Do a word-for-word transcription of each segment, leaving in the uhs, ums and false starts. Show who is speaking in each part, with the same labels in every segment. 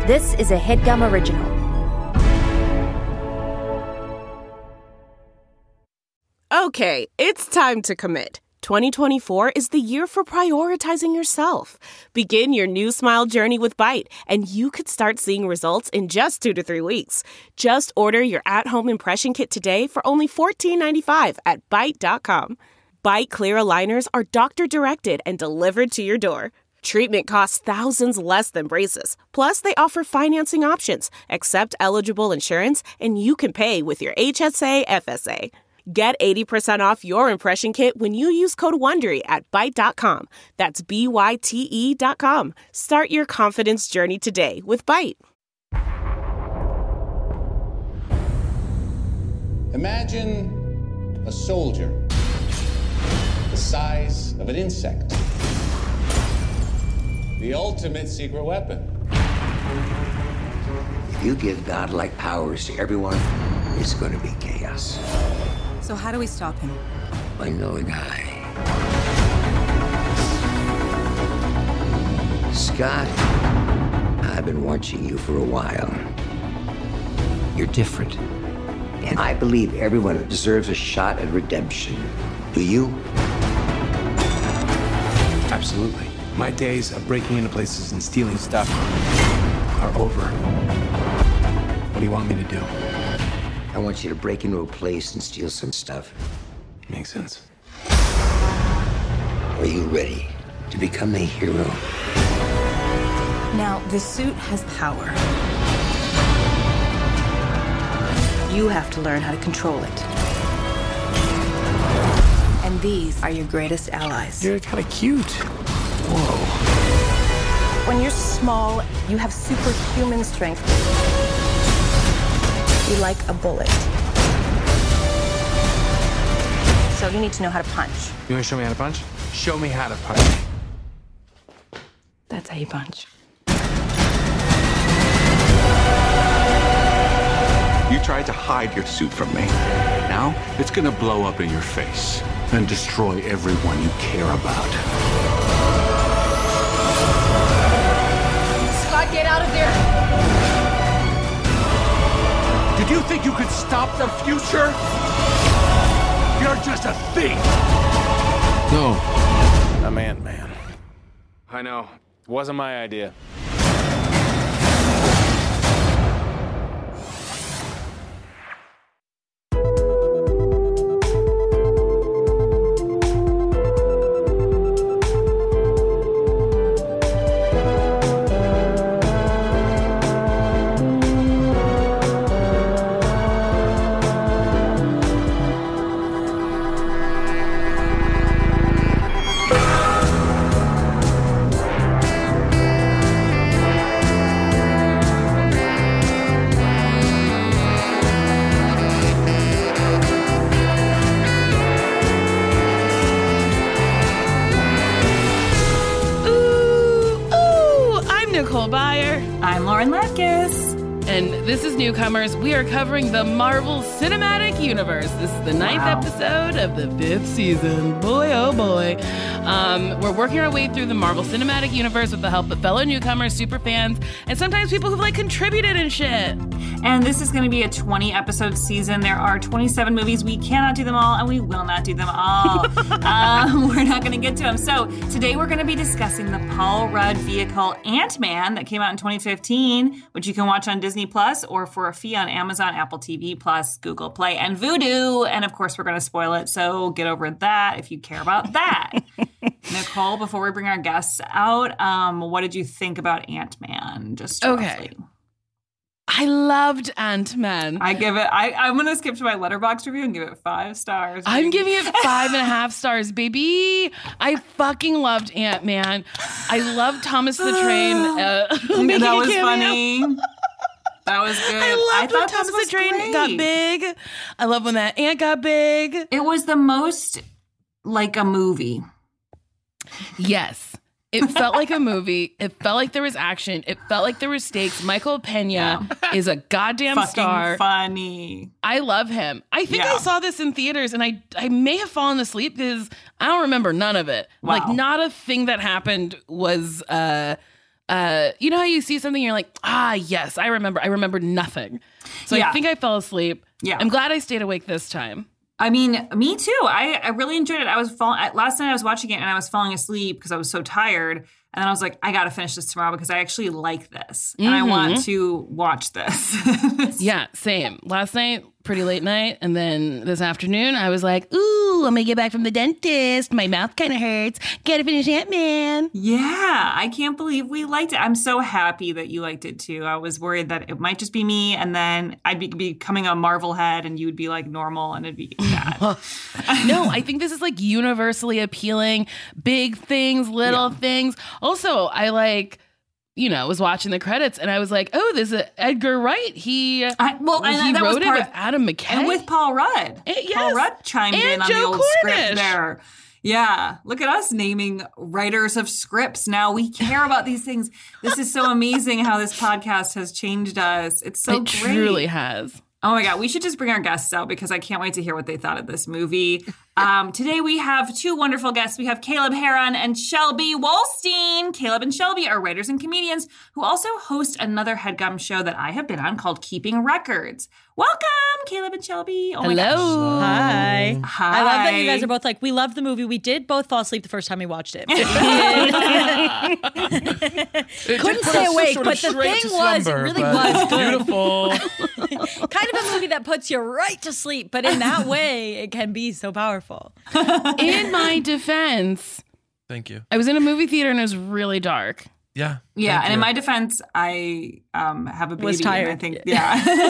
Speaker 1: This is a HeadGum original.
Speaker 2: Okay, it's time to commit. twenty twenty-four is the year for prioritizing yourself. Begin your new smile journey with Byte, and you could start seeing results in just two to three weeks. Just order your at-home impression kit today for only fourteen ninety-five at byte dot com. Byte Clear aligners are doctor-directed and delivered to your door. Treatment costs thousands less than braces. Plus, they offer financing options, accept eligible insurance, and you can pay with your H S A F S A. Get eighty percent off your impression kit when you use code WONDERY at byte dot com. That's B Y T E dot com. Start your confidence journey today with Byte.
Speaker 3: Imagine a soldier the size of an insect. The ultimate secret weapon.
Speaker 4: If you give godlike powers to everyone, it's going to be chaos.
Speaker 5: So how do we stop him?
Speaker 4: I know a guy. Scott, I've been watching you for a while. You're different. And I believe everyone deserves a shot at redemption. Do you?
Speaker 6: Absolutely. My days of breaking into places and stealing stuff are over. What do you want me to do?
Speaker 4: I want you to break into a place and steal some stuff.
Speaker 6: Makes sense.
Speaker 4: Are you ready to become a hero?
Speaker 5: Now, the suit has power. You have to learn how to control it. And these are your greatest allies.
Speaker 6: You're kind of cute. Whoa.
Speaker 5: When you're small, you have superhuman strength. You like a bullet. So you need to know how to punch.
Speaker 6: You want to show me how to punch? Show me how to punch.
Speaker 5: That's how you punch.
Speaker 7: You tried to hide your suit from me. Now it's gonna blow up in your face and destroy everyone you care about.
Speaker 5: Scott, get out of there!
Speaker 7: Did you think you could stop the future? You're just a thief!
Speaker 6: No. I'm Ant-Man. I know. It wasn't my idea.
Speaker 8: I'm Lauren Lapkus. And this is Newcomers. We are covering the Marvel Cinematic Universe. This is the ninth wow. episode of the fifth season. Boy, oh boy. Um, we're working our way through the Marvel Cinematic Universe with the help of fellow newcomers, super fans, and sometimes people who've like contributed and shit.
Speaker 9: And this is going to be a twenty episode season. There are twenty-seven movies. We cannot do them all, and we will not do them all. um, we're not going to get to them. So today we're going to be discussing the Paul Rudd vehicle Ant-Man that came out in twenty fifteen, which you can watch on Disney Plus or for a fee on Amazon, Apple T V Plus, Google Play, and Vudu. And of course, we're going to spoil it. So get over that if you care about that. Nicole, before we bring our guests out, um, what did you think about Ant-Man? Just
Speaker 8: okay.
Speaker 9: roughly.
Speaker 8: I loved Ant-Man.
Speaker 9: I give it, I, I'm going to skip to my Letterboxd review and give it five stars.
Speaker 8: I'm giving it five and a half stars, baby. I fucking loved Ant-Man. I loved Thomas the Train. Uh,
Speaker 9: that was funny. That was good.
Speaker 8: I loved
Speaker 9: I
Speaker 8: when Thomas the Train
Speaker 9: great.
Speaker 8: got big. I love when that ant got big.
Speaker 9: It was the most like a movie.
Speaker 8: Yes. It felt like a movie. It felt like there was action. It felt like there were stakes. Michael Pena yeah. is a goddamn
Speaker 9: Fucking
Speaker 8: star.
Speaker 9: Funny.
Speaker 8: I love him. I think
Speaker 9: yeah.
Speaker 8: I saw this in theaters and I I may have fallen asleep because I don't remember none of it.
Speaker 9: Wow.
Speaker 8: Like not a thing that happened was uh uh, you know how you see something, you're like, ah, yes, I remember. I remember nothing. So
Speaker 9: Yeah.
Speaker 8: I think I fell asleep.
Speaker 9: Yeah.
Speaker 8: I'm glad I stayed awake this time.
Speaker 9: I mean, me too. I, I really enjoyed it. I was fall- last night I was watching it and I was falling asleep because I was so tired. And then I was like, I got to finish this tomorrow because I actually like this. And
Speaker 8: Mm-hmm.
Speaker 9: I want to watch this.
Speaker 8: Yeah, same. Last night, pretty late night. And then this afternoon, I was like, ooh, I'm going to get back from the dentist. My mouth kind of hurts. Got to finish Ant-Man.
Speaker 9: Yeah, I can't believe we liked it. I'm so happy that you liked it too. I was worried that it might just be me and then I'd be becoming a Marvel head and you would be like normal and it'd be bad.
Speaker 8: No, I think this is like universally appealing. Big things, little
Speaker 9: Yeah.
Speaker 8: things. Also, I like, you know, was watching the credits and I was like, oh, there's a Edgar Wright. He
Speaker 9: I, well, and
Speaker 8: he
Speaker 9: that was
Speaker 8: wrote it
Speaker 9: part
Speaker 8: with Adam McKay.
Speaker 9: and with Paul Rudd.
Speaker 8: Eh, yes.
Speaker 9: Paul Rudd chimed
Speaker 8: And
Speaker 9: in on
Speaker 8: Joe
Speaker 9: the old
Speaker 8: Cornish.
Speaker 9: script there. Yeah, look at us naming writers of scripts. Now we care about these things. This is so amazing how this podcast has changed us. It's so
Speaker 8: it
Speaker 9: great.
Speaker 8: truly has.
Speaker 9: Oh my God, we should just bring our guests out because I can't wait to hear what they thought of this movie. Um, today we have two wonderful guests. We have Caleb Heron and Shelby Wolstein. Caleb and Shelby are writers and comedians who also host another HeadGum show that I have been on called Keeping Records. Welcome, Caleb and Shelby. Oh my gosh.
Speaker 8: Hello.
Speaker 10: Hi.
Speaker 9: Hi.
Speaker 10: I love that you guys are both like, we loved the movie. We did both fall asleep the first time we watched it. Couldn't stay awake, but the thing was, it really was good.
Speaker 11: Beautiful.
Speaker 10: Kind of a movie that puts you right to sleep, but in that way, it can be so powerful.
Speaker 8: In my defense,
Speaker 11: Thank you.
Speaker 8: I was in a movie theater and it was really dark.
Speaker 11: Yeah.
Speaker 9: Yeah,
Speaker 11: thank
Speaker 9: and in
Speaker 11: you.
Speaker 9: my defense, I um, have a baby.
Speaker 10: Was tired.
Speaker 9: And I think, yeah.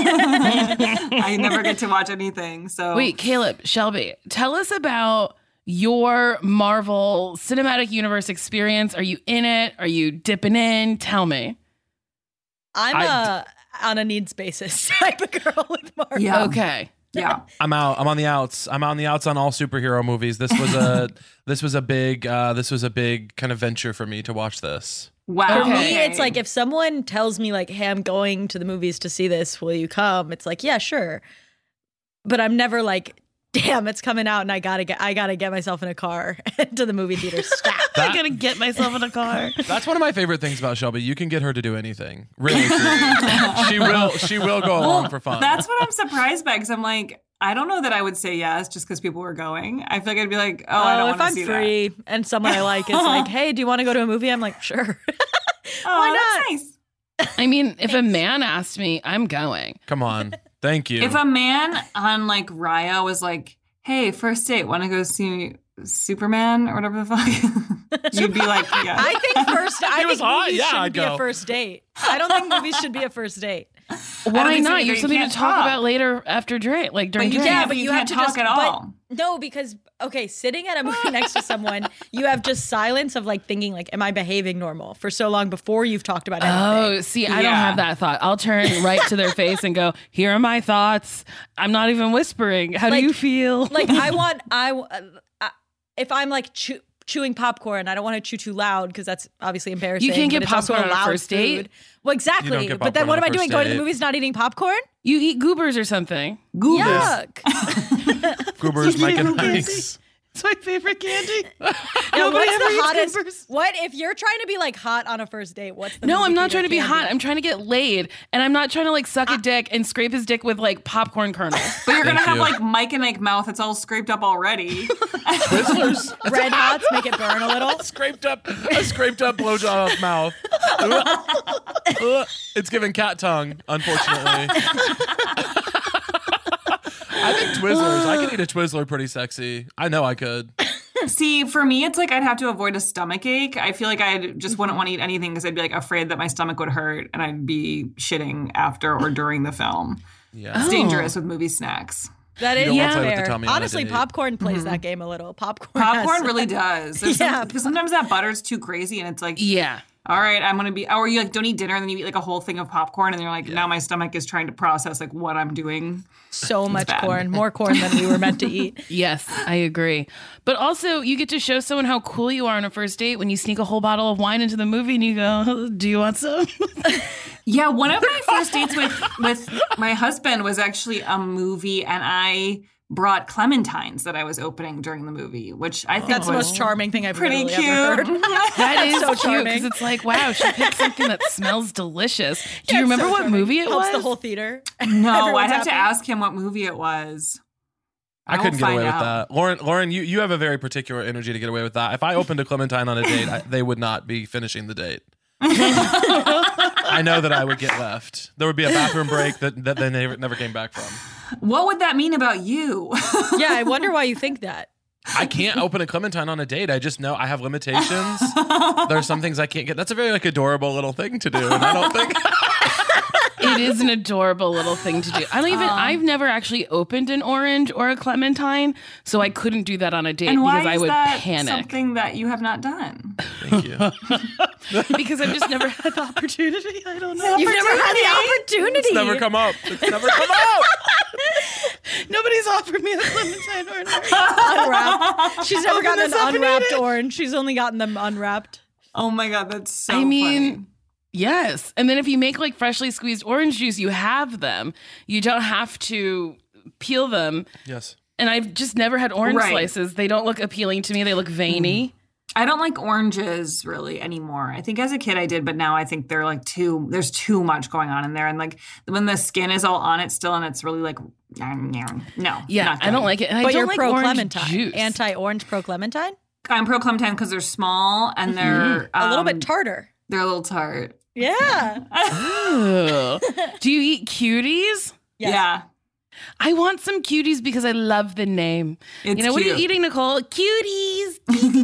Speaker 9: I never get to watch anything. So
Speaker 8: Wait, Caleb, Shelby, tell us about your Marvel Cinematic Universe experience. Are you in it? Are you dipping in? Tell me.
Speaker 10: I'm
Speaker 11: I-
Speaker 10: a on a needs basis type of girl with Marvel.
Speaker 9: Yeah.
Speaker 8: Okay.
Speaker 9: Yeah.
Speaker 11: I'm out. I'm on the outs. I'm on the outs on all superhero movies. This was a this was a big uh, this was a big kind of venture for me to watch this.
Speaker 9: Wow.
Speaker 10: For me,
Speaker 8: Okay.
Speaker 10: it's like if someone tells me like, hey, I'm going to the movies to see this, will you come? It's like, yeah, sure. But I'm never like, damn, it's coming out and I gotta get I gotta get myself in a car to the movie theater. Stop.
Speaker 8: I gotta get myself in a car.
Speaker 11: That's one of my favorite things about Shelby. You can get her to do anything. Really, truly. she will. She will go along for fun.
Speaker 9: That's what I'm surprised by because I'm like, I don't know that I would say yes just because people were going. I feel like I'd be like, oh, I don't
Speaker 10: Oh,
Speaker 9: want
Speaker 10: if
Speaker 9: to
Speaker 10: I'm
Speaker 9: see
Speaker 10: free and someone I like is like, hey, do you want to go to a movie? I'm like, sure.
Speaker 9: that. Oh,
Speaker 10: Why not?
Speaker 9: that's nice.
Speaker 8: I mean, if a man asked me, I'm going.
Speaker 11: Come on. Thank you.
Speaker 9: If a man on like Raya was like, hey, first date, want to go see Superman or whatever the fuck, you'd be like, yeah.
Speaker 10: I think first. I
Speaker 11: It was
Speaker 10: think
Speaker 11: hot.
Speaker 10: movies
Speaker 11: Yeah,
Speaker 10: shouldn't
Speaker 11: I'd
Speaker 10: be
Speaker 11: go.
Speaker 10: a first date. I don't think movies should be a first date.
Speaker 8: Why
Speaker 9: think so
Speaker 8: not?
Speaker 9: either.
Speaker 8: You have
Speaker 9: You
Speaker 8: something to
Speaker 9: can't
Speaker 8: talk
Speaker 9: talk.
Speaker 8: about later after drink, like during
Speaker 9: But you
Speaker 8: drink.
Speaker 10: Yeah,
Speaker 9: can't-
Speaker 10: but you,
Speaker 9: you
Speaker 10: have
Speaker 9: can't
Speaker 10: to
Speaker 9: talk
Speaker 10: just
Speaker 9: at
Speaker 10: but-
Speaker 9: all.
Speaker 10: No, because okay, sitting at a movie next to someone, you have just silence of like thinking like, am I behaving normal for so long before you've talked about anything?
Speaker 8: Oh, see, I don't
Speaker 9: Yeah.
Speaker 8: have that thought. I'll turn right to their face and go, here are my thoughts. I'm not even whispering. How
Speaker 10: Like-
Speaker 8: do you feel?
Speaker 10: Like I want I, uh, I if I'm like chew, chewing popcorn, I don't want to chew too loud because that's obviously embarrassing.
Speaker 8: You can't get
Speaker 10: but it's also
Speaker 8: popcorn on a
Speaker 10: loud
Speaker 8: first date.
Speaker 10: food. Well, exactly.
Speaker 11: get
Speaker 10: But then
Speaker 11: popcorn
Speaker 10: what
Speaker 11: on
Speaker 10: am
Speaker 11: a
Speaker 10: I doing?
Speaker 11: first
Speaker 10: Going to the
Speaker 11: date.
Speaker 10: movies not eating popcorn?
Speaker 8: You eat goobers or something.
Speaker 10: Yuck.
Speaker 11: Goobers, Mike and Ike's.
Speaker 8: It's my favorite candy.
Speaker 10: Now,
Speaker 8: Nobody
Speaker 10: what's
Speaker 8: ever
Speaker 10: the
Speaker 8: eats
Speaker 10: hottest?
Speaker 8: goobers.
Speaker 10: What if you're trying to be like hot on a first date? What's the
Speaker 8: No,
Speaker 10: movie
Speaker 8: I'm not
Speaker 10: theater
Speaker 8: trying to be
Speaker 10: candy?
Speaker 8: hot. I'm trying to get laid. And I'm not trying to like suck a dick and scrape his dick with like popcorn kernels.
Speaker 9: But you're gonna
Speaker 11: Thank
Speaker 9: have
Speaker 11: you.
Speaker 9: like Mike and Ike mouth. It's all scraped up already.
Speaker 11: Twizzlers.
Speaker 10: Red Hots make it burn a little.
Speaker 11: scraped up. A scraped up blowjob off mouth. Ugh. It's giving cat tongue, unfortunately. I think Twizzlers. I could eat a Twizzler pretty sexy. I know I could.
Speaker 9: See, for me, it's like I'd have to avoid a stomach ache. I feel like I just wouldn't want to eat anything because I'd be like afraid that my stomach would hurt and I'd be shitting after or during the film.
Speaker 11: Yeah.
Speaker 9: It's dangerous with movie snacks.
Speaker 10: That
Speaker 11: You
Speaker 10: is
Speaker 11: don't
Speaker 8: wanna
Speaker 10: fair.
Speaker 11: play with the tummy on a
Speaker 10: Honestly,
Speaker 11: date.
Speaker 10: popcorn plays
Speaker 9: Mm-hmm.
Speaker 10: that game a little. Popcorn.
Speaker 9: Popcorn
Speaker 10: has-
Speaker 9: really does. There's
Speaker 10: Yeah.
Speaker 9: some, because sometimes that butter's too crazy and it's like,
Speaker 8: Yeah.
Speaker 9: all right, I'm going to be, or you like don't eat dinner and then you eat like a whole thing of popcorn and you're like, now my stomach is trying to process like what I'm doing.
Speaker 10: so much
Speaker 9: bad.
Speaker 10: corn, more corn than we were meant to eat.
Speaker 8: Yes, I agree. But also, you get to show someone how cool you are on a first date when you sneak a whole bottle of wine into the movie and you go, do you want some?
Speaker 9: Yeah, one of my first dates with with my husband was actually a movie, and I brought clementines that I was opening during the movie, which I think
Speaker 10: That's
Speaker 9: was
Speaker 10: the most charming thing I've
Speaker 9: pretty
Speaker 10: literally
Speaker 9: cute.
Speaker 10: ever heard.
Speaker 8: That is
Speaker 10: so
Speaker 8: cute
Speaker 10: charming.
Speaker 8: because it's like, wow, she picked something that smells delicious. Do
Speaker 10: Yeah,
Speaker 8: you
Speaker 10: it's
Speaker 8: remember
Speaker 10: so
Speaker 8: what
Speaker 10: charming.
Speaker 8: movie it
Speaker 10: Helps
Speaker 8: was?
Speaker 10: the whole theater.
Speaker 9: No, I
Speaker 10: Everyone's
Speaker 9: have to
Speaker 10: happy.
Speaker 9: ask him what movie it was.
Speaker 11: I
Speaker 9: I'll
Speaker 11: couldn't get
Speaker 9: find
Speaker 11: away
Speaker 9: out.
Speaker 11: with that. Lauren, Lauren, you, you have a very particular energy to get away with that. If I opened a clementine on a date, I, they would not be finishing the date. I know that I would get left. There would be a bathroom break that, that they never, never came back from.
Speaker 9: What would that mean about you?
Speaker 10: Yeah, I wonder why you think that.
Speaker 11: I can't open a clementine on a date. I just know I have limitations. There are some things I can't get. That's a very like adorable little thing to do, and I don't think
Speaker 8: It is an adorable little thing to do. I don't even.
Speaker 9: Um,
Speaker 8: I've never actually opened an orange or a clementine, so I couldn't do that on a date
Speaker 9: and why
Speaker 8: because I
Speaker 9: is
Speaker 8: would
Speaker 9: that
Speaker 8: panic.
Speaker 9: something that you have not done?
Speaker 11: Thank you.
Speaker 8: Because I've just never had the opportunity. I don't know.
Speaker 10: You've never had the opportunity.
Speaker 11: It's never come up. It's never come up.
Speaker 8: Nobody's offered me a clementine or an orange.
Speaker 10: Unwrapped. She's never
Speaker 8: Open
Speaker 10: gotten an
Speaker 8: this up and eat
Speaker 10: unwrapped
Speaker 8: it.
Speaker 10: orange. She's only gotten them unwrapped.
Speaker 9: Oh my God, that's so
Speaker 8: I mean,
Speaker 9: funny.
Speaker 8: yes. And then if you make like freshly squeezed orange juice, you have them. You don't have to peel them.
Speaker 11: Yes.
Speaker 8: And I've just never had orange
Speaker 9: Right.
Speaker 8: slices. They don't look appealing to me. They look veiny.
Speaker 9: I don't like oranges really anymore. I think as a kid I did, but now I think they're like too, there's too much going on in there. And like when the skin is all on it still and it's really like, no.
Speaker 8: Yeah,
Speaker 9: not
Speaker 8: I don't
Speaker 9: good.
Speaker 8: like it. And I
Speaker 10: But
Speaker 8: don't
Speaker 10: you're
Speaker 8: like
Speaker 10: pro
Speaker 8: orange
Speaker 10: clementine.
Speaker 8: juice.
Speaker 10: Anti-orange pro clementine?
Speaker 9: I'm pro clementine because they're small and they're
Speaker 10: A little
Speaker 9: um,
Speaker 10: bit tartar.
Speaker 9: They're a little tart.
Speaker 10: Yeah.
Speaker 8: Ooh. Do you eat cuties?
Speaker 9: Yeah.
Speaker 8: I want some cuties because I love the name.
Speaker 9: It's
Speaker 8: you know, what are you
Speaker 9: cute.
Speaker 8: eating, Nicole? Cuties.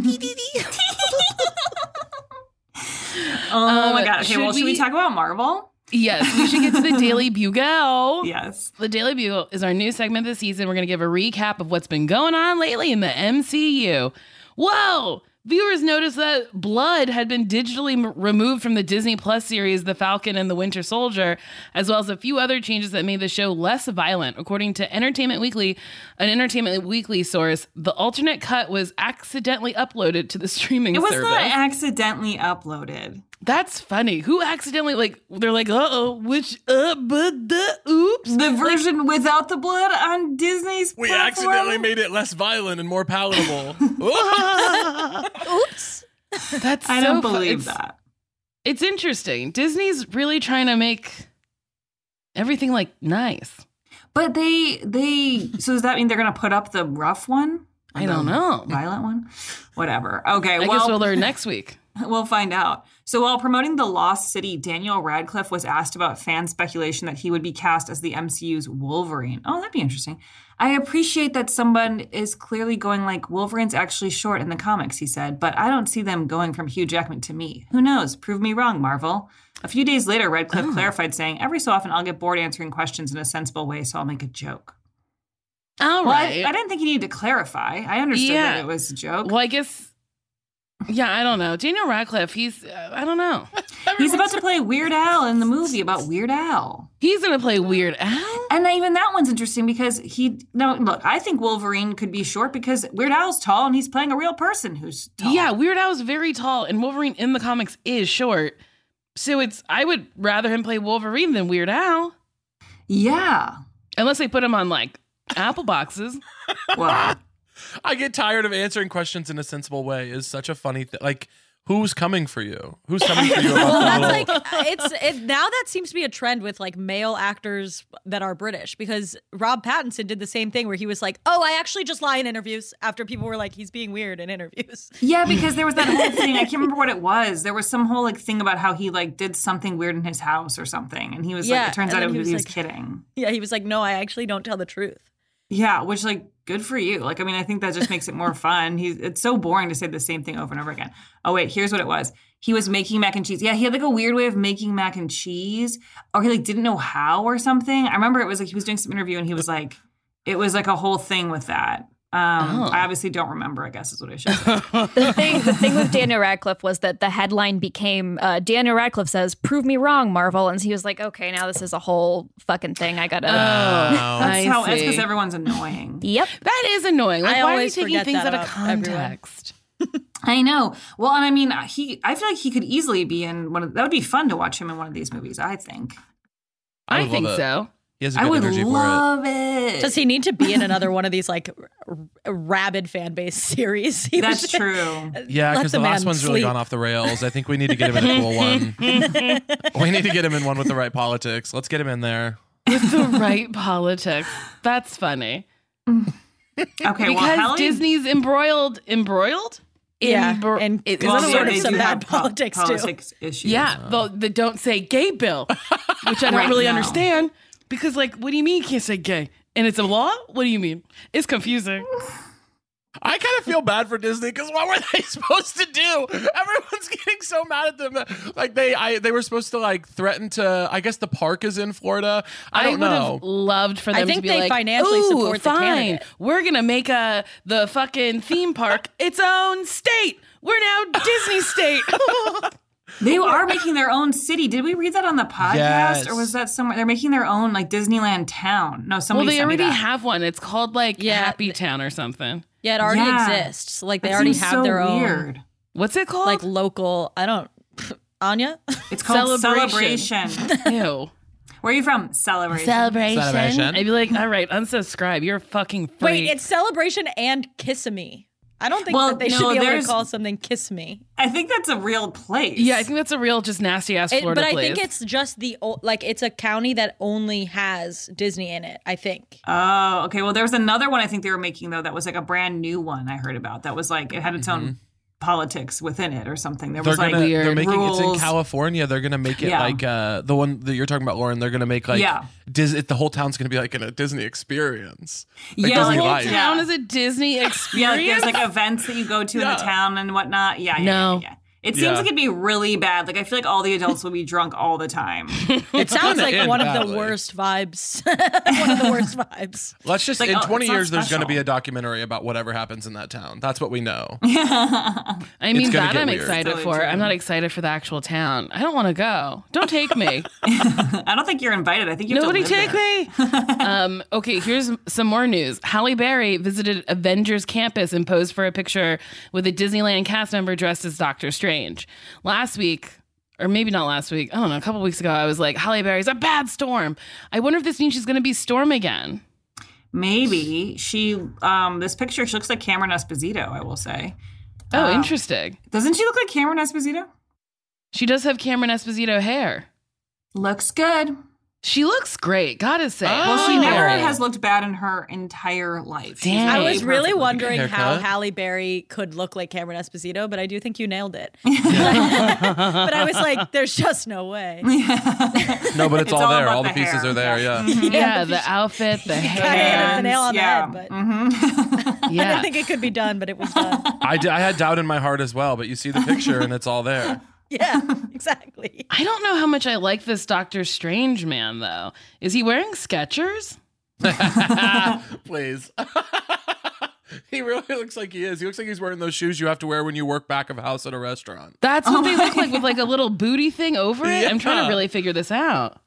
Speaker 9: Oh
Speaker 8: Um,
Speaker 9: my God. Okay,
Speaker 8: should
Speaker 9: well, should we
Speaker 8: we-
Speaker 9: talk about Marvel?
Speaker 8: Yes, we should get to the Daily Bugle.
Speaker 9: Yes.
Speaker 8: The Daily Bugle is our new segment this season. We're going to give a recap of what's been going on lately in the M C U. Whoa! Viewers noticed that blood had been digitally m- removed from the Disney Plus series The Falcon and the Winter Soldier, as well as a few other changes that made the show less violent. According to Entertainment Weekly, an Entertainment Weekly source, the alternate cut was accidentally uploaded to the streaming
Speaker 9: It was
Speaker 8: service.
Speaker 9: not accidentally uploaded.
Speaker 8: That's funny. Who accidentally, like, they're like, uh-oh, which, uh, but, the, oops.
Speaker 9: The version without the blood on Disney's
Speaker 11: We
Speaker 9: platform?
Speaker 11: accidentally made it less violent and more palatable.
Speaker 10: Oops.
Speaker 8: That's
Speaker 9: I
Speaker 8: so
Speaker 9: don't
Speaker 8: fu-
Speaker 9: believe
Speaker 8: it's-
Speaker 9: that.
Speaker 8: It's interesting. Disney's really trying to make everything, like, nice.
Speaker 9: But they, they, so does that mean they're going to put up the rough one?
Speaker 8: I don't know.
Speaker 9: Violent one? Whatever. Okay,
Speaker 8: I
Speaker 9: well.
Speaker 8: guess we'll learn next week.
Speaker 9: We'll find out. So while promoting The Lost City, Daniel Radcliffe was asked about fan speculation that he would be cast as the M C U's Wolverine. Oh, that'd be interesting. I appreciate that someone is clearly going like, Wolverine's actually short in the comics, he said, but I don't see them going from Hugh Jackman to me. Who knows? Prove me wrong, Marvel. A few days later, Radcliffe
Speaker 8: Oh.
Speaker 9: clarified, saying, every so often I'll get bored answering questions in a sensible way, so I'll make a joke.
Speaker 8: All
Speaker 9: Well,
Speaker 8: right.
Speaker 9: I, I didn't think you needed to clarify. I understood
Speaker 8: Yeah.
Speaker 9: that it was a joke.
Speaker 8: Well, I guess, yeah, I don't know. Daniel Radcliffe, he's, uh, I don't know.
Speaker 9: He's about to play Weird Al in the movie about Weird Al.
Speaker 8: He's going to play Weird Al?
Speaker 9: And even that one's interesting because he, no, look, I think Wolverine could be short because Weird Al's tall and he's playing a real person who's tall.
Speaker 8: Yeah, Weird Al's very tall, and Wolverine in the comics is short. So it's, I would rather him play Wolverine than Weird Al.
Speaker 9: Yeah.
Speaker 8: Unless they put him on, like, Apple boxes.
Speaker 9: Well,
Speaker 11: I get tired of answering questions in a sensible way. Is such a funny thing. Like, who's coming for you? Who's coming for you? About
Speaker 10: Well,
Speaker 11: the
Speaker 10: that's
Speaker 11: little-
Speaker 10: like it's it, now that seems to be a trend with like male actors that are British because Rob Pattinson did the same thing where he was like, "Oh, I actually just lie in interviews." After people were like, "He's being weird in interviews."
Speaker 9: yeah, because there was that whole thing. I can't remember what it was. There was some whole like thing about how he like did something weird in his house or something, and he was
Speaker 10: Yeah,
Speaker 9: like, it turns
Speaker 10: and
Speaker 9: out
Speaker 10: then
Speaker 9: it
Speaker 10: he
Speaker 9: was, he
Speaker 10: was
Speaker 9: was
Speaker 10: like-
Speaker 9: kidding.
Speaker 10: Yeah, he was like, "No, I actually don't tell the truth."
Speaker 9: Yeah, which like good for you. Like, I mean, I think that just makes it more fun. He's it's so boring to say the same thing over and over again. Oh wait, here's what it was. He was making mac and cheese. Yeah, he had like a weird way of making mac and cheese, or he like didn't know how or something. I remember it was like he was doing some interview and he was like, it was like a whole thing with that. Um,
Speaker 8: Oh.
Speaker 9: I obviously don't remember, I guess is what I should say.
Speaker 12: The thing, the thing with Daniel Radcliffe was that the headline became uh, Daniel Radcliffe says, "Prove me wrong, Marvel," and he was like, "Okay, now this is a whole fucking thing. I gotta."
Speaker 8: Oh,
Speaker 9: That's
Speaker 8: I
Speaker 9: how that's
Speaker 8: see.
Speaker 9: because everyone's annoying.
Speaker 12: Yep.
Speaker 8: That is annoying. Like,
Speaker 10: I
Speaker 8: why are you
Speaker 10: always
Speaker 8: taking
Speaker 10: forget
Speaker 8: things
Speaker 10: that
Speaker 8: out of
Speaker 10: about everyone.
Speaker 8: context?
Speaker 9: I know. Well, and I mean, he. I feel like he could easily be in one of. That would be fun to watch him in one of these movies. I think.
Speaker 11: I
Speaker 8: I
Speaker 11: would
Speaker 8: think
Speaker 11: love it.
Speaker 8: so.
Speaker 11: He has a
Speaker 9: I
Speaker 11: good
Speaker 9: would
Speaker 11: energy
Speaker 9: love
Speaker 11: for it.
Speaker 9: it.
Speaker 10: Does he need to be in another one of these like r- rabid fan base series? He
Speaker 9: That's
Speaker 10: was-
Speaker 9: true.
Speaker 11: Yeah,
Speaker 10: Let
Speaker 11: because the,
Speaker 10: the
Speaker 11: last
Speaker 10: man
Speaker 11: one's really
Speaker 10: sleep.
Speaker 11: gone off the rails. I think we need to get him in a cool one. We need to get him in one with the right politics. Let's get him in there.
Speaker 8: With the right politics. That's funny.
Speaker 9: Okay,
Speaker 8: Because
Speaker 9: well, Hallie,
Speaker 8: Disney's embroiled. Embroiled?
Speaker 10: Yeah,
Speaker 8: Embro-
Speaker 10: and
Speaker 8: Is
Speaker 9: well,
Speaker 8: that a
Speaker 9: yeah,
Speaker 10: sort
Speaker 8: word?
Speaker 10: of
Speaker 9: they
Speaker 10: some
Speaker 9: do
Speaker 10: bad
Speaker 9: have po-
Speaker 10: politics, too.
Speaker 9: politics issues.
Speaker 8: Yeah, the, the don't say gay bill, which I don't
Speaker 9: Right
Speaker 8: really
Speaker 9: now.
Speaker 8: understand. Because, like, what do you mean you can't say gay? And it's a law? What do you mean? It's confusing.
Speaker 11: I kind of feel bad for Disney because what were they supposed to do? Everyone's getting so mad at them. Like they, I, they were supposed to like threaten to. I guess the park is in Florida. I don't
Speaker 8: would
Speaker 11: know.
Speaker 8: have loved for them
Speaker 10: I think
Speaker 8: to be
Speaker 10: they
Speaker 8: like,
Speaker 10: financially
Speaker 8: "Ooh,
Speaker 10: support the
Speaker 8: fine.
Speaker 10: candidate."
Speaker 8: We're gonna make a the fucking theme park its own state. We're now Disney state."
Speaker 9: They are making their own city. Did we read that on the podcast,
Speaker 11: Yes.
Speaker 9: or was that somewhere? They're making their own like Disneyland town. No,
Speaker 8: Well,
Speaker 9: somebody
Speaker 8: they
Speaker 9: sent me
Speaker 8: already
Speaker 9: that.
Speaker 8: have one. It's called like
Speaker 10: Yeah.
Speaker 8: Happy Town or something.
Speaker 10: Yeah, it already
Speaker 9: Yeah.
Speaker 10: exists. Like they
Speaker 9: That
Speaker 10: already
Speaker 9: seems
Speaker 10: have
Speaker 9: so
Speaker 10: their own
Speaker 9: weird.
Speaker 8: What's it called?
Speaker 10: like local. I don't. Anya.
Speaker 9: It's called
Speaker 8: Celebration.
Speaker 9: Celebration.
Speaker 8: Ew.
Speaker 9: Where are you from? Celebration.
Speaker 8: Celebration.
Speaker 11: Celebration.
Speaker 8: I'd be like, all right, unsubscribe. You're a fucking freak.
Speaker 10: Wait, it's Celebration and Kissimmee. I don't think
Speaker 9: Well,
Speaker 10: that they
Speaker 9: no,
Speaker 10: should be able
Speaker 9: there's-
Speaker 10: to call something Kiss Me.
Speaker 9: I think that's a real place.
Speaker 8: yeah, I think that's a real just nasty ass
Speaker 10: It-
Speaker 8: Florida
Speaker 10: but I
Speaker 8: place.
Speaker 10: think it's just the o- like it's a county that only has Disney in it. I think.
Speaker 9: Oh, okay. Well, there was another one I think they were making though that was like a brand new one I heard about. That was like it had its own politics within it or something. There
Speaker 11: They're
Speaker 9: was like
Speaker 11: gonna. They're
Speaker 8: weird
Speaker 11: making it's in
Speaker 9: rules.
Speaker 11: California. They're gonna make it
Speaker 9: Yeah.
Speaker 11: like uh, the one that you're talking about, Lauren. They're gonna make like
Speaker 9: Yeah.
Speaker 11: Dis- it, the whole town's gonna be like in a Disney experience. Like
Speaker 9: Yeah,
Speaker 11: Disney
Speaker 9: like-
Speaker 11: Life.
Speaker 9: yeah.
Speaker 8: Town is a Disney experience.
Speaker 9: Yeah, like there's like events that you go to in
Speaker 11: Yeah.
Speaker 9: the town and whatnot. Yeah, yeah,
Speaker 8: No.
Speaker 9: yeah, yeah. It seems
Speaker 11: Yeah.
Speaker 9: like it'd be really bad. Like I feel like all the adults will be drunk all the time.
Speaker 10: It sounds
Speaker 11: gonna
Speaker 10: like
Speaker 11: end
Speaker 10: one of
Speaker 11: badly.
Speaker 10: the worst vibes. one of the worst vibes.
Speaker 11: Let's just
Speaker 9: Like,
Speaker 11: in
Speaker 9: oh,
Speaker 11: twenty
Speaker 9: it's not
Speaker 11: years, there's going to
Speaker 9: special.
Speaker 11: be a documentary about whatever happens in that town. That's what we know.
Speaker 8: I mean,
Speaker 11: It's gonna
Speaker 8: that
Speaker 11: get
Speaker 8: I'm
Speaker 11: weird.
Speaker 8: excited
Speaker 9: Totally
Speaker 8: for.
Speaker 9: true.
Speaker 8: I'm not excited for the actual town. I don't want to go. Don't take me.
Speaker 9: I don't think you're invited. I think you have
Speaker 8: Nobody
Speaker 9: to live
Speaker 8: take
Speaker 9: there.
Speaker 8: me. um, okay, here's some more news. Halle Berry visited Avengers Campus and posed for a picture with a Disneyland cast member dressed as Doctor Strange. Last week, or maybe not last week, I don't know, a couple weeks ago, I was like, Halle Berry's a bad Storm. I wonder if this means she's going to be Storm again.
Speaker 9: Maybe she. Um, this picture, she looks like Cameron Esposito. I will say.
Speaker 8: Oh,
Speaker 9: Um,
Speaker 8: interesting.
Speaker 9: Doesn't she look like Cameron Esposito?
Speaker 8: She does have Cameron Esposito hair.
Speaker 9: Looks good.
Speaker 8: She looks great, gotta say.
Speaker 9: Well, she
Speaker 11: Oh.
Speaker 9: never has looked bad in her entire life. She's
Speaker 8: Damn.
Speaker 10: I
Speaker 9: really
Speaker 10: was really
Speaker 9: perfectly
Speaker 10: wondering
Speaker 11: Haircut.
Speaker 10: how Halle Berry could look like Cameron Esposito, but I do think you nailed it. But I was like, there's just no way.
Speaker 11: No, but it's,
Speaker 9: It's
Speaker 11: all
Speaker 9: all
Speaker 11: there.
Speaker 9: about
Speaker 11: All the
Speaker 9: the
Speaker 11: pieces
Speaker 9: hair.
Speaker 11: are there. Yeah.
Speaker 8: Yeah, the outfit, the
Speaker 10: Kinda hit
Speaker 8: hair.
Speaker 10: the nail on the
Speaker 9: yeah.
Speaker 10: head, but
Speaker 9: Mhm.
Speaker 10: I
Speaker 8: Yeah.
Speaker 10: didn't think it could be done, but it was done.
Speaker 11: I, d- I had doubt in my heart as well, but you see the picture and it's all there.
Speaker 10: Yeah, exactly.
Speaker 8: I don't know how much I like this Doctor Strange man, though. Is he wearing Skechers?
Speaker 11: Please. He really looks like he is. He looks like he's wearing those shoes you have to wear when you work back of house at a restaurant.
Speaker 8: That's what they look like with like a little booty thing over it. I'm trying
Speaker 11: Yeah.
Speaker 8: to really figure this out.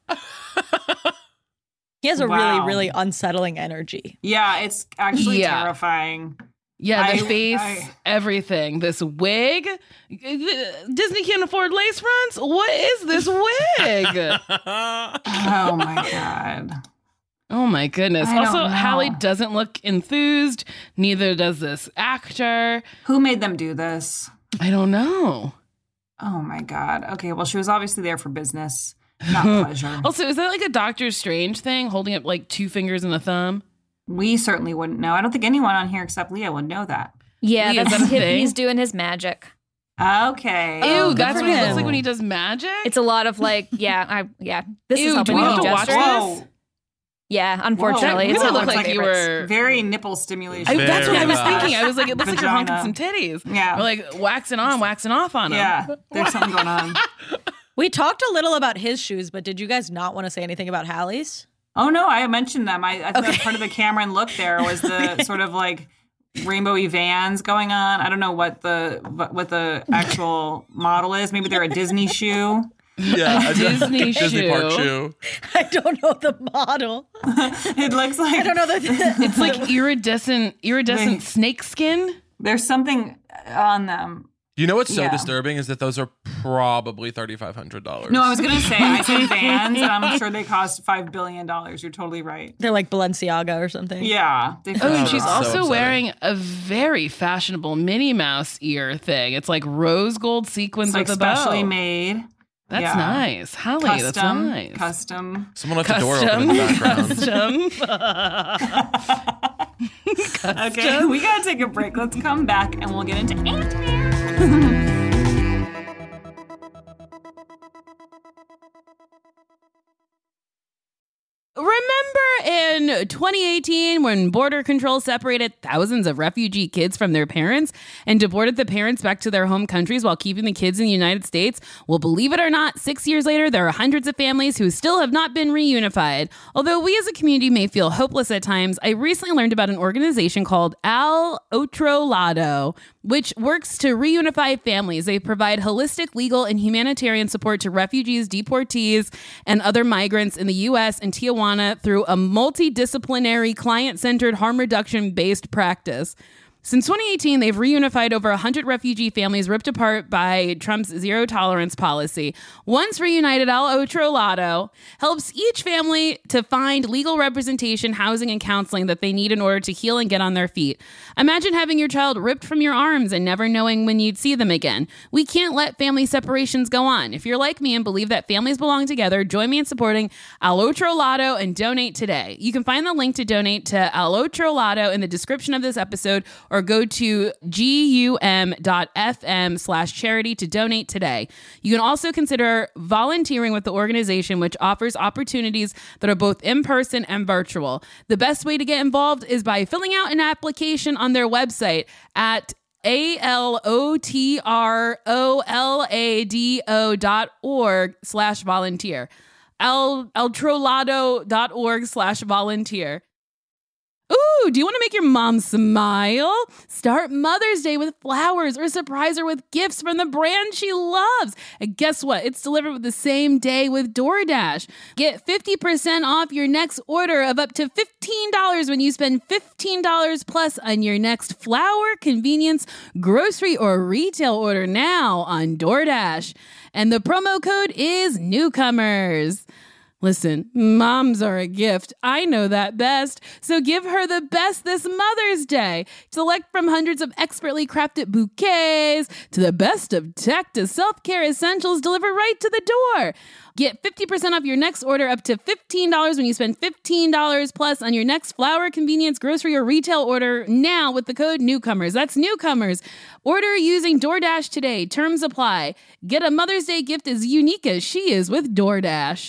Speaker 10: He has a
Speaker 9: Wow.
Speaker 10: really, really unsettling energy.
Speaker 9: Yeah, it's actually
Speaker 8: Yeah.
Speaker 9: terrifying.
Speaker 8: Yeah, the
Speaker 9: I-
Speaker 8: face,
Speaker 9: I-
Speaker 8: everything. This wig. Disney can't afford lace fronts. What is this wig?
Speaker 9: Oh my god.
Speaker 8: Oh my goodness.
Speaker 9: I don't
Speaker 8: Also,
Speaker 9: know.
Speaker 8: Halle doesn't look enthused. Neither does this actor.
Speaker 9: Who made them do this?
Speaker 8: I don't know.
Speaker 9: Oh my god. Okay, well, she was obviously there for business, not pleasure.
Speaker 8: Also, is that like a Doctor Strange thing, holding up like two fingers and a thumb?
Speaker 9: We certainly wouldn't know. I don't think anyone on here except Leah would know that.
Speaker 12: Yeah,
Speaker 8: Leah, is
Speaker 12: that's
Speaker 8: that a
Speaker 12: him.
Speaker 8: thing?
Speaker 12: He's doing his magic.
Speaker 9: Okay.
Speaker 8: Ew,
Speaker 10: good
Speaker 8: that's
Speaker 10: for
Speaker 8: what he
Speaker 10: him.
Speaker 8: looks like when he does magic?
Speaker 12: It's a lot of like, yeah, I yeah. This
Speaker 8: Ew,
Speaker 12: is helping
Speaker 8: do we
Speaker 12: me
Speaker 8: have to watch
Speaker 12: digest.
Speaker 8: this?
Speaker 9: Whoa.
Speaker 12: Yeah, unfortunately,
Speaker 8: Whoa,
Speaker 12: it's
Speaker 8: that
Speaker 12: not
Speaker 8: really
Speaker 12: one
Speaker 8: looked
Speaker 12: of my
Speaker 8: like you
Speaker 12: favorites.
Speaker 8: were-
Speaker 9: Very nipple stimulation.
Speaker 8: I, that's what I was
Speaker 11: Very
Speaker 8: thinking.
Speaker 11: nice.
Speaker 8: I was like, it looks like you're honking
Speaker 9: Vagina.
Speaker 8: some titties.
Speaker 9: Yeah.
Speaker 8: Or like waxing on, waxing off on them.
Speaker 9: Yeah, there's something going on.
Speaker 10: We talked a little about his shoes, but did you guys not want to say anything about Halle's?
Speaker 9: Oh no, I mentioned them. I, I thought part of the Cameron look there was the sort of like rainbowy Vans going on. I don't know what the what the actual model is. Maybe they're a Disney shoe.
Speaker 11: Yeah, a
Speaker 8: Disney
Speaker 11: Disney Park
Speaker 8: shoe.
Speaker 11: shoe.
Speaker 10: I don't know the model.
Speaker 9: It looks like
Speaker 10: I don't know the.
Speaker 8: It's like iridescent, iridescent snake skin.
Speaker 9: there's something on them.
Speaker 11: You know what's so
Speaker 9: Yeah.
Speaker 11: disturbing is that those are probably thirty-five hundred dollars.
Speaker 9: No, I was going to say, I said Vans, and I'm sure they cost five billion dollars. You're totally right.
Speaker 10: They're like Balenciaga or something.
Speaker 9: Yeah. They
Speaker 8: Oh, and
Speaker 9: feel-
Speaker 8: she's
Speaker 11: so
Speaker 8: also
Speaker 11: upsetting.
Speaker 8: wearing a very fashionable Minnie Mouse ear thing. It's like rose gold sequins
Speaker 9: It's like
Speaker 8: with a bow.
Speaker 9: specially made.
Speaker 8: That's
Speaker 9: Yeah.
Speaker 8: nice. Holly,
Speaker 9: Custom.
Speaker 8: that's nice.
Speaker 9: Custom.
Speaker 11: Someone left the door open in the background.
Speaker 8: Custom.
Speaker 9: Okay, we got to take a break. Let's come back, and we'll get into Ant-Man.
Speaker 8: Remember in twenty eighteen when border control separated thousands of refugee kids from their parents and deported the parents back to their home countries while keeping the kids in the United States? Well, believe it or not, six years later, there are hundreds of families who still have not been reunified. Although we as a community may feel hopeless at times, I recently learned about an organization called Al Otro Lado, which works to reunify families. They provide holistic, legal, and humanitarian support to refugees, deportees, and other migrants in the U S and Tijuana through a multidisciplinary, client-centered, harm reduction-based practice. Since twenty eighteen, they've reunified over one hundred refugee families ripped apart by Trump's zero-tolerance policy. Once reunited, Al Otro Lado helps each family to find legal representation, housing, and counseling that they need in order to heal and get on their feet. Imagine having your child ripped from your arms and never knowing when you'd see them again. We can't let family separations go on. If you're like me and believe that families belong together, join me in supporting Al Otro Lado and donate today. You can find the link to donate to Al Otro Lado in the description of this episode, or go to gum.fm slash charity to donate today. You can also consider volunteering with the organization, which offers opportunities that are both in-person and virtual. The best way to get involved is by filling out an application on their website at A-L-O-T-R-O-L-A-D-O dot org slash volunteer. Al, altrolado dot org slash volunteer. Ooh, do you want to make your mom smile? Start Mother's Day with flowers or surprise her with gifts from the brand she loves. And guess what? It's delivered the same day with DoorDash. Get fifty percent off your next order of up to fifteen dollars when you spend fifteen dollars plus on your next flower, convenience, grocery, or retail order now on DoorDash. And the promo code is Newcomers. Listen, moms are a gift. I know that best. So give her the best this Mother's Day. Select from hundreds of expertly crafted bouquets to the best of tech to self-care essentials delivered right to the door. Get fifty percent off your next order up to fifteen dollars when you spend fifteen dollars plus on your next flower, convenience, grocery, or retail order now with the code Newcomers. That's Newcomers. Order using DoorDash today. Terms apply. Get a Mother's Day gift as unique as she is with DoorDash.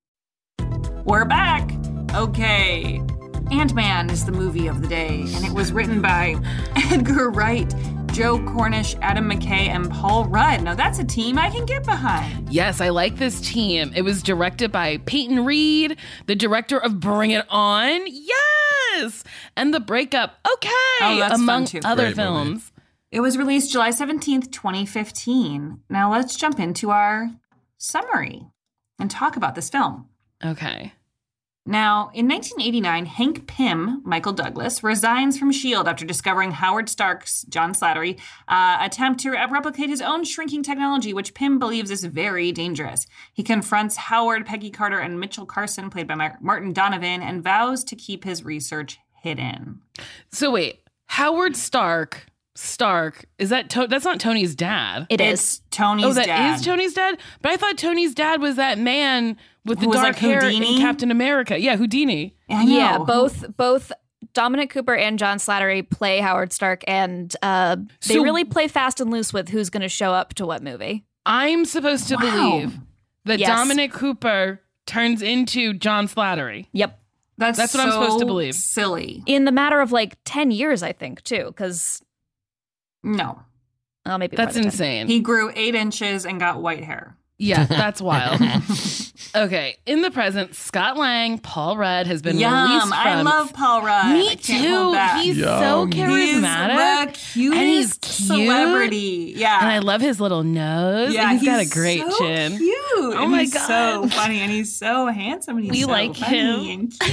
Speaker 9: We're back. Okay. Ant-Man is the movie of the day, and it was written by Edgar Wright, Joe Cornish, Adam McKay, and Paul Rudd. Now that's a team I can get behind.
Speaker 8: Yes, I like this team. It was directed by Peyton Reed, the director of Bring It On. Yes! And The Breakup. Okay!
Speaker 9: Oh, that's
Speaker 8: among
Speaker 9: fun, too.
Speaker 8: other
Speaker 11: Great
Speaker 8: films.
Speaker 11: movie.
Speaker 9: It was released July seventeenth, twenty fifteen. Now let's jump into our summary and talk about this film.
Speaker 8: Okay.
Speaker 9: Now, in nineteen eighty-nine, Hank Pym, Michael Douglas, resigns from S H I E L D after discovering Howard Stark's, John Slattery, uh, attempt to replicate his own shrinking technology, which Pym believes is very dangerous. He confronts Howard, Peggy Carter, and Mitchell Carson, played by Mar- Martin Donovan, and vows to keep his research hidden.
Speaker 8: So wait, Howard Stark, Stark, is that, to- that's not Tony's dad?
Speaker 12: It is.
Speaker 9: It's Tony's
Speaker 8: Oh, that
Speaker 9: dad.
Speaker 8: is Tony's dad? But I thought Tony's dad was that man with the
Speaker 9: Who was
Speaker 8: dark
Speaker 9: like
Speaker 8: hair
Speaker 9: Houdini?
Speaker 8: in Captain America. Yeah, Houdini.
Speaker 9: I know.
Speaker 12: Yeah, both both Dominic Cooper and John Slattery play Howard Stark, and uh, they
Speaker 8: So-
Speaker 12: really play fast and loose with who's going to show up to what movie.
Speaker 8: I'm supposed to
Speaker 9: Wow.
Speaker 8: believe that
Speaker 12: Yes.
Speaker 8: Dominic Cooper turns into John Slattery.
Speaker 12: Yep.
Speaker 9: That's,
Speaker 8: That's what I'm
Speaker 9: so
Speaker 8: supposed to believe.
Speaker 9: Silly.
Speaker 12: In the matter of like ten years, I think, too, because
Speaker 9: No.
Speaker 12: oh, maybe
Speaker 8: That's
Speaker 12: more than ten.
Speaker 8: insane.
Speaker 9: He grew eight inches and got white hair.
Speaker 8: Yeah, that's wild. Okay, in the present, Scott Lang, Paul Rudd has been
Speaker 9: Yum.
Speaker 8: released from...
Speaker 9: I love Paul Rudd.
Speaker 8: Me
Speaker 9: I can't hold
Speaker 8: too.
Speaker 9: back.
Speaker 8: He's
Speaker 11: Yum.
Speaker 8: so charismatic.
Speaker 9: He's the cutest
Speaker 8: and he's cute.
Speaker 9: celebrity. Yeah.
Speaker 8: And I love his little nose.
Speaker 9: Yeah,
Speaker 8: he's got a
Speaker 9: he's
Speaker 8: great
Speaker 9: so
Speaker 8: chin.
Speaker 9: Cute.
Speaker 8: Oh
Speaker 9: and
Speaker 8: my
Speaker 9: he's
Speaker 8: God.
Speaker 9: so funny, and he's so handsome, and he's
Speaker 8: We
Speaker 9: so
Speaker 8: like
Speaker 9: funny
Speaker 8: him.
Speaker 9: and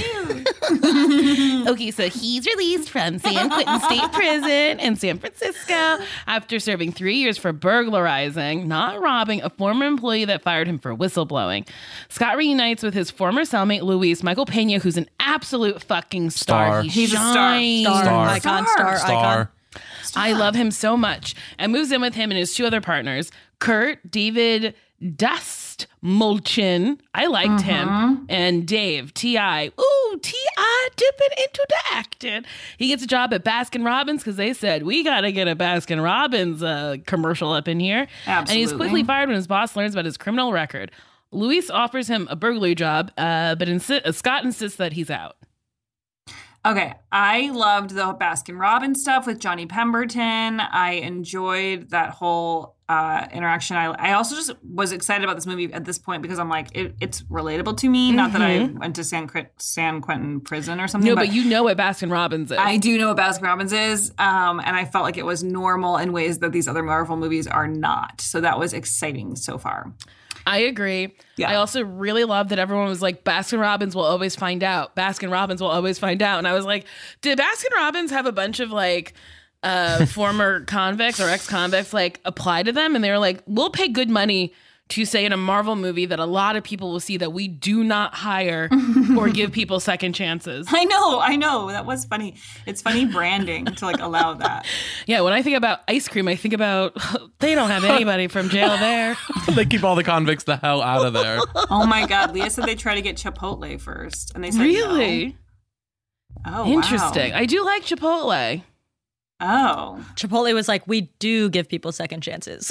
Speaker 9: cute.
Speaker 8: Okay, so he's released from San Quentin State Prison in San Francisco after serving three years for burglarizing, not robbing, a former employee that fired him for whistleblowing. Scott reunites with his former cellmate, Luis Michael Pena, who's an absolute fucking star.
Speaker 11: Star.
Speaker 8: He
Speaker 9: He's a star.
Speaker 8: shines.
Speaker 10: Star,
Speaker 11: Star.
Speaker 10: icon, star,
Speaker 11: Star.
Speaker 10: icon.
Speaker 8: I love him so much. And moves in with him and his two other partners, Kurt, David Dust Mulchin. I liked him. And Dave, T I. Ooh, T I dipping into the acting. He gets a job at Baskin Robbins because they said, we got to get a Baskin Robbins uh, commercial up in here.
Speaker 9: Absolutely.
Speaker 8: And he's quickly fired when his boss learns about his criminal record. Luis offers him a burglary job, uh, but insi- uh, Scott insists that he's out.
Speaker 9: Okay, I loved the Baskin Robbins stuff with Johnny Pemberton. I enjoyed that whole uh, interaction. I, I also just was excited about this movie at this point because I'm like, it, it's relatable to me. Mm-hmm. Not that I went to San, San Quentin prison or something.
Speaker 8: No, but, but you know what Baskin Robbins is.
Speaker 9: I do know what Baskin Robbins is, um, and I felt like it was normal in ways that these other Marvel movies are not. So that was exciting so far.
Speaker 8: I agree.
Speaker 9: Yeah.
Speaker 8: I also really love that everyone was like, Baskin Robbins will always find out. Baskin Robbins will always find out. And I was like, did Baskin Robbins have a bunch of like uh, former convicts or ex-convicts like apply to them? And they were like, we'll pay good money to say in a Marvel movie that a lot of people will see that we do not hire or give people second chances.
Speaker 9: I know, I know. That was funny. It's funny branding to like allow that.
Speaker 8: Yeah, when I think about ice cream, I think about they don't have anybody from jail there.
Speaker 11: They keep all the convicts the hell out of there.
Speaker 9: Oh my God. Leah said they try to get Chipotle first. And they said
Speaker 8: really?
Speaker 9: No. Oh,
Speaker 8: interesting.
Speaker 9: Wow.
Speaker 8: I do like Chipotle.
Speaker 9: Oh.
Speaker 10: Chipotle was like, we do give people second chances.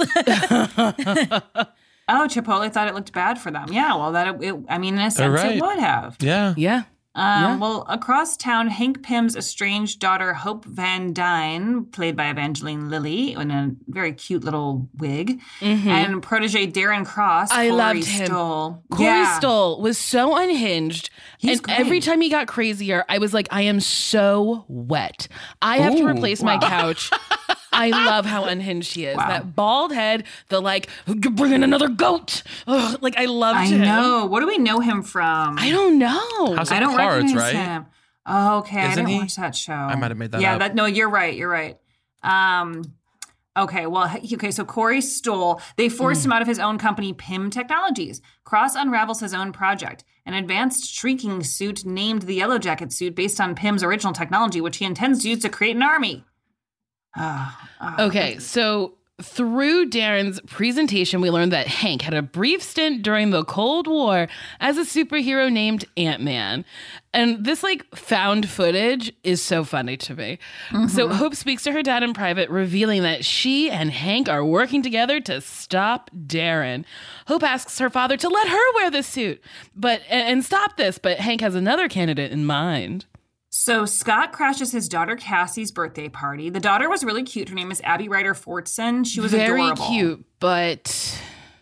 Speaker 9: Oh, Chipotle thought it looked bad for them. Yeah, well, that it, I mean, in a sense,
Speaker 11: right.
Speaker 9: it would have.
Speaker 11: Yeah.
Speaker 8: Yeah.
Speaker 9: Um,
Speaker 8: yeah.
Speaker 9: Well, across town, Hank Pym's estranged daughter, Hope Van Dyne, played by Evangeline Lilly in a very cute little wig,
Speaker 8: mm-hmm.
Speaker 9: and protege Darren Cross,
Speaker 8: I
Speaker 9: Corey
Speaker 8: loved him.
Speaker 9: Stoll.
Speaker 8: Corey
Speaker 9: yeah.
Speaker 8: Stoll was so unhinged.
Speaker 9: He's
Speaker 8: and
Speaker 9: great.
Speaker 8: every time he got crazier, I was like, I am so wet. I have
Speaker 11: Ooh,
Speaker 8: to replace
Speaker 9: wow.
Speaker 8: my couch. I love how unhinged he is.
Speaker 9: Wow.
Speaker 8: That bald head, the like, bring in another goat. Ugh, like, I loved
Speaker 9: I
Speaker 8: him.
Speaker 9: know. What do we know him from?
Speaker 8: I don't know.
Speaker 11: House
Speaker 9: I
Speaker 11: of
Speaker 9: don't
Speaker 11: Cards,
Speaker 9: recognize
Speaker 11: right?
Speaker 9: him. Oh, okay.
Speaker 11: Isn't
Speaker 9: I didn't
Speaker 11: he?
Speaker 9: watch that show.
Speaker 11: I might have made that
Speaker 9: yeah,
Speaker 11: up.
Speaker 9: that no, you're right. You're right. Um, okay, well, he- okay. So Corey Stoll. They forced
Speaker 8: Mm.
Speaker 9: him out of his own company, Pym Technologies. Cross unravels his own project, an advanced shrieking suit named the Yellow Jacket suit, based on Pym's original technology, which he intends to use to create an army. Oh, oh.
Speaker 8: Okay, so through Darren's presentation, we learned that Hank had a brief stint during the Cold War as a superhero named Ant-Man. And this, like, found footage is so funny to me. Mm-hmm. So Hope speaks to her dad in private, revealing that she and Hank are working together to stop Darren. Hope asks her father to let her wear the suit but and, and stop this, but Hank has another candidate in mind.
Speaker 9: So Scott crashes his daughter Cassie's birthday party. The daughter was really cute. Her name is Abby Ryder Fortson. She was
Speaker 8: Very
Speaker 9: adorable.
Speaker 8: cute, but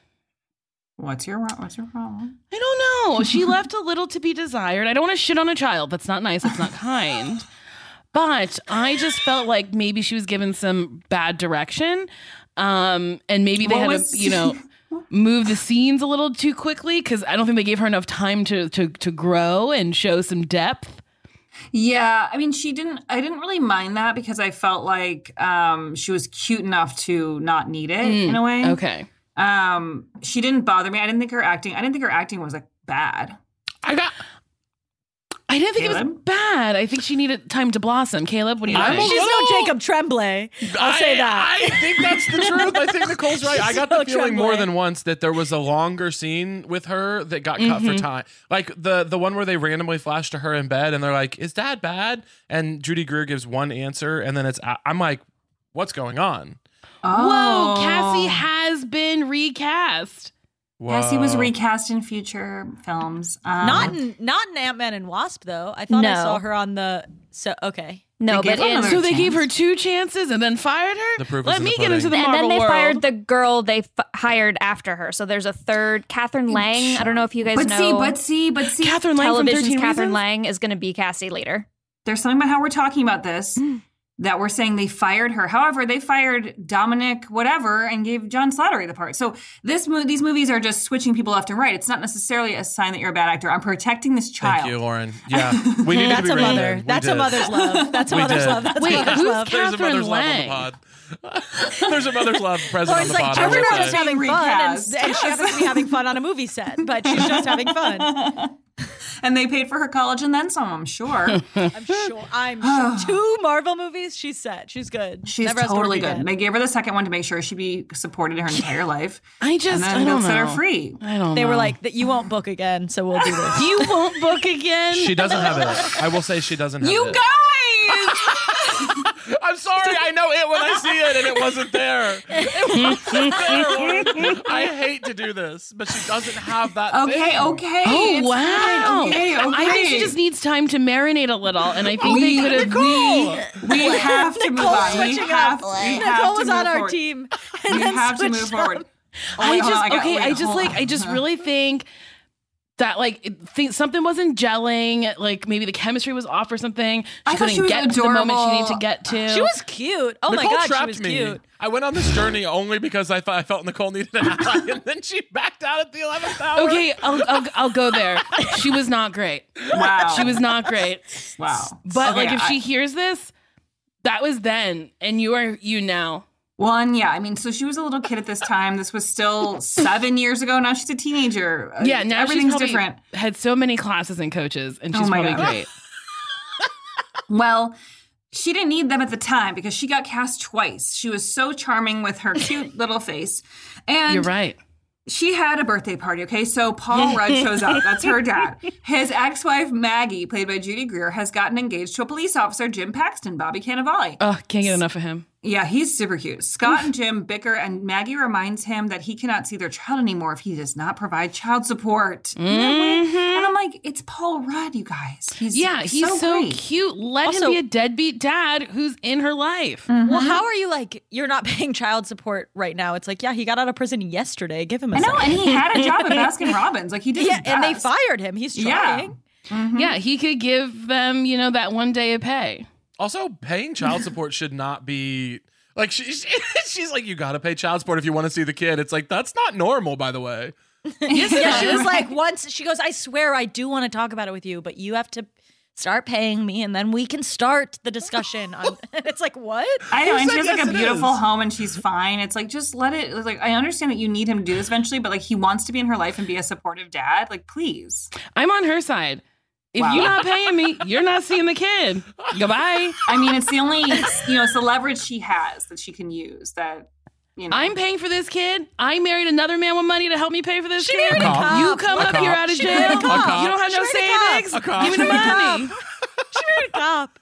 Speaker 9: What's your what's your problem?
Speaker 8: I don't know. She left a little to be desired. I don't want to shit on a child. That's not nice. That's not kind. But I just felt like maybe she was given some bad direction. Um, and maybe they
Speaker 9: What
Speaker 8: had
Speaker 9: was-
Speaker 8: to, you know, move the scenes a little too quickly because I don't think they gave her enough time to, to, to grow and show some depth.
Speaker 9: Yeah, I mean, she didn't. I didn't really mind that because I felt like um, she was cute enough to not need it
Speaker 8: Mm,
Speaker 9: in a way.
Speaker 8: Okay.
Speaker 9: Um, she didn't bother me. I didn't think her acting. I didn't think her acting was like bad.
Speaker 8: I got. I didn't think it
Speaker 9: Caleb?
Speaker 8: was bad. I think she needed time to blossom. Caleb, what do you
Speaker 11: I'm
Speaker 8: think?
Speaker 11: a
Speaker 10: She's no
Speaker 11: little-
Speaker 10: Jacob Tremblay. I'll
Speaker 11: I,
Speaker 10: say that.
Speaker 11: I think that's the truth. I think Nicole's right. I got the
Speaker 10: So
Speaker 11: feeling more
Speaker 10: trembling.
Speaker 11: than once that there was a longer scene with her that got cut
Speaker 8: Mm-hmm.
Speaker 11: for time. Like the the one where they randomly flash to her in bed and they're like, "Is Dad bad?" And Judy Greer gives one answer, and then it's I'm like, "What's going on?"
Speaker 9: Oh.
Speaker 8: Whoa, Cassie has been recast.
Speaker 9: Cassie was
Speaker 11: Whoa.
Speaker 9: recast in future films. Um,
Speaker 10: Not in, not in Ant-Man and Wasp, though. I thought I
Speaker 12: No.
Speaker 10: saw her on the... So, okay.
Speaker 12: No,
Speaker 9: They
Speaker 12: but
Speaker 9: gave her
Speaker 12: in,
Speaker 9: another
Speaker 8: So they
Speaker 9: chance.
Speaker 8: gave her two chances and then fired her?
Speaker 11: The proof is
Speaker 8: Let
Speaker 11: in
Speaker 8: me
Speaker 11: the
Speaker 8: get into the
Speaker 12: and
Speaker 8: Marvel
Speaker 12: then they
Speaker 8: world.
Speaker 12: fired the girl they f- hired after her. So there's a third, Catherine Lang. I don't know if you guys
Speaker 9: But
Speaker 12: know.
Speaker 9: see, but see, but see.
Speaker 8: Catherine Lang from
Speaker 12: Television's
Speaker 8: thirteen
Speaker 12: Catherine
Speaker 8: Reasons?
Speaker 12: Lang is going to be Cassie later.
Speaker 9: There's something about how we're talking about this that we're saying they fired her. However, they fired Dominic whatever and gave John Slattery the part. So this mo- these movies are just switching people left and right. It's not necessarily a sign that you're a bad actor. I'm protecting this child.
Speaker 11: Thank you, Lauren. Yeah, we need to
Speaker 10: That's
Speaker 11: be
Speaker 10: a
Speaker 11: reined
Speaker 10: mother.
Speaker 11: in. We
Speaker 10: That's a
Speaker 11: did.
Speaker 10: mother's love. That's a
Speaker 11: We
Speaker 10: mother's
Speaker 11: did.
Speaker 10: love. That's
Speaker 8: Wait,
Speaker 10: a mother's
Speaker 8: who's
Speaker 10: love.
Speaker 11: There's a
Speaker 8: Catherine
Speaker 11: mother's
Speaker 8: Lang?
Speaker 11: love on the pod. There's a mother's love present
Speaker 10: Lauren's
Speaker 11: on the
Speaker 10: like,
Speaker 11: pod. I will
Speaker 10: everyone's
Speaker 11: say.
Speaker 10: having fun, and,
Speaker 9: Recast.
Speaker 10: and she happens to be having fun on a movie set, but she's just having fun.
Speaker 9: And they paid for her college and then some, I'm sure.
Speaker 10: I'm sure. I'm sure. Two Marvel movies, she's set. She's good.
Speaker 9: She's
Speaker 10: Never has to
Speaker 9: totally
Speaker 10: work
Speaker 9: good.
Speaker 10: again.
Speaker 9: They gave her the second one to make sure she'd be supported her entire life.
Speaker 8: I just,
Speaker 9: and then
Speaker 8: I
Speaker 9: they'll
Speaker 8: don't
Speaker 9: set her
Speaker 8: know.
Speaker 9: free.
Speaker 8: I don't
Speaker 10: They
Speaker 8: know.
Speaker 10: were like, that you won't book again, so we'll do this.
Speaker 8: you won't book again?
Speaker 11: She doesn't have it. I will say she doesn't have
Speaker 9: You
Speaker 11: it.
Speaker 9: guys!
Speaker 11: I'm sorry. I know it when I see it, and it wasn't there. It wasn't there, Lauren. I hate to do this, but she doesn't have that
Speaker 9: Okay,
Speaker 11: thing.
Speaker 9: okay.
Speaker 8: Oh,
Speaker 9: it's
Speaker 8: wow.
Speaker 9: fine. Okay, okay.
Speaker 8: I think she just needs time to marinate a little, and I think they could have...
Speaker 9: We, we have to move
Speaker 10: Nicole
Speaker 9: on. We
Speaker 10: switching
Speaker 9: have,
Speaker 10: up.
Speaker 9: we have
Speaker 10: Nicole
Speaker 9: to
Speaker 10: was
Speaker 9: move
Speaker 10: on our
Speaker 9: forward.
Speaker 10: team. And
Speaker 9: We
Speaker 10: then
Speaker 9: have to move
Speaker 10: switched
Speaker 9: forward.
Speaker 10: up.
Speaker 9: Oh,
Speaker 8: I
Speaker 9: wait,
Speaker 8: just
Speaker 9: hold on, got-
Speaker 8: okay.
Speaker 9: wait,
Speaker 8: I just
Speaker 9: hold
Speaker 8: like
Speaker 9: on.
Speaker 8: I just really think that like it- think something wasn't gelling. Like maybe the chemistry was off or something. She
Speaker 9: I thought
Speaker 8: couldn't
Speaker 9: she was
Speaker 8: get to the moment she
Speaker 9: adorable.
Speaker 8: needed to get to.
Speaker 10: She was cute. Oh
Speaker 11: Nicole
Speaker 10: my God, she
Speaker 11: trapped
Speaker 10: was
Speaker 11: me.
Speaker 10: cute.
Speaker 11: I went on this journey only because I, thought I felt Nicole needed an ally, and then she backed out at the eleventh hour.
Speaker 8: Okay, I'll, I'll I'll go there. She was not great.
Speaker 9: Wow.
Speaker 8: She was not great.
Speaker 9: Wow.
Speaker 8: But
Speaker 9: Okay,
Speaker 8: like if
Speaker 9: I-
Speaker 8: she hears this, that was then, and you are you now.
Speaker 9: One, yeah. I mean, so she was a little kid at this time. This was still seven years ago. Now she's a teenager. Uh,
Speaker 8: Yeah, now
Speaker 9: everything's
Speaker 8: she's probably
Speaker 9: different.
Speaker 8: had so many classes and coaches, and she's
Speaker 9: Oh my
Speaker 8: probably
Speaker 9: God.
Speaker 8: great.
Speaker 9: Well, she didn't need them at the time because she got cast twice. She was so charming with her cute little face. And
Speaker 8: You're right.
Speaker 9: she had a birthday party, okay? So Paul Rudd shows up. That's her dad. His ex-wife, Maggie, played by Judy Greer, has gotten engaged to a police officer, Jim Paxton, Bobby Cannavale.
Speaker 8: Oh, can't get enough of him.
Speaker 9: Yeah, he's super cute. Scott and Jim bicker, and Maggie reminds him that he cannot see their child anymore if he does not provide child support.
Speaker 8: Mm-hmm.
Speaker 9: And I'm like, it's Paul Rudd, you guys. He's
Speaker 8: Yeah, he's so,
Speaker 9: so, great.
Speaker 8: cute. Let
Speaker 10: Also-
Speaker 8: him be a deadbeat dad who's in her life.
Speaker 10: Well, how are you like, you're not paying child support right now? It's like, yeah, he got out of prison yesterday. Give him a
Speaker 9: I know,
Speaker 10: second.
Speaker 9: and he had a job at Baskin Robbins. Like he did.
Speaker 10: Yeah,
Speaker 9: his
Speaker 10: and they
Speaker 9: best.
Speaker 10: fired him. He's
Speaker 9: Yeah.
Speaker 10: trying.
Speaker 9: Mm-hmm.
Speaker 8: Yeah, he could give them, you know, that one day of pay.
Speaker 11: Also, paying child support should not be like she, she's like, you got to pay child support if you want to see the kid. It's like that's not normal, by the way.
Speaker 10: Yeah, she was like, once, she goes, I swear I do want to talk about it with you, but you have to start paying me and then we can start the discussion. On, it's like, what?
Speaker 9: I know,
Speaker 11: Who
Speaker 9: and she
Speaker 11: said
Speaker 9: has like
Speaker 11: yes,
Speaker 9: a
Speaker 11: it
Speaker 9: beautiful
Speaker 11: is?
Speaker 9: home, and she's fine. It's like just let it. It's like I understand that you need him to do this eventually, but like he wants to be in her life and be a supportive dad. Like please.
Speaker 8: I'm on her side. If
Speaker 9: Wow.
Speaker 8: you're not paying me, you're not seeing the kid. Goodbye.
Speaker 9: I mean, it's the only you know, it's the leverage she has that she can use. That you know,
Speaker 8: I'm paying for this kid. I married another man with money to help me pay for this
Speaker 10: She
Speaker 8: kid.
Speaker 10: married a cop.
Speaker 8: You come
Speaker 11: A
Speaker 8: up
Speaker 11: cop.
Speaker 8: here out of
Speaker 10: She
Speaker 8: jail.
Speaker 10: married a cop.
Speaker 8: You don't have
Speaker 10: She
Speaker 8: no
Speaker 10: married a cop.
Speaker 8: savings.
Speaker 11: A cop.
Speaker 8: Give me the
Speaker 10: She married a
Speaker 8: money.
Speaker 10: She married a cop.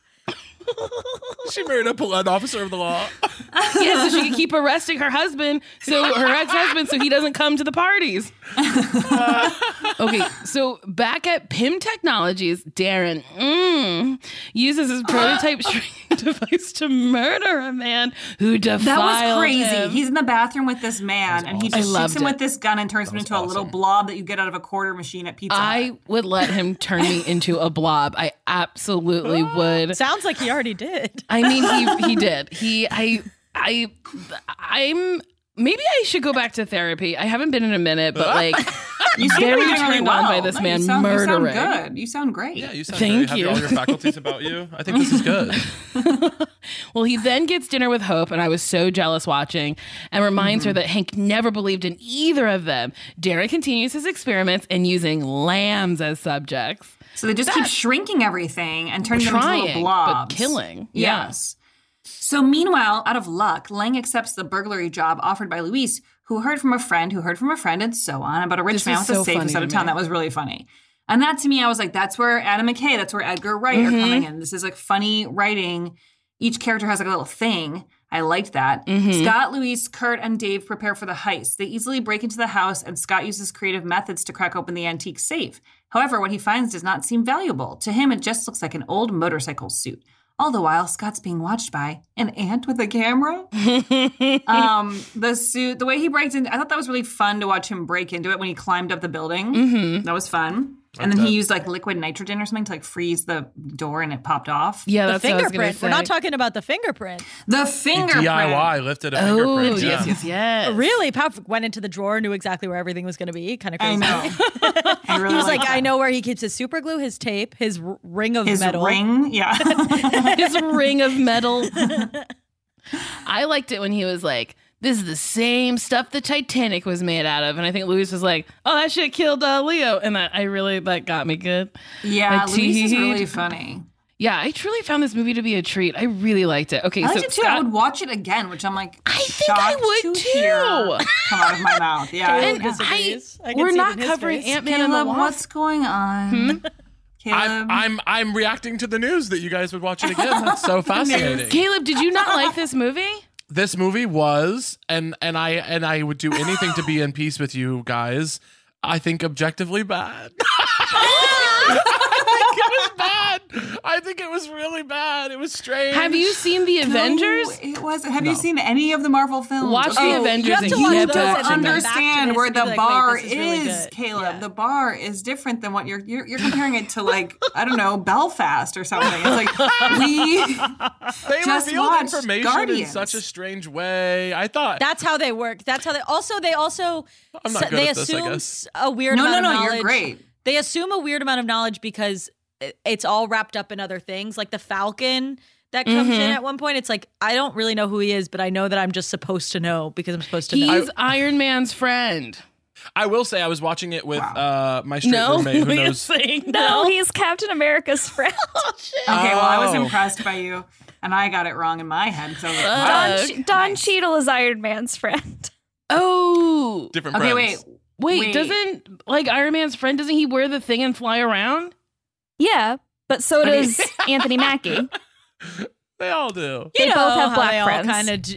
Speaker 11: She married a pol- an officer of the law.
Speaker 8: Yeah, so she can keep arresting her husband, so her ex-husband, so he doesn't come to the parties. Uh, okay, so back at P I M Technologies, Darren mm, uses his prototype shrinking device to murder a man who defiled
Speaker 9: that was crazy.
Speaker 8: him.
Speaker 9: He's in the bathroom with this man, and he
Speaker 8: I
Speaker 9: just
Speaker 8: loved
Speaker 9: shoots him
Speaker 8: it.
Speaker 9: with this gun and turns him into a little
Speaker 11: awesome.
Speaker 9: blob that you get out of a quarter machine at Pizza Hut.
Speaker 8: I would let him turn me into a blob. I absolutely would.
Speaker 10: Sounds like he already did.
Speaker 8: I mean, he he did. He I I I'm maybe I should go back to therapy. I haven't been in a minute, but like
Speaker 9: You seem
Speaker 8: very
Speaker 9: to be doing really
Speaker 8: turned on
Speaker 9: well.
Speaker 8: by this
Speaker 9: No,
Speaker 8: man
Speaker 9: you sound,
Speaker 8: murdering.
Speaker 9: You sound good. You sound great.
Speaker 11: Yeah, you sound
Speaker 8: Thank
Speaker 11: very,
Speaker 8: you.
Speaker 11: have all your faculties about you. I think this is good.
Speaker 8: Well, he then gets dinner with Hope, and I was so jealous watching, and reminds her that Hank never believed in either of them. Darren continues his experiments and using lambs as subjects.
Speaker 9: So they just keep shrinking everything and turning them into
Speaker 8: Trying,
Speaker 9: little
Speaker 8: but
Speaker 9: blobs.
Speaker 8: killing. Yeah.
Speaker 9: Yes. So meanwhile, out of luck, Lang accepts the burglary job offered by Luis, who heard from a friend, who heard from a friend, and so on, about a rich
Speaker 8: This
Speaker 9: man
Speaker 8: was
Speaker 9: with a
Speaker 8: so
Speaker 9: safe
Speaker 8: funny
Speaker 9: instead
Speaker 8: to
Speaker 9: of town.
Speaker 8: me.
Speaker 9: That was really funny. And that to me, I was like, that's where Adam McKay, that's where Edgar Wright
Speaker 8: Mm-hmm.
Speaker 9: are coming in. This is like funny writing. Each character has like a little thing. I liked that.
Speaker 8: Mm-hmm.
Speaker 9: Scott, Luis, Kurt, and Dave prepare for the heist. They easily break into the house, and Scott uses creative methods to crack open the antique safe. However, what he finds does not seem valuable. To him, it just looks like an old motorcycle suit. All the while, Scott's being watched by an ant with a camera. um, the suit, the way he breaks in, I thought that was really fun to watch him break into it when he climbed up the building.
Speaker 8: Mm-hmm.
Speaker 9: That was fun. And then he used like liquid nitrogen or something to like freeze the door and it popped off.
Speaker 8: Yeah,
Speaker 10: The
Speaker 8: that's what I was gonna
Speaker 10: fingerprint.
Speaker 8: say.
Speaker 10: We're not talking about the fingerprint.
Speaker 9: The
Speaker 11: He
Speaker 9: fingerprint.
Speaker 11: D I Y lifted a
Speaker 8: Oh,
Speaker 11: fingerprint.
Speaker 8: yes,
Speaker 11: yeah.
Speaker 8: yes, yes.
Speaker 10: Really? Pop went into the drawer, knew exactly where everything was going to be. Kind of
Speaker 9: I
Speaker 10: crazy.
Speaker 9: know. I really
Speaker 10: He was
Speaker 9: like
Speaker 10: like,
Speaker 9: that.
Speaker 10: I know where he keeps his super glue, his tape, his r- ring of
Speaker 9: His
Speaker 10: metal.
Speaker 9: ring, yeah.
Speaker 8: His ring of metal. I liked it when he was like, this is the same stuff the Titanic was made out of. And I think Luis was like, oh, that shit killed uh, Leo. And that I really, that got me good.
Speaker 9: Yeah,
Speaker 8: I
Speaker 9: Luis is
Speaker 8: teed.
Speaker 9: really funny.
Speaker 8: Yeah, I truly found this movie to be a treat. I really liked it. Okay,
Speaker 9: I
Speaker 8: so
Speaker 9: liked it too.
Speaker 8: Scott,
Speaker 9: I would watch it again, which I'm like,
Speaker 8: I think I
Speaker 9: shocked
Speaker 8: would
Speaker 9: to
Speaker 8: too.
Speaker 9: hear come out of my mouth. Yeah.
Speaker 10: Caleb
Speaker 8: and
Speaker 10: disagrees. I, can
Speaker 8: we're
Speaker 10: see it
Speaker 8: not
Speaker 10: in his
Speaker 8: covering
Speaker 10: face.
Speaker 8: Ant Man and the
Speaker 9: Caleb,
Speaker 8: Wasp.
Speaker 9: what's going on?
Speaker 8: Hmm?
Speaker 9: Caleb,
Speaker 11: I'm, I'm I'm reacting to the news that you guys would watch it again. That's so fascinating.
Speaker 8: Caleb, did you not like this movie?
Speaker 11: This movie was, and and I and I would do anything to be in peace with you guys. I think objectively bad. I think it was bad. I think it was really bad. It was strange.
Speaker 8: Have you seen The Avengers?
Speaker 9: No, it was. Have
Speaker 11: No.
Speaker 9: you seen any of the Marvel films?
Speaker 8: Watch The Avengers
Speaker 10: you have
Speaker 8: and
Speaker 10: to
Speaker 8: keep
Speaker 10: watch
Speaker 8: it
Speaker 10: those
Speaker 8: back
Speaker 10: and
Speaker 8: to
Speaker 10: then
Speaker 8: me.
Speaker 10: come back to
Speaker 9: understand
Speaker 10: this
Speaker 9: where
Speaker 10: and be
Speaker 9: the
Speaker 10: like, wait,
Speaker 9: bar
Speaker 10: this is really
Speaker 9: is,
Speaker 10: good.
Speaker 9: Caleb.
Speaker 10: Yeah.
Speaker 9: The bar is different than what you're you're, you're comparing it to, like, I don't know, Belfast or something. It's like we
Speaker 11: They
Speaker 9: just
Speaker 11: revealed
Speaker 9: watched
Speaker 11: information
Speaker 9: Guardians.
Speaker 11: in such a strange way. I thought
Speaker 10: That's how they work. That's how they also they also
Speaker 11: I'm not
Speaker 10: so-
Speaker 11: good
Speaker 10: they
Speaker 11: at this, I
Speaker 10: assume
Speaker 11: guess.
Speaker 10: a weird
Speaker 9: No, no,
Speaker 10: amount
Speaker 9: no,
Speaker 10: of
Speaker 9: you're
Speaker 10: knowledge.
Speaker 9: great.
Speaker 10: They assume a weird amount of knowledge because it- it's all wrapped up in other things, like the Falcon that comes in at one point. It's like I don't really know who he is, but I know that I'm just supposed to know because I'm supposed to know.
Speaker 8: He's Iron Man's friend.
Speaker 11: I will say I was watching it with
Speaker 9: Wow.
Speaker 11: uh, my straight
Speaker 8: No,
Speaker 11: roommate who
Speaker 8: Leah's
Speaker 11: knows.
Speaker 8: saying
Speaker 12: No,
Speaker 8: no.
Speaker 12: he's Captain America's friend.
Speaker 9: Okay, well, I was
Speaker 11: Oh.
Speaker 9: impressed by you, and I got it wrong in my head. So I was like,
Speaker 8: Uh,
Speaker 9: wow.
Speaker 12: Don, Che- Don Cheadle is Iron Man's friend.
Speaker 8: Oh,
Speaker 11: Different
Speaker 9: Okay,
Speaker 11: friends.
Speaker 9: wait.
Speaker 8: wait,
Speaker 9: Wait.
Speaker 8: doesn't like Iron Man's friend? Doesn't he wear the thing and fly around?
Speaker 12: Yeah, but so
Speaker 8: Okay.
Speaker 12: does Anthony Mackie.
Speaker 11: They all do.
Speaker 12: They
Speaker 10: you know
Speaker 12: both have
Speaker 10: how
Speaker 12: black
Speaker 10: they all
Speaker 12: friends.
Speaker 10: kind of. Do-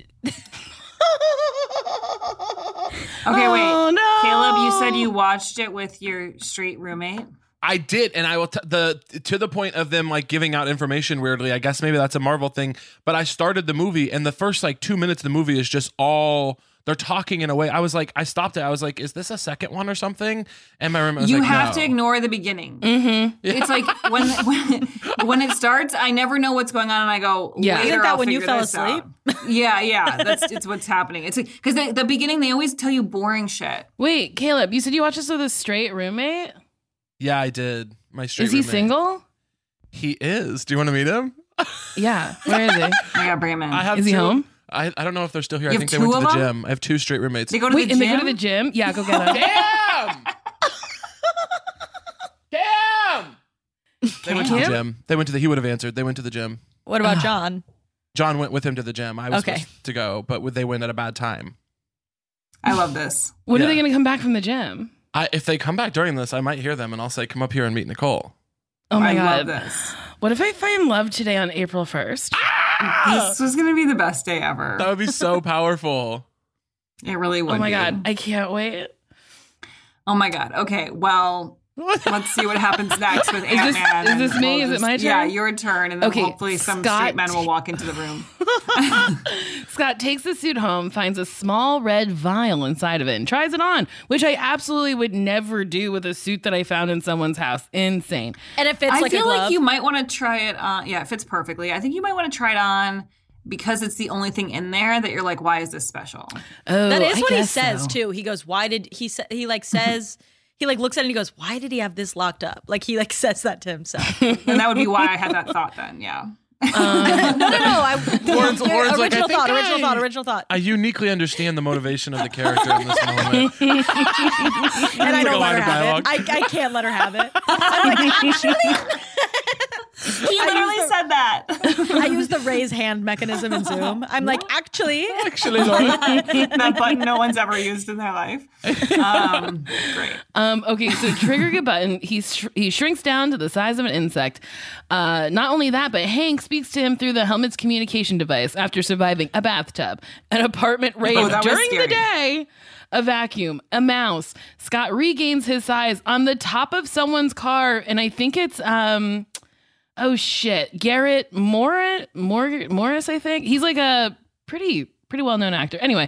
Speaker 9: Okay, wait.
Speaker 8: Oh, no.
Speaker 9: Caleb, you said you watched it with your straight roommate.
Speaker 11: I did, and I will t- the to the point of them like giving out information weirdly. I guess maybe that's a Marvel thing, but I started the movie, and the first like two minutes of the movie is just all they're talking in a way. I was like, I stopped it. I was like, is this a second one or something? And my roommate was
Speaker 9: You
Speaker 11: like,
Speaker 9: have
Speaker 11: no.
Speaker 9: to ignore the beginning.
Speaker 8: Mm-hmm.
Speaker 9: It's like when, when when it starts, I never know what's going on, and I go,
Speaker 8: Yeah.
Speaker 9: later
Speaker 10: Isn't that
Speaker 9: I'll
Speaker 10: when you
Speaker 9: figure
Speaker 10: fell
Speaker 9: this
Speaker 10: asleep?
Speaker 9: out. Yeah, yeah, that's it's what's happening. It's because the, the beginning they always tell you boring shit.
Speaker 8: Wait, Caleb, you said you watched this with a straight roommate.
Speaker 11: Yeah, I did. My straight
Speaker 8: Is he
Speaker 11: roommate.
Speaker 8: single?
Speaker 11: He is. Do you want to meet him?
Speaker 8: Yeah. Where is he?
Speaker 9: I gotta bring him in.
Speaker 11: I have
Speaker 8: Is he
Speaker 11: two-
Speaker 8: home?
Speaker 11: I, I don't know if they're still here.
Speaker 9: You
Speaker 11: I
Speaker 9: have
Speaker 11: think they went
Speaker 9: two
Speaker 11: to the
Speaker 9: of them?
Speaker 11: gym. I have two straight roommates.
Speaker 9: They go to
Speaker 8: Wait,
Speaker 9: the
Speaker 8: and
Speaker 9: gym.
Speaker 8: they go to the gym? Yeah, go get him.
Speaker 11: Damn! Damn! They went to the
Speaker 8: Cam?
Speaker 11: gym. They went to the. He would have answered. They went to the gym.
Speaker 10: what about John?
Speaker 11: John went with him to the gym. I was
Speaker 10: Okay.
Speaker 11: supposed to go, but they went at a bad time.
Speaker 9: I love this.
Speaker 8: When are
Speaker 11: Yeah.
Speaker 8: they going to come back from the gym?
Speaker 11: I, if they come back during this, I might hear them and I'll say, "Come up here and meet Nicole."
Speaker 8: Oh my
Speaker 9: I
Speaker 8: god.
Speaker 9: love this.
Speaker 8: What if I find love today on April first?
Speaker 9: This was gonna be the best day ever.
Speaker 11: That would be so powerful.
Speaker 9: It really would.
Speaker 8: Oh my
Speaker 9: be.
Speaker 8: god, I can't wait.
Speaker 9: Oh my god. Okay. Well, let's see what happens next with
Speaker 8: Is this-
Speaker 9: Ant Man.
Speaker 8: is this me? Is it my
Speaker 9: Yeah,
Speaker 8: turn?
Speaker 9: your turn, and then
Speaker 8: Okay,
Speaker 9: hopefully some
Speaker 8: Scott-
Speaker 9: straight men will walk into the room.
Speaker 8: Scott takes the suit home, finds a small red vial inside of it, and tries it on, which I absolutely would never do with a suit that I found in someone's house. Insane.
Speaker 10: And it fits
Speaker 9: I
Speaker 10: like a
Speaker 9: feel
Speaker 10: glove.
Speaker 9: like you might want to try it on. Yeah, it fits perfectly. I think you might want to try it on because it's the only thing in there that you're like, why is this special?
Speaker 8: Oh,
Speaker 10: That is
Speaker 8: I
Speaker 10: what he
Speaker 8: guess
Speaker 10: says
Speaker 8: so.
Speaker 10: too. He goes, "Why did he?" Sa- he like says, he like looks at it and he goes, "Why did he have this locked up?" Like he like says that to himself.
Speaker 9: And that would be why I had that thought then. Yeah.
Speaker 10: no, no, no. I,
Speaker 11: Lauren's-
Speaker 10: yeah,
Speaker 11: Lauren's
Speaker 10: original
Speaker 11: like, I think
Speaker 10: thought. Original
Speaker 11: I-
Speaker 10: thought. Original thought.
Speaker 11: I uniquely understand the motivation of the character in this moment.
Speaker 10: and I
Speaker 11: like
Speaker 10: don't
Speaker 11: a
Speaker 10: let
Speaker 11: line
Speaker 10: her
Speaker 11: of
Speaker 10: have
Speaker 11: dialogue.
Speaker 10: it. I, I can't let her have it. I'm like, actually,
Speaker 9: He literally
Speaker 10: the-
Speaker 9: said that.
Speaker 10: I use the raise hand mechanism in Zoom. I'm like, actually,
Speaker 11: Actually, Lauren.
Speaker 9: That button no one's ever used in their life. Um, great.
Speaker 8: Um, okay, so triggering a button, he sh- he shrinks down to the size of an insect. Uh, not only that, but Hank speaks to him through the helmet's communication device after surviving a bathtub, an apartment raid
Speaker 9: Oh, that was
Speaker 8: during the
Speaker 9: scary.
Speaker 8: day, a vacuum, a mouse. Scott regains his size on the top of someone's car, and I think it's um, oh shit, Garrett Morris, Mor- Morris, I think. He's like a pretty, pretty well-known actor. Anyway,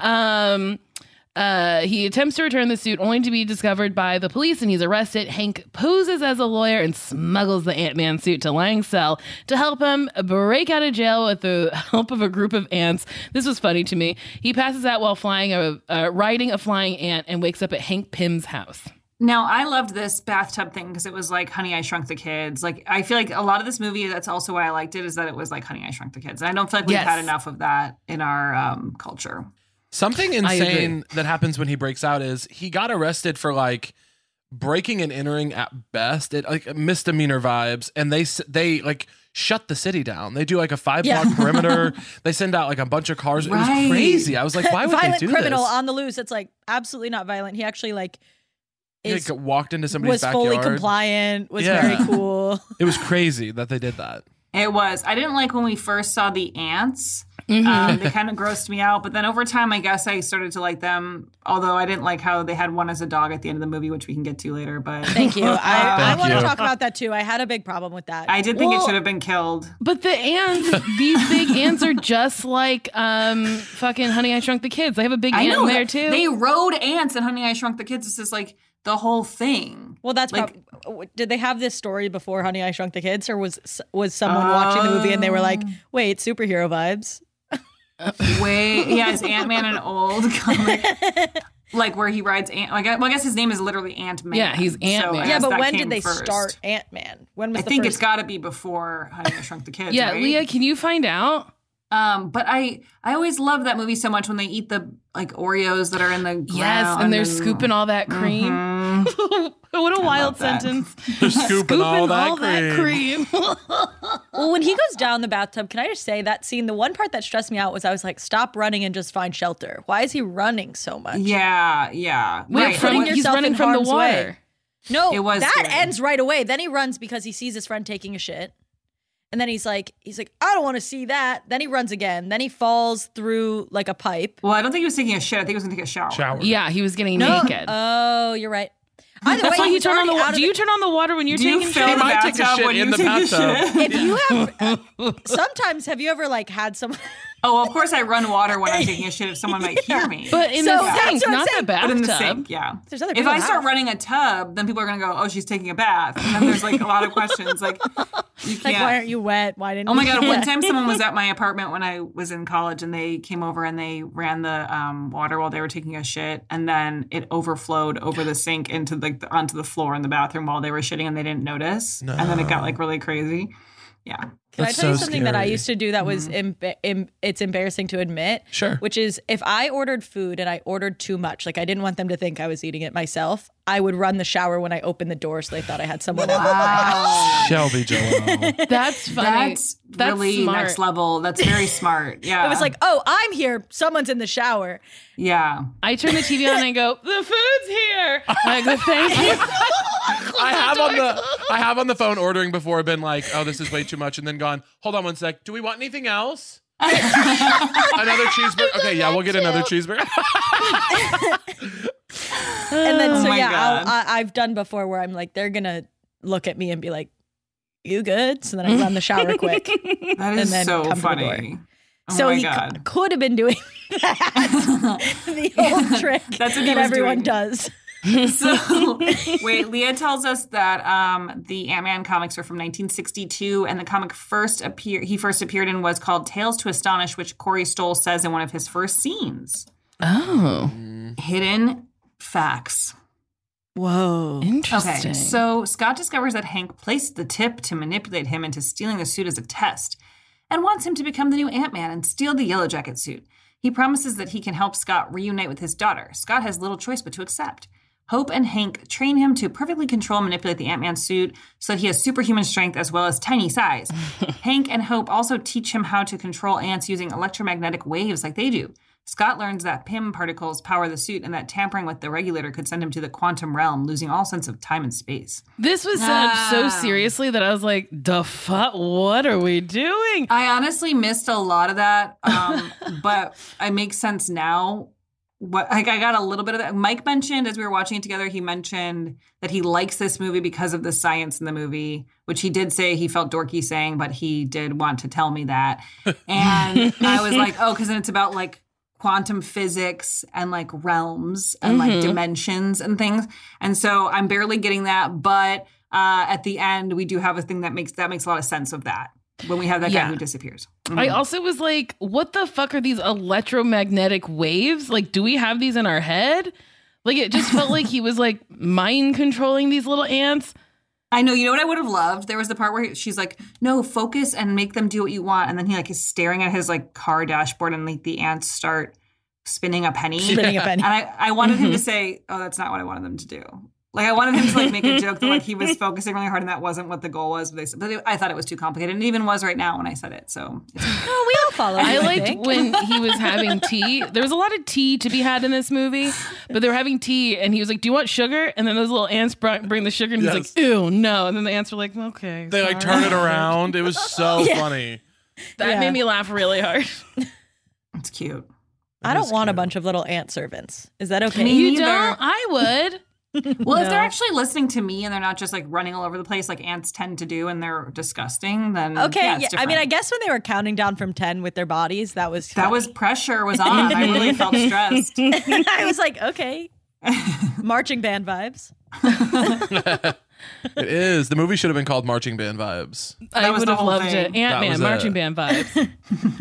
Speaker 8: um, uh, he attempts to return the suit only to be discovered by the police, and he's arrested. Hank poses as a lawyer and smuggles the Ant-Man suit to Lang's cell to help him break out of jail with the help of a group of ants. This was funny to me. He passes out while flying a, uh, riding a flying ant and wakes up at Hank Pym's house.
Speaker 9: Now, I loved this bathtub thing because it was like Honey, I Shrunk the Kids. Like, I feel like a lot of this movie, that's also why I liked it, is that it was like Honey, I Shrunk the Kids. And I don't feel like we've
Speaker 8: Yes.
Speaker 9: had enough of that in our um, culture.
Speaker 11: Something insane that happens when he breaks out is he got arrested for like breaking and entering at best, it like misdemeanor vibes, and they s- they like shut the city down. They do like a five block
Speaker 10: Yeah.
Speaker 11: perimeter. They send out like a bunch of cars. It
Speaker 9: Right.
Speaker 11: was crazy. I was like, why would
Speaker 10: violent
Speaker 11: they do
Speaker 10: criminal
Speaker 11: this?
Speaker 10: on the loose. It's like absolutely not violent. He actually like
Speaker 11: He
Speaker 10: is
Speaker 11: like, walked into somebody's
Speaker 10: was
Speaker 11: backyard.
Speaker 10: fully compliant. Was
Speaker 11: Yeah.
Speaker 10: very cool.
Speaker 11: It was crazy that they did that.
Speaker 9: It was. I didn't like when we first saw the ants.
Speaker 8: Mm-hmm.
Speaker 9: Um, they kind of grossed me out. But then over time, I guess I started to like them. Although I didn't like how they had one as a dog at the end of the movie, which we can get to later. But
Speaker 10: Thank you. I, I
Speaker 11: Thank
Speaker 10: want to
Speaker 11: you.
Speaker 10: talk about that too. I had a big problem with that.
Speaker 9: I did think
Speaker 8: Well-
Speaker 9: it should have been killed.
Speaker 8: But the ants, these big ants are just like um, fucking Honey, I Shrunk the Kids. They have a big
Speaker 9: I
Speaker 8: ant
Speaker 9: know
Speaker 8: in there
Speaker 9: that-
Speaker 8: too.
Speaker 9: They rode ants in Honey, I Shrunk the Kids. This is like the whole thing.
Speaker 10: Well, that's
Speaker 9: like,
Speaker 10: prob- did they have this story before Honey, I Shrunk the Kids, or was was someone watching the movie and they were like, "Wait, superhero vibes"?
Speaker 9: way. He has Ant-Man, an old comic, like where he rides Ant. Like, well, I guess his name is literally Ant-Man.
Speaker 8: Yeah, he's
Speaker 9: So
Speaker 8: Ant-Man.
Speaker 9: I
Speaker 10: Yeah,
Speaker 9: guess
Speaker 10: but
Speaker 9: that
Speaker 10: when
Speaker 9: came
Speaker 10: did they
Speaker 9: first.
Speaker 10: start Ant-Man? When was
Speaker 9: I
Speaker 10: the
Speaker 9: think
Speaker 10: first?
Speaker 9: it's got to be before Honey, I Shrunk the Kids.
Speaker 8: yeah,
Speaker 9: right?
Speaker 8: Leah, can you find out?
Speaker 9: Um, but I I always love that movie so much when they eat the like Oreos that are in the ground.
Speaker 8: Yes, and they're scooping all that cream.
Speaker 9: Mhm.
Speaker 8: What a wild
Speaker 9: love that.
Speaker 8: sentence.
Speaker 11: They're scooping all that
Speaker 8: cream.
Speaker 10: Well, when he goes down the bathtub, can I just say that scene? The one part that stressed me out was I was like, "Stop running and just find shelter." Why is he running so much?
Speaker 9: Yeah, yeah.
Speaker 8: Wait,
Speaker 9: right.
Speaker 8: from,
Speaker 10: putting
Speaker 8: he's
Speaker 10: yourself
Speaker 8: running
Speaker 10: in
Speaker 8: from the
Speaker 10: harm's
Speaker 8: water.
Speaker 10: way. No,
Speaker 9: It was
Speaker 10: that
Speaker 9: scary.
Speaker 10: ends right away. Then he runs because he sees his friend taking a shit. And then he's like, he's like, I don't want to see that. Then he runs again. Then he falls through like a pipe.
Speaker 9: Well, I don't think he was taking a shit. I think he was going to take a shower.
Speaker 11: Shower.
Speaker 8: Yeah, he was getting
Speaker 10: No.
Speaker 8: naked.
Speaker 10: Oh, you're right. Either way,
Speaker 8: That's why
Speaker 10: he
Speaker 8: you
Speaker 10: was
Speaker 8: turn on the
Speaker 10: already
Speaker 8: water.
Speaker 10: out of
Speaker 8: Do
Speaker 10: the-
Speaker 8: you turn on the water when you're
Speaker 9: Do you
Speaker 8: taking
Speaker 9: fill
Speaker 8: shit?
Speaker 9: the
Speaker 11: might take a
Speaker 9: bathtub
Speaker 11: shit
Speaker 9: when
Speaker 11: in
Speaker 9: you
Speaker 11: the
Speaker 9: take a
Speaker 11: bathtub.
Speaker 9: shit?
Speaker 10: If you have, uh, sometimes have you ever like had someone?
Speaker 9: Oh, well, of course I run water when I'm taking a shit if someone might hear me.
Speaker 8: But in
Speaker 10: So
Speaker 8: the
Speaker 10: that's
Speaker 8: sink,
Speaker 10: what I'm
Speaker 8: not the
Speaker 10: saying.
Speaker 8: bathtub.
Speaker 9: But in the sink, yeah.
Speaker 10: There's other
Speaker 9: if
Speaker 10: people
Speaker 9: I
Speaker 10: in the
Speaker 9: start
Speaker 10: house.
Speaker 9: running a tub, then people are going to go, oh, she's taking a bath. And then there's like a lot of questions. Like, you can't.
Speaker 10: Like, why aren't you wet? Why didn't?
Speaker 9: Oh my
Speaker 10: you
Speaker 9: God,
Speaker 10: do
Speaker 9: one
Speaker 10: that?
Speaker 9: time someone was at my apartment when I was in college and they came over and they ran the um, water while they were taking a shit. And then it overflowed over the sink into like the, onto the floor in the bathroom while they were shitting and they didn't notice.
Speaker 11: No.
Speaker 9: And then it got like really crazy. Yeah.
Speaker 10: Can
Speaker 11: That's
Speaker 10: I tell you
Speaker 11: so
Speaker 10: something that I
Speaker 11: scary.
Speaker 10: used to do that was emba- em- it's embarrassing to admit?
Speaker 11: Sure.
Speaker 10: Which is if I ordered food and I ordered too much, like I didn't want them to think I was eating it myself, I would run the shower when I opened the door so they thought I had someone else.
Speaker 9: Wow.
Speaker 11: Shelby Joel.
Speaker 8: That's funny.
Speaker 9: That's,
Speaker 8: That's
Speaker 9: really
Speaker 8: smart.
Speaker 9: next level. That's very smart. Yeah.
Speaker 10: It was like, oh, I'm here. Someone's in the shower.
Speaker 9: yeah.
Speaker 8: I turn the T V on and I go, the food's here. I go, thank you.
Speaker 11: I have on the I have on the phone ordering before been like, oh, this is way too much, and then gone, hold on one sec. Do we want anything else? Another cheeseburger? Okay, yeah, we'll get another cheeseburger.
Speaker 10: And then,
Speaker 9: Oh
Speaker 10: so
Speaker 9: my
Speaker 10: yeah, I'll,
Speaker 9: God.
Speaker 10: I, I've done before where I'm like, they're going to look at me and be like, you good? So then I run the shower quick.
Speaker 9: That
Speaker 10: And
Speaker 9: is
Speaker 10: then
Speaker 9: so
Speaker 10: come to the
Speaker 9: funny. Oh
Speaker 10: so
Speaker 9: my
Speaker 10: he c-
Speaker 9: God.
Speaker 10: could have been doing that. The old trick
Speaker 9: That's what he
Speaker 10: that
Speaker 9: was
Speaker 10: everyone
Speaker 9: doing.
Speaker 10: does.
Speaker 9: So, wait, Leah tells us that um, the Ant-Man comics are from nineteen sixty-two, and the comic first appear he first appeared in was called Tales to Astonish, which Corey Stoll says in one of his first scenes.
Speaker 8: Oh,
Speaker 9: Hidden facts.
Speaker 10: Whoa.
Speaker 8: interesting.
Speaker 9: Okay, so Scott discovers that Hank placed the tip to manipulate him into stealing the suit as a test and wants him to become the new Ant-Man and steal the Yellow Jacket suit. He promises that he can help Scott reunite with his daughter. Scott has little choice but to accept. Hope and Hank train him to perfectly control and manipulate the Ant-Man suit so that he has superhuman strength as well as tiny size. Hank and Hope also teach him how to control ants using electromagnetic waves like they do. Scott learns that P I M particles power the suit and that tampering with the regulator could send him to the quantum realm, losing all sense of time and space.
Speaker 8: This was set up so
Speaker 9: Ah.
Speaker 8: seriously that I was like, the fuck? What are we doing?
Speaker 9: I honestly missed a lot of that, um, but it makes sense now. what like I got a little bit of that. Mike mentioned as we were watching it together, he mentioned that he likes this movie because of the science in the movie, which he did say he felt dorky saying, but he did want to tell me that. And I was like, oh, because then it's about like quantum physics and like realms and
Speaker 8: Mm-hmm.
Speaker 9: like dimensions and things. And so I'm barely getting that, but uh, at the end we do have a thing that makes that makes a lot of sense of that when we have that
Speaker 8: Yeah.
Speaker 9: guy who disappears. Mhm.
Speaker 8: I also was like, what the fuck are these electromagnetic waves? Like, do we have these in our head? Like, it just felt like he was like mind controlling these little ants.
Speaker 9: I know. You know what I would have loved? There was the part where she's like, no, focus and make them do what you want. And then he like is staring at his like car dashboard and like the ants start spinning a penny.
Speaker 10: Spinning a penny.
Speaker 9: And I, I wanted him to say, oh, that's not what I wanted them to do. Like I wanted him to like make a joke that like he was focusing really hard and that wasn't what the goal was. But, they, but it, I thought it was too complicated. And it even was right now when I said it. So it's
Speaker 10: No, we all follow.
Speaker 8: I
Speaker 10: you,
Speaker 8: liked
Speaker 10: think.
Speaker 8: when he was having tea. There was a lot of tea to be had in this movie, but they were having tea, and he was like, "Do you want sugar?" And then those little ants brought, bring the sugar, and he's
Speaker 11: Yes.
Speaker 8: like, "Ew, no." And then the ants were like, "Okay."
Speaker 11: They like
Speaker 8: sorry."
Speaker 11: turn it around. It was so
Speaker 10: Yeah.
Speaker 11: funny.
Speaker 8: That
Speaker 10: Yeah.
Speaker 8: made me laugh really hard.
Speaker 9: it's cute.
Speaker 10: I don't
Speaker 11: is
Speaker 10: want a
Speaker 11: cute.
Speaker 10: bunch of little ant servants. Is that okay?
Speaker 9: Me
Speaker 8: You
Speaker 9: neither.
Speaker 8: don't? I would.
Speaker 9: Well, if
Speaker 10: No.
Speaker 9: they're actually listening to me and they're not just like running all over the place like ants tend to do and they're disgusting, then
Speaker 10: Okay,
Speaker 9: yeah,
Speaker 10: yeah,
Speaker 9: it's
Speaker 10: I mean, I
Speaker 9: different.
Speaker 10: guess when they were counting down from ten with their bodies, that was
Speaker 9: that was pressure was on. I really felt stressed.
Speaker 10: I was like, okay, marching band vibes.
Speaker 11: It is. The movie should have been called Marching Band Vibes.
Speaker 8: I
Speaker 9: was
Speaker 8: would
Speaker 9: the
Speaker 8: have
Speaker 9: whole
Speaker 8: loved
Speaker 9: thing.
Speaker 8: it. Ant
Speaker 11: That
Speaker 8: Man,
Speaker 11: was
Speaker 8: marching
Speaker 11: it.
Speaker 8: band vibes.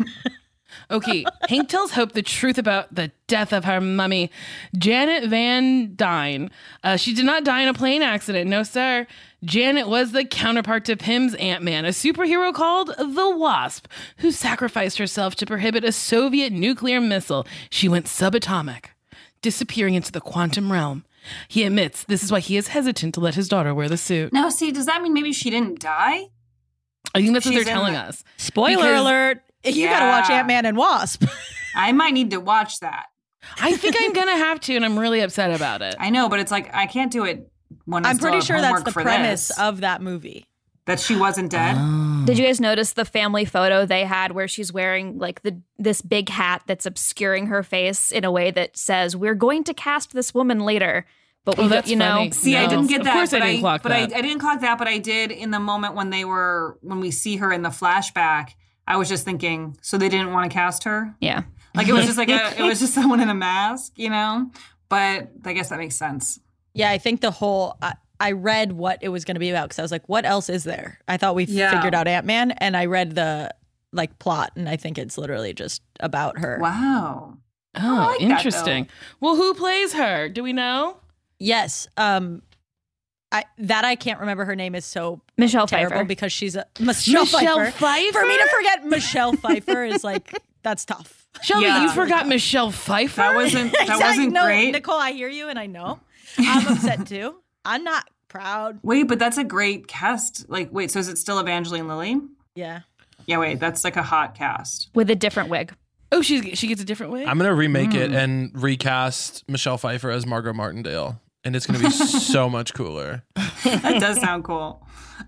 Speaker 8: Okay, Hank tells Hope the truth about the death of her mummy, Janet Van Dyne. Uh, she did not die in a plane accident. No, sir. Janet was the counterpart to Pym's Ant-Man, a superhero called the Wasp, who sacrificed herself to prohibit a Soviet nuclear missile. She went subatomic, disappearing into the quantum realm. He admits this is why he is hesitant to let his daughter wear the suit.
Speaker 9: Now, see, does that mean maybe she didn't die?
Speaker 8: I think that's what
Speaker 9: She's
Speaker 8: they're
Speaker 9: in
Speaker 8: telling
Speaker 9: the-
Speaker 8: us.
Speaker 10: Spoiler
Speaker 8: Because-
Speaker 10: alert. You gotta watch
Speaker 9: Yeah.
Speaker 10: Ant-Man and Wasp.
Speaker 9: I might need to watch that.
Speaker 8: I think I'm gonna have to, and I'm really upset about it.
Speaker 9: I know, but it's like I can't do it when I
Speaker 10: I'm
Speaker 9: still
Speaker 10: pretty
Speaker 9: have
Speaker 10: sure that's
Speaker 9: homework
Speaker 10: the
Speaker 9: for
Speaker 10: premise
Speaker 9: this.
Speaker 10: of that movie.
Speaker 9: That she wasn't dead.
Speaker 12: Did you guys notice the family photo they had where she's wearing like the this big hat that's obscuring her face in a way that says, "We're going to cast this woman later." But we,
Speaker 8: Oh,
Speaker 12: don't-
Speaker 8: that's
Speaker 12: you know,
Speaker 8: funny.
Speaker 9: See, I
Speaker 8: No.
Speaker 9: didn't get
Speaker 8: Of
Speaker 9: that.
Speaker 8: course I
Speaker 9: but
Speaker 8: didn't clock
Speaker 9: but
Speaker 8: that.
Speaker 9: I, I didn't clock that, but I did in the moment when they were when we see her in the flashback. I was just thinking, so they didn't want to cast her.
Speaker 12: yeah.
Speaker 9: Like it was just like a, it was just someone in a mask, you know. But I guess that makes sense.
Speaker 10: Yeah, I think the whole. I, I read what it was going to be about because I was like, what else is there? I thought we
Speaker 9: Yeah.
Speaker 10: figured out Ant-Man, and I read the like plot, and I think it's literally just about her.
Speaker 9: Wow.
Speaker 8: Oh,
Speaker 9: like that,
Speaker 8: interesting. Well, who plays her? Do we know?
Speaker 10: Yes. Um, I that I can't remember her name is so
Speaker 12: Michelle
Speaker 10: terrible
Speaker 12: Pfeiffer.
Speaker 10: because she's a Michelle,
Speaker 8: Michelle
Speaker 10: Pfeiffer.
Speaker 8: Pfeiffer?
Speaker 10: For me to forget Michelle Pfeiffer is like that's tough.
Speaker 8: Shelby,
Speaker 9: Yeah.
Speaker 8: you forgot Michelle Pfeiffer?
Speaker 9: That wasn't that
Speaker 10: Exactly.
Speaker 9: wasn't
Speaker 10: no,
Speaker 9: great.
Speaker 10: Nicole, I hear you, and I know I'm upset too. I'm not proud.
Speaker 9: Wait, but that's a great cast. Like, wait, so is it still Evangeline Lilly?
Speaker 10: Yeah.
Speaker 9: Yeah, wait, that's like a hot cast.
Speaker 12: With a different wig.
Speaker 8: Oh, she's, she gets a different way?
Speaker 11: I'm gonna remake
Speaker 9: Hmm.
Speaker 11: it and recast Michelle Pfeiffer as Margot Martindale, and it's gonna be so much cooler.
Speaker 9: That does sound cool.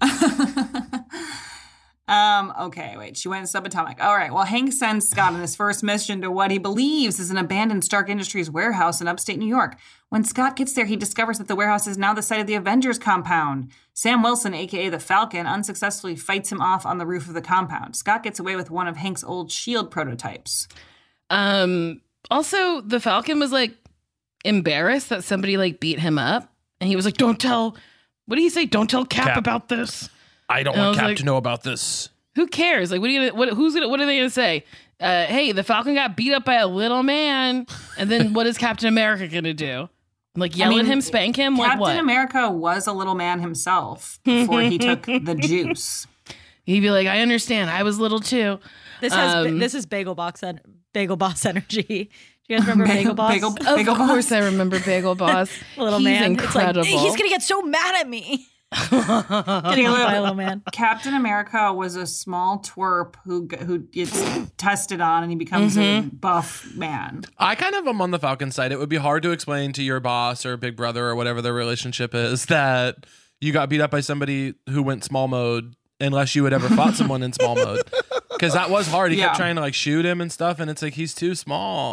Speaker 9: um, okay, wait. She went subatomic. All right. Well, Hank sends Scott on his first mission to what he believes is an abandoned Stark Industries warehouse in upstate New York. When Scott gets there, he discovers that the warehouse is now the site of the Avengers compound. Sam Wilson, aka the Falcon, unsuccessfully fights him off on the roof of the compound. Scott gets away with one of Hank's old shield prototypes.
Speaker 8: Um, also, the Falcon was like embarrassed that somebody like beat him up. And he was like, don't tell, what did he say? Don't tell Cap,
Speaker 11: Cap.
Speaker 8: about this.
Speaker 11: I don't
Speaker 8: And I
Speaker 11: want
Speaker 8: was
Speaker 11: Cap
Speaker 8: like-
Speaker 11: to know about this.
Speaker 8: Who cares? Like, what are you gonna, what, who's gonna, what are they gonna say? Uh, hey, the Falcon got beat up by a little man. And then what is Captain America gonna do? Like yell
Speaker 9: I mean,
Speaker 8: at him, spank him? Like
Speaker 9: Captain
Speaker 8: what?
Speaker 9: America was a little man himself before he took the juice.
Speaker 8: He'd be like, I understand. I was little too.
Speaker 10: This has
Speaker 8: Um,
Speaker 10: this is Bagel Box en- Bagel Boss energy. Do you guys remember Bagel, Boss?
Speaker 9: Bagel-
Speaker 8: Of
Speaker 9: Bagel
Speaker 8: course
Speaker 9: Boss.
Speaker 8: I remember Bagel Boss.
Speaker 10: Little
Speaker 8: He's
Speaker 10: man.
Speaker 8: incredible.
Speaker 10: It's like, he's gonna get so mad at me. Getting
Speaker 9: Little-
Speaker 10: by a little man.
Speaker 9: Captain America was a small twerp who who gets tested on and he becomes a buff man.
Speaker 11: I kind of am on the Falcon side. It would be hard to explain to your boss or big brother or whatever their relationship is that you got beat up by somebody who went small mode unless you had ever fought someone in small mode. Because that was hard. He
Speaker 9: Yeah.
Speaker 11: kept trying to like shoot him and stuff, and it's like he's too small.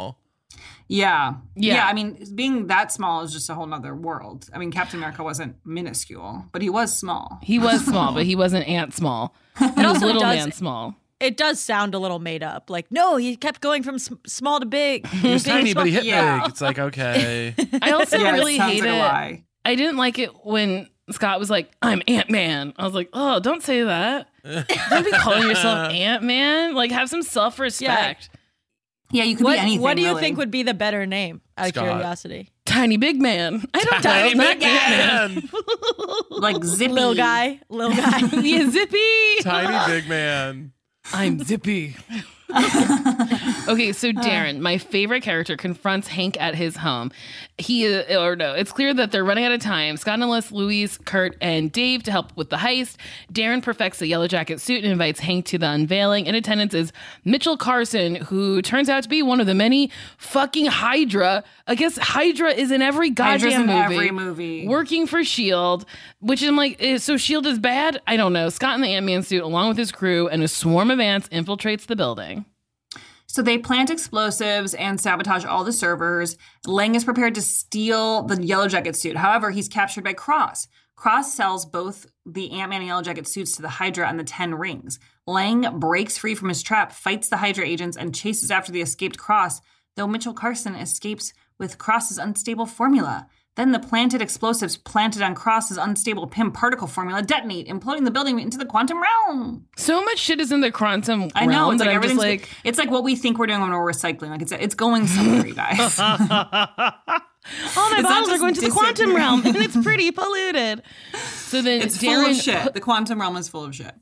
Speaker 9: Yeah.
Speaker 8: Yeah.
Speaker 9: Yeah. I mean, being that small is just a whole nother world. I mean, Captain America wasn't minuscule, but he was small.
Speaker 8: He was small, but he wasn't ant small. He was
Speaker 10: also
Speaker 8: little
Speaker 10: does-
Speaker 8: man small.
Speaker 10: It does sound a little made up. Like, no, he kept going from s- small to big.
Speaker 11: He was
Speaker 10: Big,
Speaker 11: tiny,
Speaker 10: small-
Speaker 11: but he hit
Speaker 10: Yeah.
Speaker 11: big. It's like, okay.
Speaker 8: I also
Speaker 9: Yeah, it
Speaker 8: really
Speaker 9: sounds
Speaker 8: hate
Speaker 9: like a
Speaker 8: it.
Speaker 9: lie.
Speaker 8: I didn't like it when Scott was like, I'm Ant-Man. I was like, oh, don't say that. Don't be calling yourself Ant-Man. Like, have some self-respect.
Speaker 9: Yeah, you could
Speaker 10: What,
Speaker 9: be anything.
Speaker 10: what do you
Speaker 9: really.
Speaker 10: think would be the better name, out
Speaker 11: Scott.
Speaker 10: of curiosity?
Speaker 8: Tiny big man. I don't
Speaker 11: Tiny
Speaker 8: know.
Speaker 11: big man.
Speaker 9: Like Zippy.
Speaker 10: Lil guy? Lil guy?
Speaker 8: Yeah, Zippy.
Speaker 11: Tiny big man.
Speaker 8: I'm Zippy. Okay, so Darren, my favorite character, confronts Hank at his home. He, uh, or no, it's clear that they're running out of time. Scott enlists Louise, Kurt, and Dave to help with the heist. Darren perfects a yellow jacket suit and invites Hank to the unveiling. In attendance is Mitchell Carson, who turns out to be one of the many fucking Hydra. I guess Hydra is in every
Speaker 9: Hydra's
Speaker 8: goddamn
Speaker 9: in
Speaker 8: movie.
Speaker 9: every movie.
Speaker 8: Working for S H I E L D, which I'm like, eh, so S H I E L D is bad? I don't know. Scott in the Ant-Man suit, along with his crew, and a swarm of ants infiltrates the building.
Speaker 9: So they plant explosives and sabotage all the servers. Lang is prepared to steal the Yellow Jacket suit. However, he's captured by Cross. Cross sells both the Ant-Man and Yellow Jacket suits to the Hydra and the Ten Rings. Lang breaks free from his trap, fights the Hydra agents, and chases after the escaped Cross, though Mitchell Carson escapes with Cross's unstable formula. Then the planted explosives planted on Cross's unstable P I M particle formula detonate, imploding the building into the quantum realm.
Speaker 8: So much shit is in the quantum
Speaker 9: I know.
Speaker 8: realm
Speaker 9: It's
Speaker 8: that
Speaker 9: like
Speaker 8: I'm just
Speaker 9: everything's
Speaker 8: like,
Speaker 9: it's like what we think we're doing when we're recycling. Like it's it's going somewhere, you guys.
Speaker 8: all my
Speaker 9: It's not
Speaker 8: bottles are
Speaker 9: just
Speaker 8: going to the quantum
Speaker 9: disappearing.
Speaker 8: realm, and it's pretty polluted. So then
Speaker 9: It's
Speaker 8: Darren,
Speaker 9: full of shit. The quantum realm is full of shit.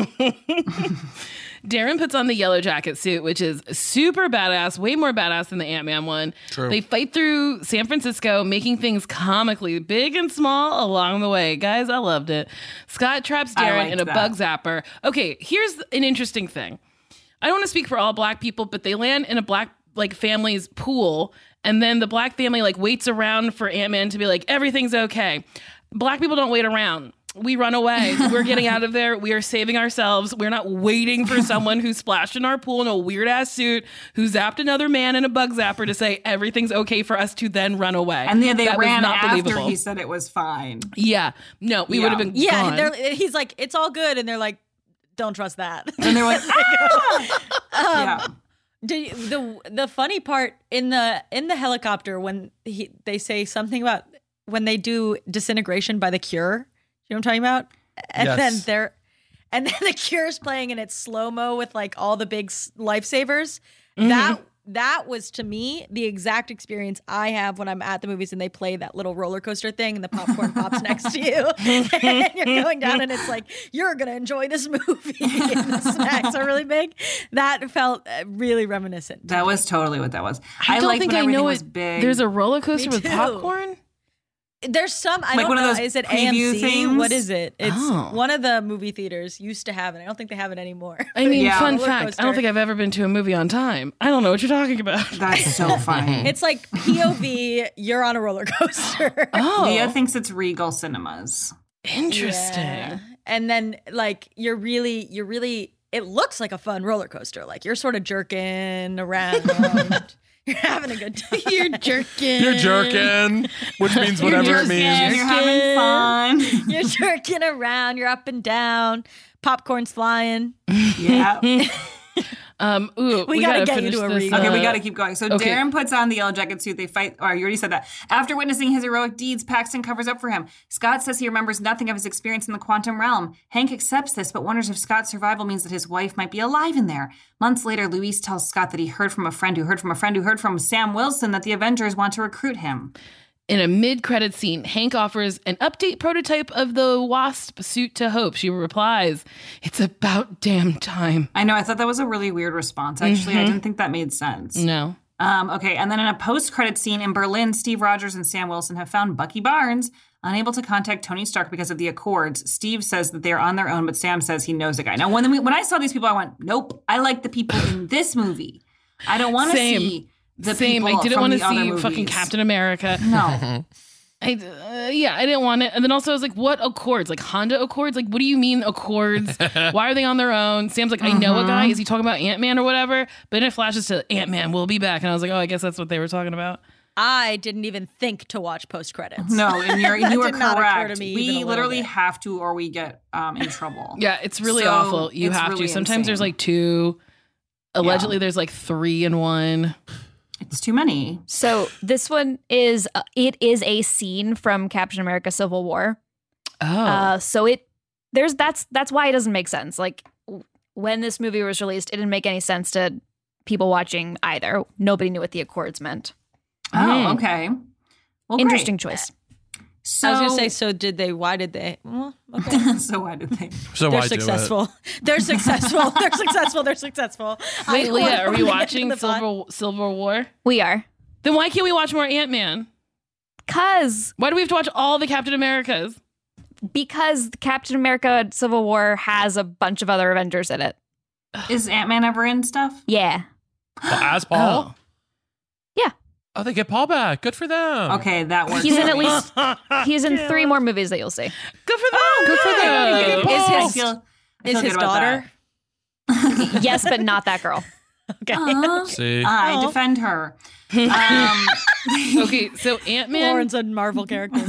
Speaker 8: Darren puts on the Yellow Jacket suit, which is super badass, way more badass than the Ant-Man one.
Speaker 11: True.
Speaker 8: They fight through San Francisco, making things comically big and small along the way. Guys, I loved it. Scott traps
Speaker 9: I
Speaker 8: Darren
Speaker 9: liked
Speaker 8: in a
Speaker 9: that.
Speaker 8: bug zapper. Okay, here's an interesting thing. I don't want to speak for all black people, but they land in a black like family's pool, and then the black family like waits around for Ant-Man to be like, everything's okay. Black people don't wait around. We run away. We're getting out of there. We are saving ourselves. We're not waiting for someone who splashed in our pool in a weird ass suit, who zapped another man in a bug zapper to say everything's okay for us to then run away.
Speaker 9: And then they
Speaker 8: That was
Speaker 9: ran
Speaker 8: not
Speaker 9: after
Speaker 8: believable.
Speaker 9: he said it was fine.
Speaker 8: Yeah. No, we
Speaker 9: Yeah.
Speaker 8: would have been
Speaker 10: Yeah,
Speaker 8: gone.
Speaker 10: they're, he's like, it's all good. And they're like, don't trust that.
Speaker 9: And they're like, ah! yeah.
Speaker 10: Do you- the the funny part in the in the helicopter when he they say something about when they do disintegration by the Cure, you know what I'm talking about? And
Speaker 11: Yes.
Speaker 10: then they're and then the Cure's playing and it's slow mo with like all the big s- lifesavers. That that was to me the exact experience I have when I'm at the movies and they play that little roller coaster thing and the popcorn pops next to you and you're going down and it's like you're gonna enjoy this movie and the snacks are really big. That felt uh, really reminiscent.
Speaker 9: That was totally what that was.
Speaker 8: I don't
Speaker 9: liked
Speaker 8: think
Speaker 9: when
Speaker 8: I
Speaker 9: everything
Speaker 8: know
Speaker 9: was
Speaker 8: it.
Speaker 9: big.
Speaker 8: There's a roller coaster
Speaker 10: Me
Speaker 8: with
Speaker 10: too.
Speaker 8: popcorn.
Speaker 10: There's some I
Speaker 9: Like
Speaker 10: don't
Speaker 9: one of
Speaker 10: know.
Speaker 9: those
Speaker 10: Is it
Speaker 9: preview
Speaker 10: A M C?
Speaker 9: things?
Speaker 10: What is it? It's
Speaker 8: Oh.
Speaker 10: one of the movie theaters used to have it. I don't think they have it anymore.
Speaker 8: I mean,
Speaker 9: Yeah.
Speaker 8: fun
Speaker 10: Roller
Speaker 8: fact, I
Speaker 10: coaster.
Speaker 8: don't think I've ever been to a movie on time. I don't know what you're talking about.
Speaker 9: That's so funny.
Speaker 10: It's like P O V. You're on a roller coaster.
Speaker 8: Oh,
Speaker 9: Leah thinks it's Regal Cinemas.
Speaker 8: interesting.
Speaker 10: Yeah. And then like you're really, you're really. It looks like a fun roller coaster. Like you're sort of jerking around. You're having a good time.
Speaker 8: You're jerking.
Speaker 11: You're jerking, which means whatever it
Speaker 9: jerking,
Speaker 11: means.
Speaker 9: You're having fun.
Speaker 10: You're jerking around. You're up and down. Popcorn's flying.
Speaker 9: Yeah.
Speaker 8: Um, ooh,
Speaker 10: We gotta
Speaker 8: gotta
Speaker 10: get you
Speaker 8: finish
Speaker 10: to a
Speaker 8: this,
Speaker 10: Regal.
Speaker 9: Okay, we
Speaker 8: uh,
Speaker 9: got to keep going. So
Speaker 8: okay.
Speaker 9: Darren puts on the Yellow Jacket suit. They fight. Or you already said that. After witnessing his heroic deeds, Paxton covers up for him. Scott says he remembers nothing of his experience in the quantum realm. Hank accepts this, but wonders if Scott's survival means that his wife might be alive in there. Months later, Luis tells Scott that he heard from a friend who heard from a friend who heard from Sam Wilson that the Avengers want to recruit him.
Speaker 8: In a mid-credit scene, Hank offers an update prototype of the Wasp suit to Hope. She replies, "It's about damn time."
Speaker 9: I know. I thought that was a really weird response. Actually,
Speaker 8: Mm-hmm.
Speaker 9: I didn't think that made sense.
Speaker 8: No.
Speaker 9: Um, okay, and then in a post-credit scene in Berlin, Steve Rogers and Sam Wilson have found Bucky Barnes unable to contact Tony Stark because of the Accords. Steve says that they are on their own, but Sam says he knows a guy. Now, when we, when I saw these people, I went, "Nope, I like the people in this movie. I don't want to
Speaker 8: Same.
Speaker 9: see the
Speaker 8: Same.
Speaker 9: people
Speaker 8: I didn't
Speaker 9: from
Speaker 8: want to
Speaker 9: the other
Speaker 8: see
Speaker 9: movies."
Speaker 8: fucking Captain America.
Speaker 9: No.
Speaker 8: I, uh, yeah, I didn't want it. And then also I was like, what Accords? Like Honda Accords? Like, what do you mean Accords? Why are they on their own? Sam's like, I know a guy. Is he talking about Ant-Man or whatever? But then it flashes to Ant-Man will be back. And I was like, oh, I guess that's what they were talking about.
Speaker 10: I didn't even think to watch post credits.
Speaker 9: No, and you're, you were
Speaker 10: did not occur
Speaker 9: correct.
Speaker 10: to me
Speaker 9: We
Speaker 10: even a
Speaker 9: literally
Speaker 10: little bit.
Speaker 9: have to or we get um, in trouble.
Speaker 8: Yeah, it's really
Speaker 9: So,
Speaker 8: awful. You
Speaker 9: it's
Speaker 8: have
Speaker 9: really
Speaker 8: to. Sometimes
Speaker 9: insane.
Speaker 8: there's like two. Allegedly,
Speaker 9: Yeah.
Speaker 8: there's like three in one.
Speaker 9: It's too many.
Speaker 12: So this one is uh, it is a scene from Captain America: Civil War.
Speaker 8: Oh,
Speaker 12: Uh, so it there's that's that's why it doesn't make sense. Like w- when this movie was released, it didn't make any sense to people watching either. Nobody knew what the Accords meant.
Speaker 9: Oh,
Speaker 8: Mm.
Speaker 9: okay. Well,
Speaker 12: Interesting
Speaker 9: great.
Speaker 12: choice.
Speaker 9: So,
Speaker 10: I was gonna say, so did they? Why did they? Well, okay.
Speaker 9: so why did they?
Speaker 11: So
Speaker 10: They're
Speaker 11: why
Speaker 10: successful. They're successful. They're successful. They're successful.
Speaker 8: wait,
Speaker 10: I
Speaker 8: Leah, are
Speaker 10: wanna
Speaker 8: we
Speaker 10: get
Speaker 8: watching
Speaker 10: into the fun.
Speaker 8: Silver Silver War?
Speaker 12: We are.
Speaker 8: Then why can't we watch more Ant-Man?
Speaker 12: Cause
Speaker 8: Why do we have to watch all the Captain Americas?
Speaker 12: because Captain America: Civil War has a bunch of other Avengers in it.
Speaker 9: Is Ant-Man ever in stuff?
Speaker 12: Yeah.
Speaker 11: Well, as Paul?
Speaker 8: Oh.
Speaker 12: Yeah.
Speaker 11: Oh, they get Paul back. Good for them.
Speaker 9: Okay, that works.
Speaker 12: He's in
Speaker 9: for
Speaker 12: at
Speaker 9: me.
Speaker 12: least he's in three more movies that you'll see.
Speaker 8: Good for them. Good for them.
Speaker 10: Is
Speaker 9: I
Speaker 10: his
Speaker 9: feel, I
Speaker 10: is
Speaker 9: feel
Speaker 10: his
Speaker 9: good about
Speaker 10: daughter?
Speaker 9: that.
Speaker 12: Yes, but not that girl.
Speaker 10: Okay.
Speaker 9: Uh,
Speaker 11: See?
Speaker 9: I
Speaker 10: Oh.
Speaker 9: defend her. Um,
Speaker 8: Okay, so Ant-Man
Speaker 10: Lauren's a Marvel character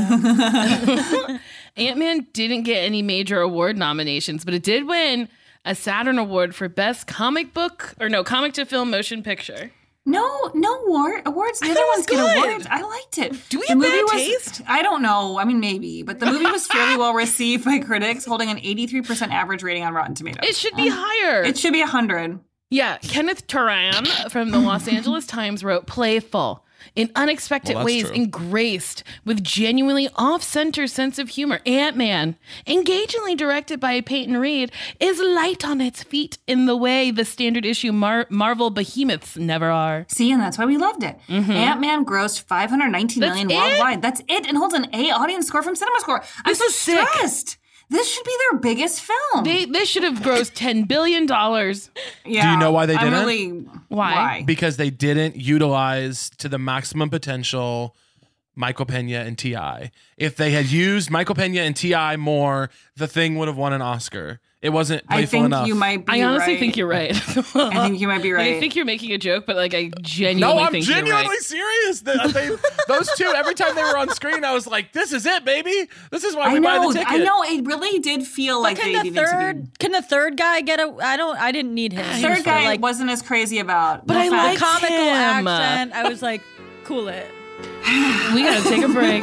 Speaker 10: now.
Speaker 8: Ant-Man didn't get any major award nominations, but it did win a Saturn Award for Best Comic Book, or no, Comic to Film Motion Picture.
Speaker 9: no, no award, awards. The
Speaker 8: I
Speaker 9: other
Speaker 8: thought it
Speaker 9: ones
Speaker 8: was
Speaker 9: get
Speaker 8: good.
Speaker 9: awards. I liked it.
Speaker 8: Do we
Speaker 9: the
Speaker 8: have
Speaker 9: movie
Speaker 8: bad
Speaker 9: was,
Speaker 8: taste?
Speaker 9: I don't know. I mean, maybe, but the movie was fairly well received by critics, holding an eighty-three percent average rating on Rotten Tomatoes.
Speaker 8: It should be higher.
Speaker 9: It should be one hundred.
Speaker 8: Yeah, Kenneth Turan from the Los Angeles Times wrote, playful, in unexpected
Speaker 11: Well, that's
Speaker 8: ways,
Speaker 11: true.
Speaker 8: engraced with genuinely off-center sense of humor. Ant-Man, engagingly directed by Peyton Reed, is light on its feet in the way the standard issue Mar- Marvel behemoths never are.
Speaker 9: See, and that's why we loved it. Ant-Man grossed five hundred nineteen
Speaker 8: That's
Speaker 9: million
Speaker 8: it?
Speaker 9: worldwide. That's it, and holds an A audience score from CinemaScore. I'm
Speaker 8: This
Speaker 9: so
Speaker 8: is sick.
Speaker 9: stressed. This should be their biggest film.
Speaker 8: They This should have grossed ten billion dollars.
Speaker 9: yeah,
Speaker 11: Do you know why they
Speaker 9: I'm
Speaker 11: didn't?
Speaker 9: really,
Speaker 8: Why?
Speaker 9: why?
Speaker 11: Because they didn't utilize to the maximum potential Michael Pena and T I. If they had used Michael Pena and T I more, the thing would have won an Oscar. It wasn't
Speaker 9: I
Speaker 11: playful
Speaker 9: think
Speaker 11: enough.
Speaker 9: you might be
Speaker 8: I honestly
Speaker 9: right.
Speaker 8: think you're right.
Speaker 9: I think you might be right.
Speaker 8: I think you're making a joke, but like I genuinely
Speaker 11: no, I'm
Speaker 8: think
Speaker 11: genuinely
Speaker 8: you're right.
Speaker 11: serious. They, they, those two, every time they were on screen, I was like, "This is it, baby. This is why
Speaker 9: I
Speaker 11: we buy
Speaker 9: know,
Speaker 11: the ticket."
Speaker 9: I know. It really did feel like
Speaker 10: But
Speaker 9: they
Speaker 10: can the
Speaker 9: needed to
Speaker 10: third can the third guy get a? I don't. I didn't need him.
Speaker 9: be.
Speaker 10: He
Speaker 9: Third
Speaker 10: was
Speaker 9: guy
Speaker 10: like
Speaker 9: wasn't as crazy about.
Speaker 8: But
Speaker 9: no
Speaker 8: I
Speaker 9: offense.
Speaker 8: like
Speaker 10: comical
Speaker 8: him.
Speaker 10: accent. I was like, cool it.
Speaker 8: We gotta take a break.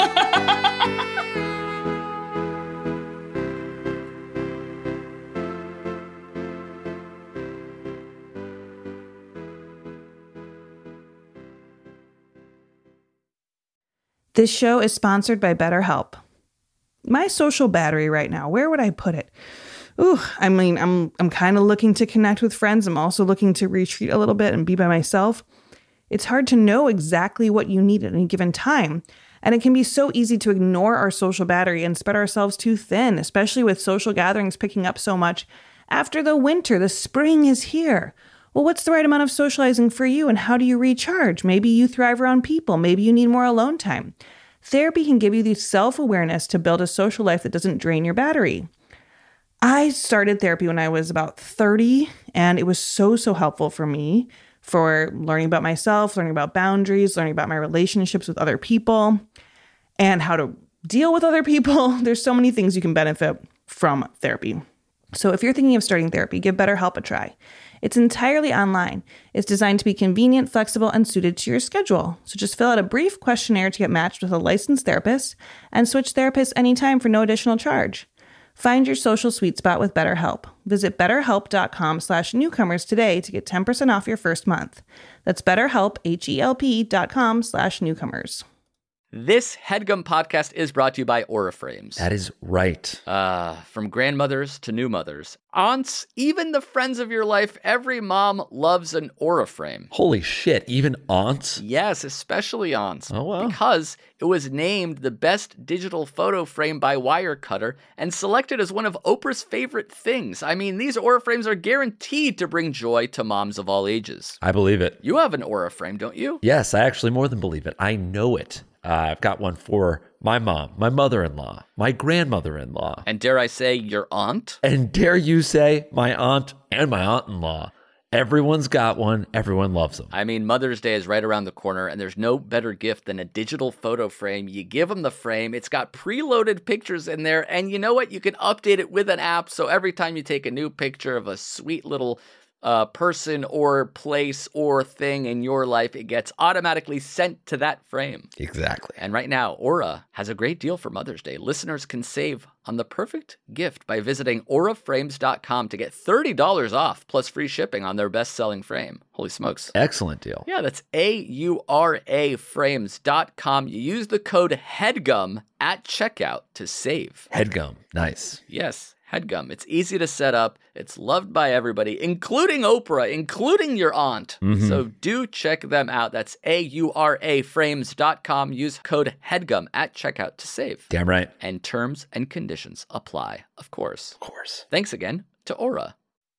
Speaker 13: This show is sponsored by BetterHelp. My social battery right now, where would I put it? Ooh, I mean, I'm I'm kind of looking to connect with friends. I'm also looking to retreat a little bit and be by myself. It's hard to know exactly what you need at any given time. And it can be so easy to ignore our social battery and spread ourselves too thin, especially with social gatherings picking up so much. After the winter, the spring is here. Well, what's the right amount of socializing for you and how do you recharge? Maybe you thrive around people. Maybe you need more alone time. Therapy can give you the self-awareness to build a social life that doesn't drain your battery. I started therapy when I was about thirty, and it was so, so helpful for me for learning about myself, learning about boundaries, learning about my relationships with other people, and how to deal with other people. There's so many things you can benefit from therapy. So if you're thinking of starting therapy, give BetterHelp a try. It's entirely online. It's designed to be convenient, flexible, and suited to your schedule. So just fill out a brief questionnaire to get matched with a licensed therapist and switch therapists anytime for no additional charge. Find your social sweet spot with BetterHelp. Visit betterhelp.com slash newcomers today to get ten percent off your first month. That's BetterHelp, H-E-L-P dot com slash newcomers.
Speaker 14: This HeadGum podcast is brought to you by Aura Frames.
Speaker 15: That is right.
Speaker 14: Uh, from grandmothers to new mothers, aunts, even the friends of your life, every mom loves an Aura Frame.
Speaker 15: Holy shit, even aunts?
Speaker 14: Yes, especially aunts.
Speaker 15: Oh, wow.
Speaker 14: Because it was named the best digital photo frame by Wirecutter and selected as one of Oprah's favorite things. I mean, these Aura Frames are guaranteed to bring joy to moms of all ages.
Speaker 15: I believe it.
Speaker 14: You have an Aura Frame, don't you?
Speaker 15: Yes, I actually more than believe it. I know it. Uh, I've got one for my mom, my mother-in-law, my grandmother-in-law.
Speaker 14: And dare I say, your aunt?
Speaker 15: And dare you say, my aunt and my aunt-in-law. Everyone's got one. Everyone loves them.
Speaker 14: I mean, Mother's Day is right around the corner, and there's no better gift than a digital photo frame. You give them the frame. It's got preloaded pictures in there, and you know what? You can update it with an app, so every time you take a new picture of a sweet little uh, person or place or thing in your life, it gets automatically sent to that frame.
Speaker 15: Exactly.
Speaker 14: And right now, Aura has a great deal for Mother's Day. Listeners can save on the perfect gift by visiting aura frames dot com to get thirty dollars off plus free shipping on their best-selling frame. Holy smokes.
Speaker 15: Excellent deal.
Speaker 14: Yeah, that's A U R A frames dot com. You use the code HEADGUM at checkout to save.
Speaker 15: HEADGUM. Nice.
Speaker 14: Yes. HEADGUM. It's easy to set up. It's loved by everybody, including Oprah, including your aunt.
Speaker 15: Mm-hmm.
Speaker 14: So do check them out. That's A U R A frames dot com. Use code HEADGUM at checkout to save.
Speaker 15: Damn right.
Speaker 14: And terms and conditions apply, of course.
Speaker 15: Of course.
Speaker 14: Thanks again to Aura.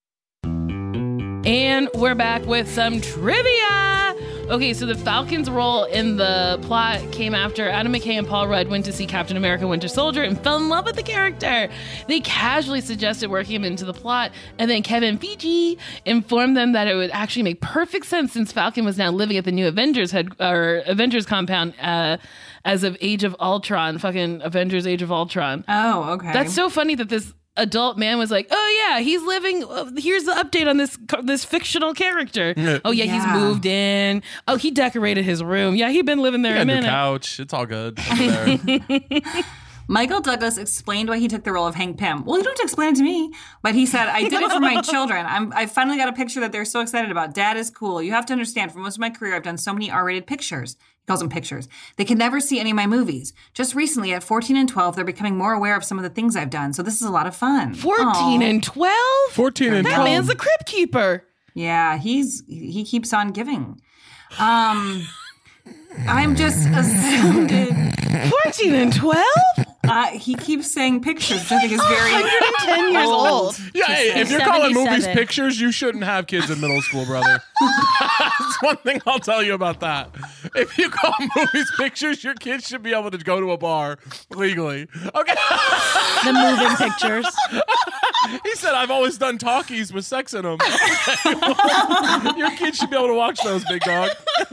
Speaker 8: And we're back with some trivia. Okay, so the Falcon's role in the plot came after Adam McKay and Paul Rudd went to see Captain America Winter Soldier and fell in love with the character. They casually suggested working him into the plot, and then Kevin Feige informed them that it would actually make perfect sense since Falcon was now living at the new Avengers head or Avengers compound uh, as of Age of Ultron, fucking Avengers Age of Ultron.
Speaker 9: Oh, okay.
Speaker 8: That's so funny that this adult man was like, oh yeah, he's living, uh, here's the update on this this fictional character. Oh yeah,
Speaker 11: Yeah.
Speaker 8: he's moved in. Oh, he decorated his room. Yeah, he'd been living there
Speaker 11: He
Speaker 8: a
Speaker 11: got a new
Speaker 8: minute.
Speaker 11: couch. It's all good over there.
Speaker 9: Michael Douglas explained why he took the role of Hank Pym. Well, you don't have to explain it to me, but he said, I did it for my children. I'm, I finally got a picture that they're so excited about. Dad is cool. You have to understand, for most of my career, I've done so many R-rated pictures. He calls them pictures. They can never see any of my movies. Just recently, at fourteen and twelve, they're becoming more aware of some of the things I've done. So this is a lot of fun.
Speaker 8: fourteen and twelve?
Speaker 11: fourteen and
Speaker 8: That
Speaker 11: twelve.
Speaker 8: man's the crypt keeper.
Speaker 9: Yeah, he's he keeps on giving. Um, I'm just astounded.
Speaker 8: fourteen and twelve?
Speaker 9: Uh, he keeps saying pictures, which I think is very
Speaker 8: one hundred ten years old.
Speaker 11: Yeah, hey, if you're calling movies
Speaker 10: seventy-seven.
Speaker 11: pictures, you shouldn't have kids in middle school, brother. That's one thing I'll tell you about that. If you call movies pictures, your kids should be able to go to a bar legally. Okay.
Speaker 10: The moving pictures.
Speaker 11: He said, I've always done talkies with sex in them. Your kids should be able to watch those, big dog.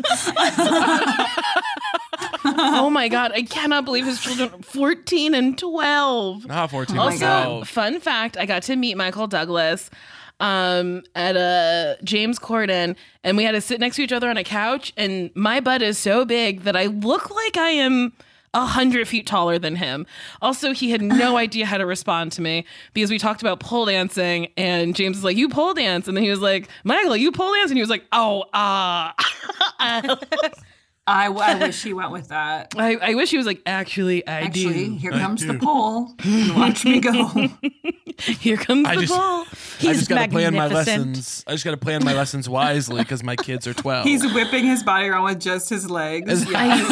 Speaker 8: Oh my God, I cannot believe his children are fourteen and twelve.
Speaker 11: Not fourteen.
Speaker 8: Also,
Speaker 11: twelve.
Speaker 8: fun fact, I got to meet Michael Douglas um, at a James Corden, and we had to sit next to each other on a couch, and my butt is so big that I look like I am a hundred feet taller than him. Also, he had no idea how to respond to me because we talked about pole dancing, and James was like, you pole dance. And then he was like, Michael, you pole dance? And he was like, oh, ah. Uh.
Speaker 9: I, I wish he went with that.
Speaker 8: I, I wish he was like, actually, I
Speaker 9: Actually,
Speaker 8: do.
Speaker 9: here
Speaker 11: I
Speaker 9: comes
Speaker 11: do.
Speaker 9: the pole. Watch me go.
Speaker 8: Here comes
Speaker 11: I
Speaker 8: the
Speaker 11: just,
Speaker 8: ball.
Speaker 11: I
Speaker 10: He's
Speaker 11: just got to plan my
Speaker 10: magnificent.
Speaker 11: lessons. I just got to plan my lessons wisely because my kids are twelve.
Speaker 9: He's whipping his body around with just his legs.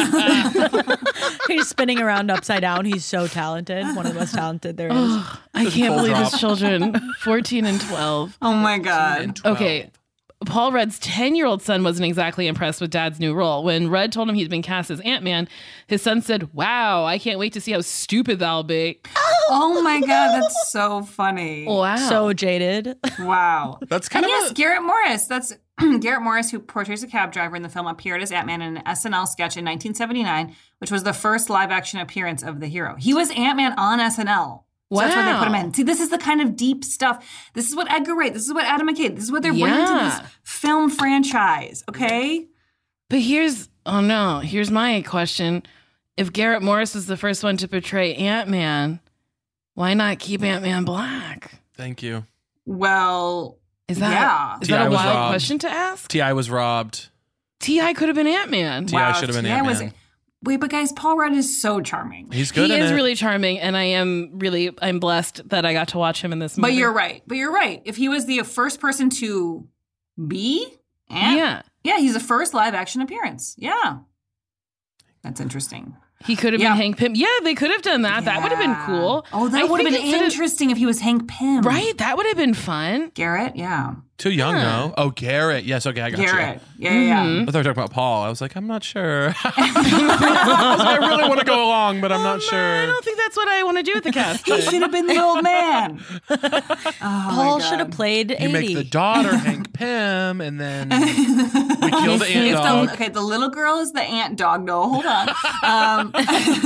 Speaker 10: He's spinning around upside down. He's so talented. One of the most talented there is.
Speaker 8: I
Speaker 11: Just
Speaker 8: can't
Speaker 11: full
Speaker 8: believe
Speaker 11: drop.
Speaker 8: his children, fourteen and twelve.
Speaker 9: Oh my God.
Speaker 8: Okay. Paul Rudd's ten-year-old son wasn't exactly impressed with Dad's new role. When Rudd told him he'd been cast as Ant-Man, his son said, wow, I can't wait to see how stupid that'll be.
Speaker 9: Oh my God, that's so funny.
Speaker 8: Wow.
Speaker 10: So jaded.
Speaker 9: Wow.
Speaker 11: That's kind
Speaker 9: and
Speaker 11: of
Speaker 9: yes,
Speaker 11: a-
Speaker 9: Garrett Morris. That's Garrett Morris, who portrays a cab driver in the film, appeared as Ant-Man in an S N L sketch in nineteen seventy-nine, which was the first live-action appearance of the hero. He was Ant-Man on S N L. So that's where they put him in. See, this is the kind of deep stuff. This is what Edgar Wright, this is what Adam McKay, this is what they're bringing to
Speaker 8: Yeah.
Speaker 9: this film franchise, okay?
Speaker 8: But here's, oh no, here's my question. If Garrett Morris was the first one to portray Ant-Man, why not keep Ant-Man black?
Speaker 11: Thank you.
Speaker 9: Well,
Speaker 8: Is that,
Speaker 9: yeah.
Speaker 8: is
Speaker 11: T I
Speaker 8: that a
Speaker 11: was
Speaker 8: wild
Speaker 11: robbed.
Speaker 8: question to ask?
Speaker 11: T I was robbed.
Speaker 8: T I could have been Ant-Man.
Speaker 11: T I should have been
Speaker 9: T I was-
Speaker 11: Ant-Man.
Speaker 9: Wait, but guys, Paul Rudd is so charming.
Speaker 11: He's good
Speaker 8: He
Speaker 11: in
Speaker 8: is
Speaker 11: it.
Speaker 8: really charming, and I am really, I'm blessed that I got to watch him in this movie.
Speaker 9: But you're right. But you're right. If he was the first person to be, Ant-
Speaker 8: Yeah.
Speaker 9: yeah, he's the first live action appearance. Yeah, that's interesting.
Speaker 8: He could have
Speaker 9: Yeah.
Speaker 8: been Hank Pym. Yeah, they could have done that. That would have been
Speaker 9: Yeah.
Speaker 8: cool.
Speaker 9: Oh, that
Speaker 8: I
Speaker 9: would have
Speaker 8: think
Speaker 9: been
Speaker 8: instead of-
Speaker 9: interesting if he was Hank Pym.
Speaker 8: Right? That would have been fun.
Speaker 9: Garrett, yeah.
Speaker 11: Too young,
Speaker 9: Huh.
Speaker 11: no. Oh, Garrett. Yes, okay, I got
Speaker 9: Garrett.
Speaker 11: you.
Speaker 9: Yeah, yeah, yeah.
Speaker 11: I thought you were talking about Paul. I was like, I'm not sure. I, was like, I really want to go along, but I'm not sure.
Speaker 8: I don't think that's what I want to do with the cast.
Speaker 9: He should have been the old man. Oh,
Speaker 10: Paul should have played
Speaker 11: You
Speaker 10: eighty.
Speaker 11: make the daughter Hank Pym, and then we kill the ant
Speaker 9: If
Speaker 11: dog.
Speaker 9: the, okay, the little girl is the ant dog. No, hold on. Um,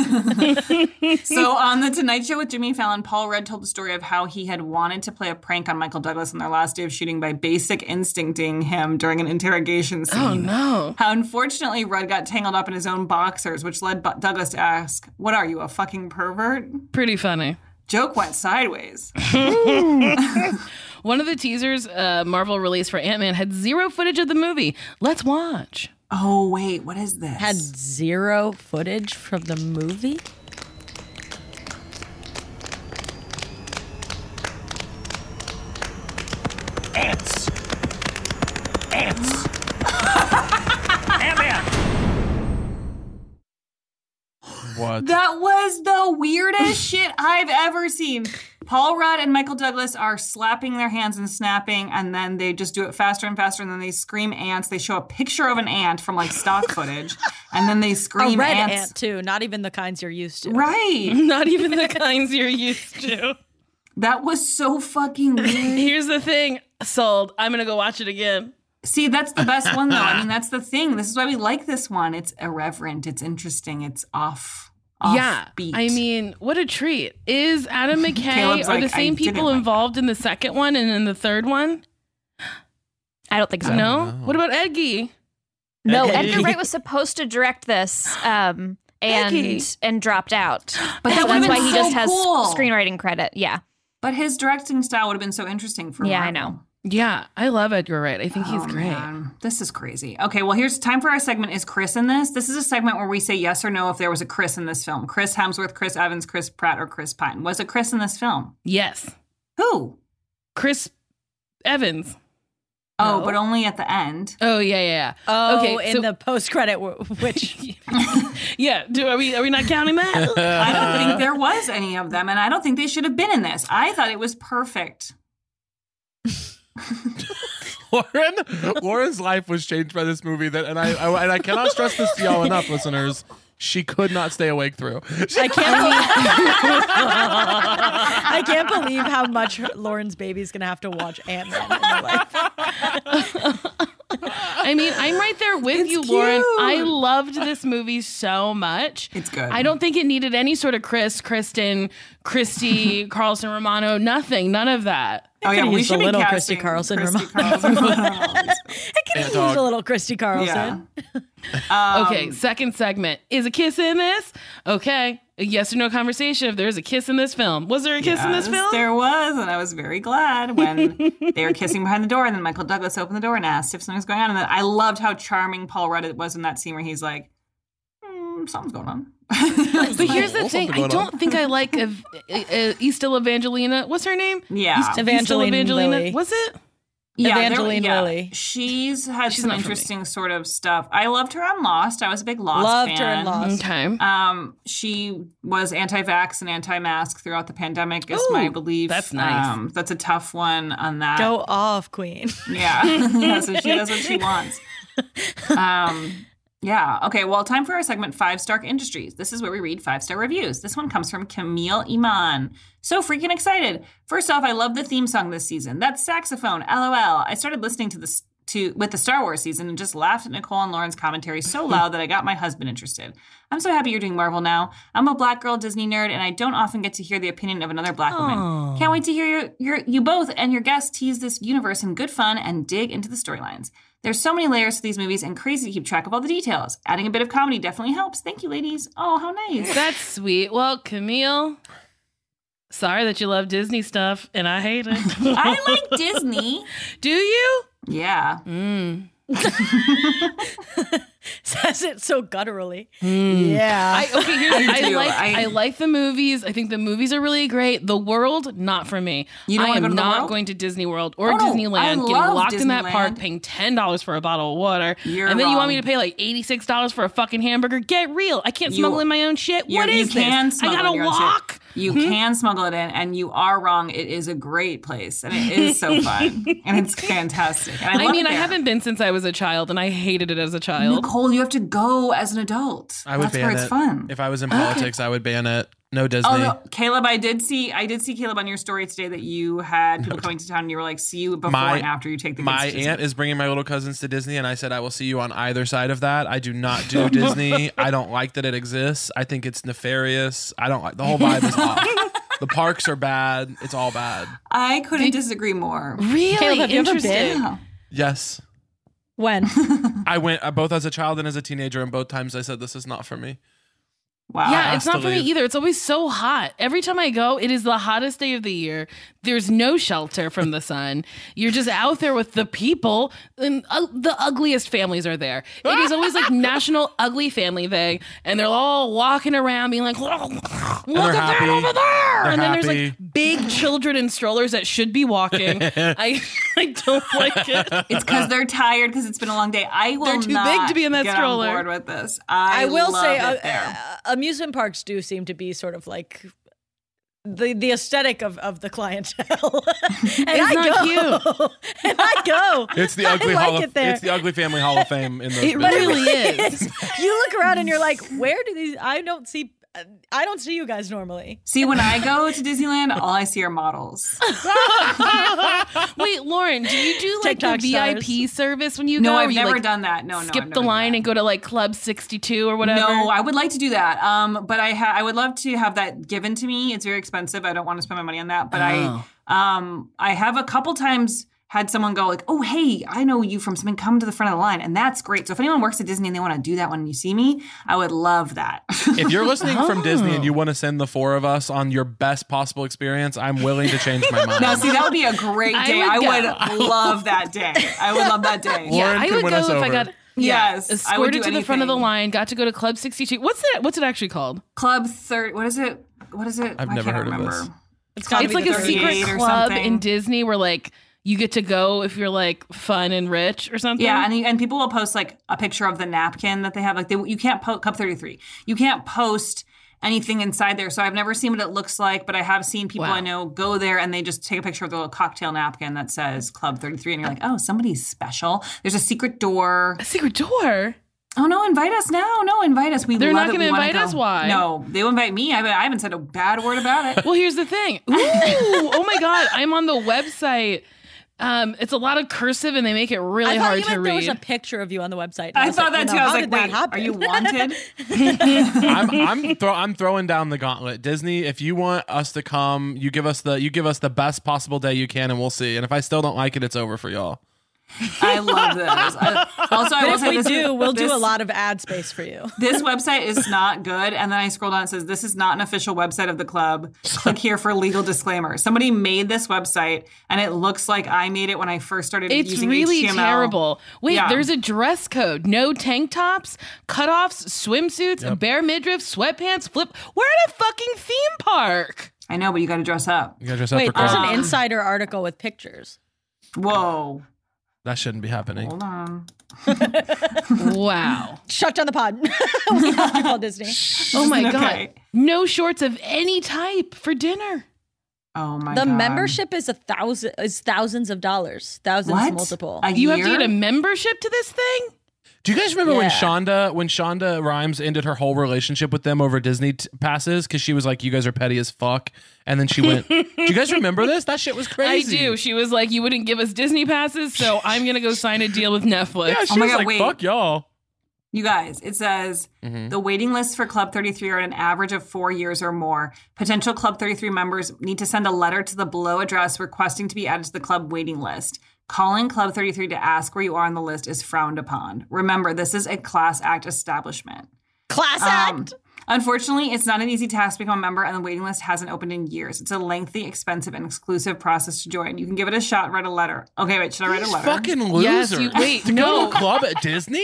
Speaker 9: so on the Tonight Show with Jimmy Fallon, Paul Rudd told the story of how he had wanted to play a prank on Michael Douglas on their last day of shooting by basic instincting him during an interrogation scene.
Speaker 8: Oh, no.
Speaker 9: How unfortunately Rudd got tangled up in his own boxers, which led Bu- Douglas to ask, "What are you, a fucking pervert?"
Speaker 8: Pretty funny.
Speaker 9: Joke went sideways.
Speaker 8: One of the teasers uh, Marvel released for Ant-Man had zero footage of the movie. Let's watch.
Speaker 9: Oh, wait, what is this?
Speaker 10: Had zero footage from the movie?
Speaker 16: Ants. Ants. Ant-Man.
Speaker 11: What?
Speaker 9: That was the weirdest shit I've ever seen. Paul Rudd and Michael Douglas are slapping their hands and snapping, and then they just do it faster and faster, and then they scream ants. They show a picture of an ant from like stock footage, and then they scream
Speaker 10: a red
Speaker 9: ants.
Speaker 10: ant too, not even the kinds you're used to.
Speaker 9: Right.
Speaker 8: Not even the kinds you're used to.
Speaker 9: That was so fucking weird.
Speaker 8: Here's the thing. Sold. I'm going to go watch it again.
Speaker 9: See, that's the best one, though. I mean, that's the thing. This is why we like this one. It's irreverent. It's interesting. It's off. off
Speaker 8: Yeah.
Speaker 9: beat.
Speaker 8: I mean, what a treat. Is Adam McKay,
Speaker 9: Caleb's
Speaker 8: are
Speaker 9: like,
Speaker 8: the same
Speaker 9: "I didn't
Speaker 8: people
Speaker 9: like it."
Speaker 8: involved in the second one and in the third one?
Speaker 12: I don't think so.
Speaker 8: No? What about Edgy?
Speaker 12: No,
Speaker 8: Edgy.
Speaker 12: Edgar Wright was supposed to direct this um, and
Speaker 8: Edgy.
Speaker 12: and dropped out.
Speaker 9: But
Speaker 12: so
Speaker 9: that
Speaker 12: that's
Speaker 9: would've
Speaker 12: why
Speaker 9: been
Speaker 12: he
Speaker 9: so
Speaker 12: just has
Speaker 9: cool.
Speaker 12: screenwriting credit. Yeah.
Speaker 9: But his directing style would have been so interesting for
Speaker 12: Yeah, I
Speaker 9: Marvel.
Speaker 12: know.
Speaker 8: Yeah, I love Edgar Wright. I think he's
Speaker 9: Oh,
Speaker 8: great.
Speaker 9: man. This is crazy. Okay, well, here's time for our segment. Is Chris in this? This is a segment where we say yes or no if there was a Chris in this film. Chris Hemsworth, Chris Evans, Chris Pratt, or Chris Pine. Was it Chris in this film?
Speaker 8: Yes.
Speaker 9: Who?
Speaker 8: Chris Evans.
Speaker 9: Oh,
Speaker 10: No.
Speaker 9: but only at the end.
Speaker 8: Oh, yeah, yeah, yeah.
Speaker 10: Oh,
Speaker 8: okay,
Speaker 10: in
Speaker 8: so-
Speaker 10: the post credit, which
Speaker 8: Yeah, do, are we are we not counting that?
Speaker 9: I don't think there was any of them, and I don't think they should have been in this. I thought it was perfect.
Speaker 11: Lauren, Lauren's life was changed by this movie. That, and I, I, and I cannot stress this to y'all enough, listeners. She could not stay awake through.
Speaker 10: I can't believe I can't believe how much Lauren's baby's gonna have to watch Ant-Man in her life.
Speaker 8: I mean, I'm right there with
Speaker 9: It's
Speaker 8: you, Lauren.
Speaker 9: cute.
Speaker 8: I loved this movie so much.
Speaker 9: It's good.
Speaker 8: I don't think it needed any sort of Chris, Kristen, Christy, Carlson Romano, nothing, none of that.
Speaker 9: Oh, yeah,
Speaker 10: could've
Speaker 9: we
Speaker 10: used
Speaker 9: should
Speaker 10: a
Speaker 9: be
Speaker 10: little
Speaker 9: casting
Speaker 10: Christy Carlson
Speaker 9: Christy
Speaker 10: Romano.
Speaker 9: Carlson Romano.
Speaker 10: I could
Speaker 11: Ant
Speaker 10: use
Speaker 11: dog.
Speaker 10: a little Christy Carlson.
Speaker 9: Um,
Speaker 8: Okay, second segment. Is a kiss in this? Okay. A yes or no conversation if there's a kiss in this film. Was there a kiss in this
Speaker 9: Yes,
Speaker 8: film?
Speaker 9: There was, and I was very glad when they were kissing behind the door, and then Michael Douglas opened the door and asked if something was going on. And then I loved how charming Paul Rudd was in that scene where he's like, mm, something's going on.
Speaker 8: But here's the
Speaker 11: Oh,
Speaker 8: thing.
Speaker 11: something
Speaker 8: I
Speaker 11: going on.
Speaker 8: don't think I like Ev- uh, Eastil Evangelina. What's her name?
Speaker 9: Yeah.
Speaker 8: East- Eastil
Speaker 10: Evangeline
Speaker 8: Evangelina.
Speaker 10: Lilly.
Speaker 8: Was it?
Speaker 9: Yeah, there-
Speaker 10: Evangeline
Speaker 9: yeah.
Speaker 10: Lilly.
Speaker 9: She's had
Speaker 8: She's
Speaker 9: some
Speaker 8: not for me.
Speaker 9: interesting sort of stuff. I loved her on Lost. I was a big Lost
Speaker 10: Loved
Speaker 9: fan.
Speaker 10: her in Lost.
Speaker 8: Okay.
Speaker 9: Um, she was anti-vax and anti-mask throughout the pandemic, is
Speaker 8: Ooh,
Speaker 9: my belief.
Speaker 8: that's nice.
Speaker 9: Um, that's a tough one on that.
Speaker 10: Go off, Queen.
Speaker 9: Yeah. Yeah, so she does what she wants. Um, yeah. Okay, well, time for our segment, Five Star Industries. This is where we read five-star reviews. This one comes from Camille Iman. So freaking excited. First off, I love the theme song this season. That saxophone, LOL. I started listening to this to with the Star Wars season and just laughed at Nicole and Lauren's commentary so loud that I got my husband interested. I'm so happy you're doing Marvel now. I'm a black girl Disney nerd, and I don't often get to hear the opinion of another black woman. Can't wait to hear your, your you both and your guests tease this universe in good fun and dig into the storylines. There's so many layers to these movies and crazy to keep track of all the details. Adding a bit of comedy definitely helps. Thank you, ladies. Oh, how nice.
Speaker 8: That's sweet. Well, Camille, sorry that you love Disney stuff and I hate it.
Speaker 9: I like Disney.
Speaker 8: Do you?
Speaker 9: Yeah.
Speaker 8: Mm.
Speaker 10: Says it so gutturally. Yeah.
Speaker 8: I, okay, here's,
Speaker 9: I
Speaker 8: I,
Speaker 9: do.
Speaker 8: like
Speaker 9: I-
Speaker 8: I, like the movies. I think the movies are really great. The world, not for me.
Speaker 9: You don't
Speaker 8: I
Speaker 9: wanna
Speaker 8: am
Speaker 9: go to the
Speaker 8: not
Speaker 9: world?
Speaker 8: going to Disney World or
Speaker 9: Oh, no,
Speaker 8: Disneyland,
Speaker 9: I
Speaker 8: getting
Speaker 9: love
Speaker 8: locked in that park,
Speaker 9: Disneyland.
Speaker 8: paying ten dollars for a bottle of water.
Speaker 9: You're
Speaker 8: and then you want me
Speaker 9: wrong.
Speaker 8: to pay like eighty-six dollars for a fucking hamburger? Get real. I can't
Speaker 9: You-
Speaker 8: smuggle in my own shit.
Speaker 9: You're-
Speaker 8: What is
Speaker 9: you can
Speaker 8: this? I
Speaker 9: smuggle
Speaker 8: gotta
Speaker 9: in your own shit.
Speaker 8: walk.
Speaker 9: You
Speaker 8: Hmm?
Speaker 9: can smuggle it in, and you are wrong. It is a great place, and it is so fun, and it's fantastic. And I,
Speaker 8: I
Speaker 9: love
Speaker 8: mean,
Speaker 9: it
Speaker 8: I
Speaker 9: there.
Speaker 8: haven't been since I was a child, and I hated it as a child.
Speaker 9: Nicole, you have to go as an adult.
Speaker 11: I would
Speaker 9: That's
Speaker 11: ban
Speaker 9: where it's
Speaker 11: it.
Speaker 9: fun.
Speaker 11: If I was in
Speaker 9: Okay.
Speaker 11: politics, I would ban it. No Disney.
Speaker 9: Oh no, Caleb, I did see. I did see Caleb on your story today that you had people coming to town, and you were like, "See you before
Speaker 11: My-
Speaker 9: and after you take the kids
Speaker 11: My
Speaker 9: to Disney."
Speaker 11: aunt is bringing my little cousins to Disney, and I said I will see you on either side of that. I do not do Disney. I don't like that it exists. I think it's nefarious. I don't like the whole vibe is off. The parks are bad. It's all bad.
Speaker 9: I couldn't disagree more.
Speaker 8: Really
Speaker 10: Caleb, have you ever
Speaker 8: interesting.
Speaker 10: been?
Speaker 11: Yes,
Speaker 10: When?
Speaker 11: I went uh, both as a child and as a teenager, and both times I said this is not for me.
Speaker 9: Wow.
Speaker 8: Yeah,
Speaker 11: I
Speaker 8: it's
Speaker 11: have
Speaker 8: not
Speaker 11: to
Speaker 8: for me
Speaker 11: leave.
Speaker 8: either. It's always so hot. Every time I go, it is the hottest day of the year. There's no shelter from the sun. You're just out there with the people, and uh, the ugliest families are there. It is always like National Ugly Family Day, and they're all walking around being like, "Look at
Speaker 11: they're
Speaker 8: that
Speaker 11: happy.
Speaker 8: over there!"
Speaker 11: They're
Speaker 8: and then there's
Speaker 11: happy.
Speaker 8: like big children in strollers that should be walking. I I don't like it.
Speaker 9: It's because they're tired because it's been a long day. I will
Speaker 8: They're too
Speaker 9: not
Speaker 8: big to be in that
Speaker 9: get
Speaker 8: stroller.
Speaker 9: on board with this. I,
Speaker 10: I will
Speaker 9: love
Speaker 10: say
Speaker 9: it
Speaker 10: uh,
Speaker 9: there.
Speaker 10: uh, amusement parks do seem to be sort of like the the aesthetic of, of the clientele. and I
Speaker 8: not
Speaker 10: go. and I go.
Speaker 11: It's the
Speaker 10: I
Speaker 11: ugly
Speaker 10: like
Speaker 11: hall.
Speaker 10: it
Speaker 11: Of,
Speaker 10: there.
Speaker 11: it's the ugly family hall of fame in those.
Speaker 8: It
Speaker 11: buildings.
Speaker 8: really is.
Speaker 10: You look around and you're like, where do these? I don't see. I don't see you guys normally.
Speaker 9: See, when I go to Disneyland, all I see are models.
Speaker 8: Wait, Lauren, do you do like
Speaker 10: TikTok
Speaker 8: the V I P service when you
Speaker 9: No,
Speaker 8: go?
Speaker 9: I've
Speaker 8: Where you,
Speaker 9: never
Speaker 8: like,
Speaker 9: done that. No, no,
Speaker 8: Skip
Speaker 9: I've
Speaker 8: the
Speaker 9: never
Speaker 8: line
Speaker 9: done
Speaker 8: and go to like Club sixty-two or whatever.
Speaker 9: No, I would like to do that. Um, but I ha- I would love to have that given to me. It's very expensive. I don't want to spend my money on that. But
Speaker 8: Oh.
Speaker 9: I um I have a couple times had someone go like, "Oh, hey, I know you from something. Come to the front of the line," and that's great. So if anyone works at Disney and they want to do that when you see me, I would love that.
Speaker 11: If you're listening from Disney and you
Speaker 8: Oh.
Speaker 11: want to send the four of us on your best possible experience, I'm willing to change my mind.
Speaker 9: Now, see, that would be a great
Speaker 8: I
Speaker 9: day.
Speaker 8: would
Speaker 9: I would,
Speaker 8: go.
Speaker 9: love that day. I would love that day.
Speaker 8: Yeah,
Speaker 11: Lauren
Speaker 8: I
Speaker 11: can
Speaker 8: would
Speaker 11: win
Speaker 8: go
Speaker 11: us
Speaker 8: if I
Speaker 11: over.
Speaker 8: got
Speaker 9: Yes,
Speaker 8: yeah,
Speaker 9: I would
Speaker 8: escorted
Speaker 9: do
Speaker 8: to the front of the
Speaker 9: anything.
Speaker 8: line. Got to go to Club sixty-two. What's it? What's it actually called?
Speaker 9: Club thirty. What is it? What is it?
Speaker 11: I've
Speaker 9: I
Speaker 11: never
Speaker 9: can't
Speaker 11: heard of
Speaker 9: remember.
Speaker 11: this.
Speaker 10: It's, gotta
Speaker 8: It's
Speaker 10: be
Speaker 8: like
Speaker 10: the
Speaker 8: a secret
Speaker 9: thirty-eight or
Speaker 8: club
Speaker 9: something.
Speaker 8: in Disney where like you get to go if you're like fun and rich or something.
Speaker 9: Yeah, and and people will post like a picture of the napkin that they have. Like they, you can't post Cup thirty-three. You can't post anything inside there. So I've never seen what it looks like, but I have seen people
Speaker 8: Wow.
Speaker 9: I know go there and they just take a picture of the little cocktail napkin that says Club thirty-three, and you're like, oh, somebody's special. There's a secret door.
Speaker 8: A secret door.
Speaker 9: Oh no, invite us now. No, invite us. We
Speaker 8: They're
Speaker 9: love
Speaker 8: not
Speaker 9: it.
Speaker 8: gonna
Speaker 9: We wanna
Speaker 8: invite
Speaker 9: go.
Speaker 8: us? Why?
Speaker 9: No, they'll invite me. I haven't, I haven't said a bad word about it.
Speaker 8: Well, here's the thing. Ooh, oh my God, I'm on the website. Um, it's a lot of cursive and they make it really
Speaker 10: I thought
Speaker 8: hard
Speaker 10: you
Speaker 8: to
Speaker 10: meant there was
Speaker 8: read.
Speaker 10: a picture of you on the website. And
Speaker 9: I
Speaker 10: was
Speaker 9: thought
Speaker 10: like,
Speaker 9: that
Speaker 10: well,
Speaker 9: too. I was
Speaker 10: how
Speaker 9: like,
Speaker 10: did that
Speaker 9: wait,
Speaker 10: happen?
Speaker 9: are you wanted?
Speaker 11: I'm I'm, throw, I'm throwing down the gauntlet. Disney, if you want us to come, you give us the you give us the best possible day you can, and we'll see. And if I still don't like it, it's over for y'all.
Speaker 9: I love this. I, also, I
Speaker 10: But
Speaker 9: will
Speaker 10: if
Speaker 9: say
Speaker 10: we
Speaker 9: this,
Speaker 10: do, we'll do
Speaker 9: this-
Speaker 10: a lot of ad space for you.
Speaker 9: This website is not good. And then I scroll down and it says, this is not an official website of the club. Click here for legal disclaimer. Somebody made this website and it looks like I made it when I first started
Speaker 8: It's
Speaker 9: using
Speaker 8: really
Speaker 9: H T M L.
Speaker 8: terrible. Wait,
Speaker 9: Yeah.
Speaker 8: there's a dress code. No tank tops, cutoffs, swimsuits, bare midriff, sweatpants, flip. We're at a fucking theme park.
Speaker 9: I know, but you got to dress up.
Speaker 11: You gotta dress up
Speaker 10: Wait,
Speaker 11: for
Speaker 10: there's
Speaker 11: Christmas.
Speaker 10: an insider article with pictures.
Speaker 9: Whoa.
Speaker 11: That shouldn't be happening.
Speaker 9: Hold on.
Speaker 8: Wow.
Speaker 10: Shut down the pod. We have to call Disney.
Speaker 8: Oh my
Speaker 9: Okay.
Speaker 8: God. No shorts of any type for dinner.
Speaker 9: Oh my
Speaker 10: The
Speaker 9: God.
Speaker 10: membership is a thousand is thousands of dollars. Thousands
Speaker 9: What?
Speaker 10: multiple.
Speaker 9: A
Speaker 8: You have to
Speaker 9: year?
Speaker 8: get a membership to this thing?
Speaker 11: Do you guys remember when
Speaker 10: Yeah.
Speaker 11: Shonda when Shonda Rhimes ended her whole relationship with them over Disney t- passes because she was like, "You guys are petty as fuck," and then she went. Do you guys remember this? That shit was crazy.
Speaker 8: I do. She was like, you wouldn't give us Disney passes, so I'm going to go sign a deal with Netflix.
Speaker 11: Yeah, she
Speaker 9: Oh my
Speaker 11: was
Speaker 9: God,
Speaker 11: like,
Speaker 9: wait.
Speaker 11: "Fuck y'all."
Speaker 9: You guys, it says
Speaker 11: Mm-hmm.
Speaker 9: the waiting lists for Club thirty-three are an average of four years or more. Potential Club thirty-three members need to send a letter to the below address requesting to be added to the club waiting list. Calling Club thirty-three to ask where you are on the list is frowned upon. Remember, this is a Class Act establishment.
Speaker 10: Class
Speaker 9: Um,
Speaker 10: act.
Speaker 9: Unfortunately, it's not an easy task to become a member, and the waiting list hasn't opened in years. It's a lengthy, expensive, and exclusive process to join. You can give it a shot, write a letter. Okay, wait, should I write a letter?
Speaker 11: Fucking loser.
Speaker 8: Yes, you- wait,
Speaker 11: to
Speaker 8: no.
Speaker 11: go to a club at Disney?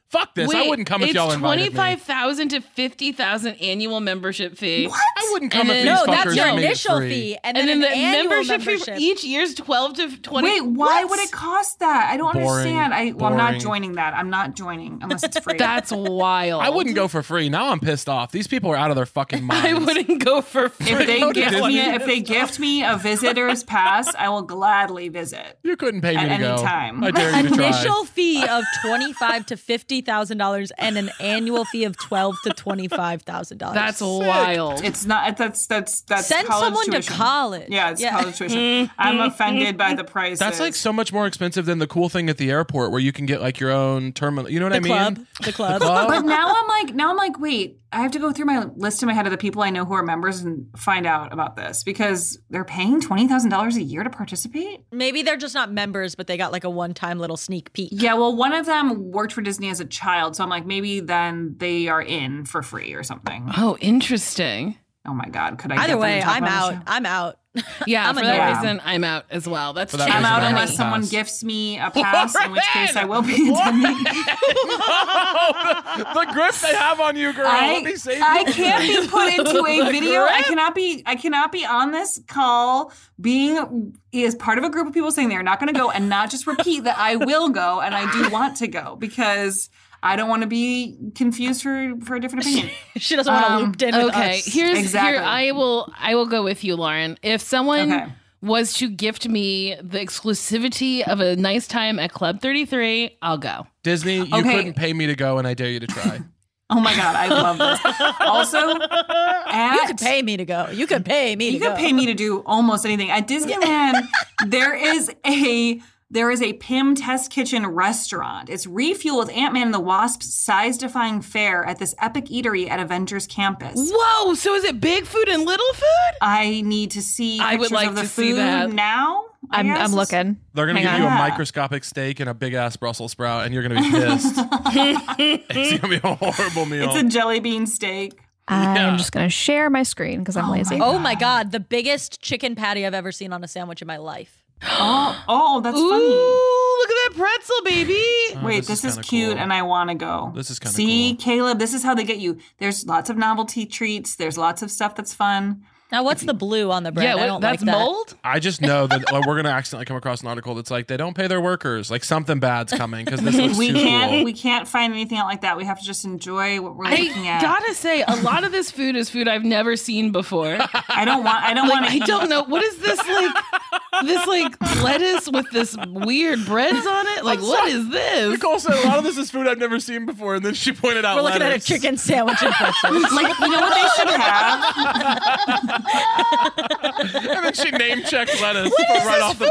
Speaker 11: Fuck this. I
Speaker 8: Wait,
Speaker 11: wouldn't come if
Speaker 8: it's
Speaker 11: y'all invited me.
Speaker 8: twenty-five thousand to fifty thousand annual membership fee.
Speaker 9: What?
Speaker 11: I wouldn't come
Speaker 8: And
Speaker 11: if
Speaker 8: then-
Speaker 11: these
Speaker 10: No,
Speaker 11: fuckers
Speaker 10: that's your
Speaker 11: made it
Speaker 10: initial
Speaker 11: free.
Speaker 10: fee, and
Speaker 8: And
Speaker 10: then,
Speaker 8: then
Speaker 10: an
Speaker 8: the
Speaker 10: annual
Speaker 8: membership,
Speaker 10: membership.
Speaker 8: fee for each year's twelve to twenty.
Speaker 9: Wait, why
Speaker 8: What?
Speaker 9: would it cost that? I don't
Speaker 11: Boring,
Speaker 9: understand. I well, I'm not
Speaker 11: boring.
Speaker 9: joining that. I'm not joining unless it's free.
Speaker 8: That's wild.
Speaker 11: I wouldn't go for free. Now I'm pissed off. These people are out of their fucking minds.
Speaker 8: I wouldn't go for free.
Speaker 9: If they
Speaker 11: Go to
Speaker 9: gift
Speaker 11: Disney.
Speaker 9: me, if they gift me a visitor's pass, I will gladly visit.
Speaker 11: You couldn't pay me
Speaker 9: At
Speaker 11: to
Speaker 9: any
Speaker 11: go.
Speaker 9: time.
Speaker 11: I dare you to try.
Speaker 10: Initial fee of twenty-five to fifty thousand dollars and an annual fee of twelve to twenty-five thousand dollars.
Speaker 8: That's wild.
Speaker 9: It's not. That's that's that's
Speaker 10: Send
Speaker 9: college
Speaker 10: someone
Speaker 9: tuition.
Speaker 10: to college.
Speaker 9: Yeah, it's
Speaker 10: Yeah.
Speaker 9: college tuition. I'm offended by the prices.
Speaker 11: That's like so much more expensive than the cool thing at the airport where you can get like your own terminal. You know what
Speaker 10: The
Speaker 11: I mean?
Speaker 10: club. The club.
Speaker 9: But now I'm like, now I'm like, wait, I have to go through my list in my head of the people I know who are members and find out about this because they're paying twenty thousand dollars a year to participate.
Speaker 10: Maybe they're just not members, but they got like a one-time little sneak peek.
Speaker 9: Yeah, well, one of them worked for Disney as a child, so I'm like, maybe then they are in for free or something.
Speaker 8: Oh, interesting.
Speaker 9: Oh my God, could I?
Speaker 10: Either
Speaker 9: get them
Speaker 10: way,
Speaker 9: to talk
Speaker 10: I'm
Speaker 9: about the
Speaker 10: out.
Speaker 9: show?
Speaker 10: I'm out.
Speaker 8: Yeah,
Speaker 10: I'm
Speaker 8: for
Speaker 10: a
Speaker 8: that
Speaker 10: yeah.
Speaker 8: reason, I'm out as well. That's
Speaker 11: For that
Speaker 8: cheap
Speaker 9: I'm
Speaker 11: reason,
Speaker 9: out
Speaker 11: I'm
Speaker 9: unless
Speaker 11: out.
Speaker 9: someone
Speaker 11: Pass.
Speaker 9: gifts me a pass, in which case I will be attending.
Speaker 11: the, the grip they have on you, girl.
Speaker 9: I,
Speaker 11: Let me save
Speaker 9: I
Speaker 11: you.
Speaker 9: can't be put into a
Speaker 11: The
Speaker 9: video. I
Speaker 11: grip?
Speaker 9: cannot be. I cannot be on this call being as part of a group of people saying they're not going to go and not just repeat that I will go and I do want to go because I don't want to be confused for for a different opinion.
Speaker 10: She doesn't want to
Speaker 9: Um,
Speaker 10: looped in with
Speaker 8: Okay,
Speaker 10: us.
Speaker 8: here's
Speaker 9: Exactly.
Speaker 8: here. I will. I will go with you, Lauren. If someone
Speaker 9: Okay.
Speaker 8: was to gift me the exclusivity of a nice time at Club thirty-three, I'll go.
Speaker 11: Disney, you
Speaker 9: Okay.
Speaker 11: couldn't pay me to go, and I dare you to try.
Speaker 9: Oh my God, I love this. Also, at,
Speaker 10: You could pay me to go. You could pay me
Speaker 9: You
Speaker 10: to
Speaker 9: could
Speaker 10: go.
Speaker 9: pay me to do almost anything. At Disneyland, there is a there is a Pym Test Kitchen restaurant. It's refuel with Ant-Man and the Wasp's size-defying fare at this epic eatery at Avengers Campus.
Speaker 8: Whoa! So is it big food and little food?
Speaker 9: I need to see
Speaker 8: I would
Speaker 9: pictures
Speaker 8: like
Speaker 9: of the
Speaker 8: to
Speaker 9: food
Speaker 8: see that.
Speaker 9: now. I
Speaker 12: I'm
Speaker 9: guess.
Speaker 12: I'm looking.
Speaker 11: They're going to
Speaker 12: Hang
Speaker 11: give
Speaker 12: on.
Speaker 11: you a
Speaker 9: Yeah.
Speaker 11: microscopic steak and a big ass Brussels sprout, and you're going to be pissed. It's going to be a horrible meal.
Speaker 9: It's a jelly bean steak.
Speaker 12: I'm
Speaker 11: Yeah.
Speaker 12: just gonna share my screen because I'm
Speaker 9: Oh
Speaker 12: lazy.
Speaker 9: my
Speaker 10: Oh my God, the biggest chicken patty I've ever seen on a sandwich in my life.
Speaker 9: Oh, oh, that's
Speaker 8: Ooh,
Speaker 9: funny.
Speaker 8: look at that pretzel, baby.
Speaker 11: Oh,
Speaker 9: Wait, this, is,
Speaker 11: kinda
Speaker 9: cute
Speaker 11: cool.
Speaker 9: and I want to go.
Speaker 11: This is kinda
Speaker 9: See,
Speaker 11: cool.
Speaker 9: Caleb, this is how they get you. There's lots of novelty treats. There's lots of stuff that's fun.
Speaker 10: Now, what's the blue on the bread?
Speaker 8: Yeah,
Speaker 10: I
Speaker 8: what,
Speaker 10: don't
Speaker 8: that's
Speaker 10: like that.
Speaker 8: mold.
Speaker 11: I just know that uh, we're going to accidentally come across an article that's like, they don't pay their workers. Like, something bad's coming because this looks
Speaker 9: We
Speaker 11: too
Speaker 9: can't
Speaker 11: cool.
Speaker 9: we can't find anything out like that. We have to just enjoy what we're
Speaker 8: I
Speaker 9: looking at.
Speaker 8: gotta say, a lot of this food is food I've never seen before.
Speaker 9: I don't want I don't
Speaker 8: Like,
Speaker 9: want
Speaker 8: I
Speaker 9: to
Speaker 8: don't know what is this like. This like lettuce with this weird breads on it. Like, what is this?
Speaker 11: Nicole said a lot of this is food I've never seen before, and then she pointed out
Speaker 10: We're looking at a
Speaker 11: lettuce.
Speaker 10: chicken sandwich in pretzels.
Speaker 9: like you know what they should have?
Speaker 11: And then she name checked lettuce
Speaker 8: What is
Speaker 11: right
Speaker 8: this
Speaker 11: off the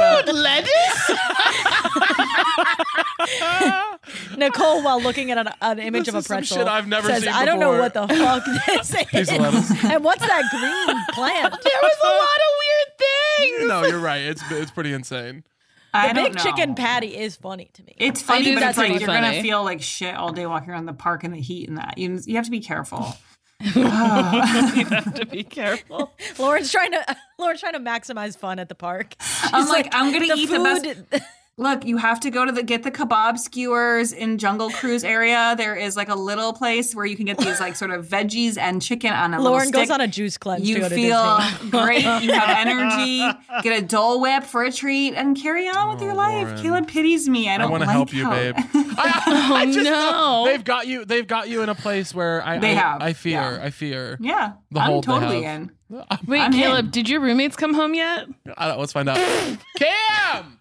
Speaker 8: food?
Speaker 11: bat.
Speaker 8: Lettuce?
Speaker 10: Nicole, while looking at an, an image
Speaker 11: This
Speaker 10: of a
Speaker 11: is some
Speaker 10: pretzel,
Speaker 11: shit I've never
Speaker 10: says,
Speaker 11: seen
Speaker 10: "I don't know
Speaker 11: before."
Speaker 10: what the fuck this is,
Speaker 11: Piece of lettuce.
Speaker 10: and what's that green plant?"
Speaker 8: There was a lot of weird things.
Speaker 11: No, you're right. It's it's pretty insane.
Speaker 9: I
Speaker 10: The
Speaker 9: don't
Speaker 10: big
Speaker 9: know.
Speaker 10: chicken patty is funny to me.
Speaker 9: It's
Speaker 8: I
Speaker 9: funny,
Speaker 8: do
Speaker 9: but
Speaker 8: that
Speaker 9: it's
Speaker 8: to
Speaker 9: like
Speaker 8: be
Speaker 9: you're
Speaker 8: funny.
Speaker 9: gonna feel like shit all day walking around the park in the heat and that. You you have to be careful.
Speaker 8: You have to be careful.
Speaker 10: Lauren's trying to Lauren's trying to maximize fun at the park.
Speaker 9: I'm
Speaker 10: She's
Speaker 9: like, I'm gonna
Speaker 10: the
Speaker 9: eat the
Speaker 10: food-
Speaker 9: best. Look, you have to go to the get the kebab skewers in Jungle Cruise area. There is like a little place where you can get these like sort of veggies and chicken on a
Speaker 10: Lauren
Speaker 9: little
Speaker 10: goes
Speaker 9: stick.
Speaker 10: on a juice cleanse
Speaker 9: You
Speaker 10: to go to
Speaker 9: feel
Speaker 10: Disney.
Speaker 9: great. You have energy. Get a Dole Whip for a treat and carry on with your life.
Speaker 11: Lauren.
Speaker 9: Caleb pities me. I
Speaker 11: I
Speaker 9: don't
Speaker 11: want to
Speaker 9: like
Speaker 11: help you,
Speaker 9: how-
Speaker 11: babe. I, I just
Speaker 8: no.
Speaker 11: know they've got you. They've got you in a place where I
Speaker 9: They
Speaker 11: I,
Speaker 9: have,
Speaker 11: I fear.
Speaker 9: yeah.
Speaker 11: I fear.
Speaker 9: Yeah,
Speaker 11: The
Speaker 9: I'm
Speaker 11: hold they
Speaker 9: totally
Speaker 11: have.
Speaker 9: in.
Speaker 8: Wait,
Speaker 9: I'm
Speaker 8: Caleb,
Speaker 9: in.
Speaker 8: did your roommates come home yet?
Speaker 11: I don't, let's find out. Cam.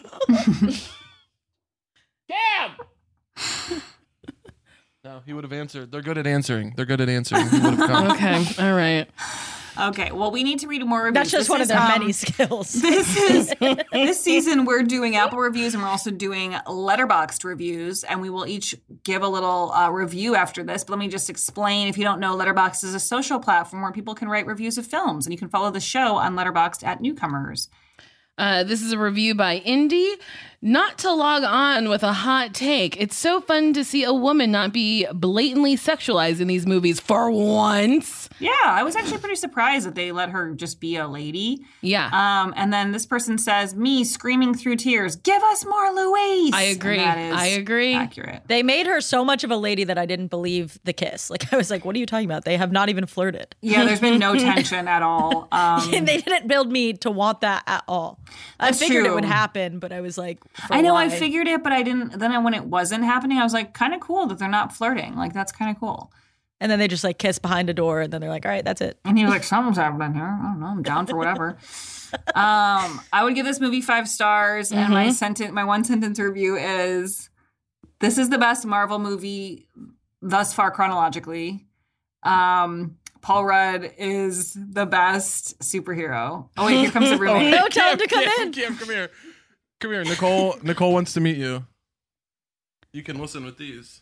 Speaker 11: Cam. No, he would have answered. They're good at answering. They're good at answering. He would have come.
Speaker 8: Okay, all right.
Speaker 9: Okay, well, we need to read more reviews.
Speaker 10: That's just
Speaker 9: This
Speaker 10: one
Speaker 9: is,
Speaker 10: of their
Speaker 9: um,
Speaker 10: many skills.
Speaker 9: This is this season we're doing Apple reviews and we're also doing Letterboxd reviews, and we will each give a little uh, review after this. But let me just explain. If you don't know, Letterboxd is a social platform where people can write reviews of films, and you can follow the show on Letterboxd at Newcomers.
Speaker 8: Uh, this is a review by Indy. Not to log on with a hot take. It's so fun to see a woman not be blatantly sexualized in these movies for once.
Speaker 9: Yeah, I was actually pretty surprised that they let her just be a lady.
Speaker 8: Yeah.
Speaker 9: Um, and then this person says, me screaming through tears, give us more Louise.
Speaker 8: I agree.
Speaker 9: And that is
Speaker 8: I agree.
Speaker 9: accurate.
Speaker 10: They made her so much of a lady that I didn't believe the kiss. Like, I was like, what are you talking about? They have not even flirted.
Speaker 9: Yeah, there's been no tension at all. Um,
Speaker 10: they didn't build me to want that at all. I
Speaker 9: That's
Speaker 10: figured
Speaker 9: true.
Speaker 10: it would happen, but I was like, for
Speaker 9: I know
Speaker 10: why?
Speaker 9: I figured it, but I didn't. Then when it wasn't happening, I was like, kind of cool that they're not flirting. Like, that's kind of cool.
Speaker 10: And then they just like kiss behind a door, and then they're like, all right, that's it.
Speaker 9: And he was like, something's happening here. I don't know. I'm down for whatever. um, I would give this movie five stars.
Speaker 10: Mm-hmm.
Speaker 9: And my sentence, my one sentence review is, this is the best Marvel movie thus far chronologically. Um, Paul Rudd is the best superhero. Oh wait, here comes the roommate.
Speaker 10: No time to come
Speaker 11: Cam,
Speaker 10: in.
Speaker 11: Cam, come here. Come here. Nicole Nicole wants to meet you. You can listen with these.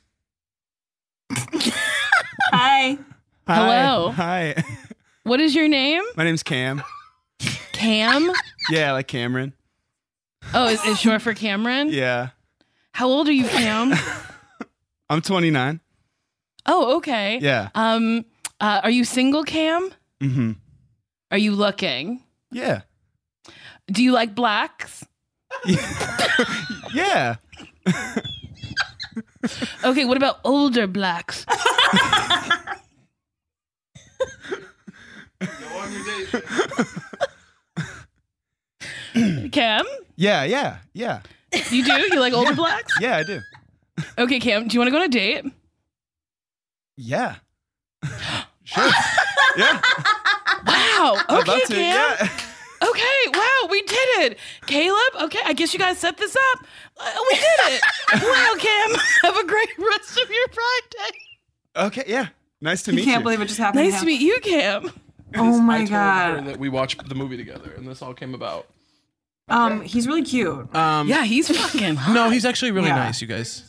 Speaker 9: Hi.
Speaker 8: Hello.
Speaker 17: Hi.
Speaker 8: What is your name?
Speaker 17: My name's Cam.
Speaker 8: Cam?
Speaker 17: Yeah, like Cameron.
Speaker 8: Oh, is it short for Cameron?
Speaker 17: Yeah.
Speaker 8: How old are you, Cam?
Speaker 17: I'm twenty-nine.
Speaker 8: Oh, okay.
Speaker 17: Yeah.
Speaker 8: Um, uh, are you single, Cam?
Speaker 17: Mm-hmm.
Speaker 8: Are you looking?
Speaker 17: Yeah.
Speaker 8: Do you like blacks?
Speaker 17: Yeah.
Speaker 8: Okay, what about older blacks? Cam?
Speaker 17: Yeah, yeah, yeah.
Speaker 8: You do? You like older
Speaker 17: Yeah.
Speaker 8: blacks?
Speaker 17: Yeah, I do.
Speaker 8: Okay, Cam, do you want to go on a date?
Speaker 17: Yeah. Sure. Yeah.
Speaker 8: Wow.
Speaker 17: I'd
Speaker 8: Okay,
Speaker 17: love to,
Speaker 8: Cam.
Speaker 17: yeah.
Speaker 8: Okay, wow, we did it. Caleb, okay, I guess you guys set this up. Uh, we did it. Wow, Cam, have a great rest of your Friday.
Speaker 17: Okay, yeah. Nice to
Speaker 9: You
Speaker 17: meet
Speaker 9: can't
Speaker 17: you.
Speaker 9: believe it just happened.
Speaker 8: Nice to meet you, Cam.
Speaker 9: Oh my
Speaker 11: I told
Speaker 9: god.
Speaker 11: her that we watched the movie together, and this all came about.
Speaker 9: Um, he's really cute.
Speaker 11: Um,
Speaker 8: Yeah, he's fucking hot.
Speaker 11: No, he's actually really
Speaker 9: Yeah.
Speaker 11: nice, you guys.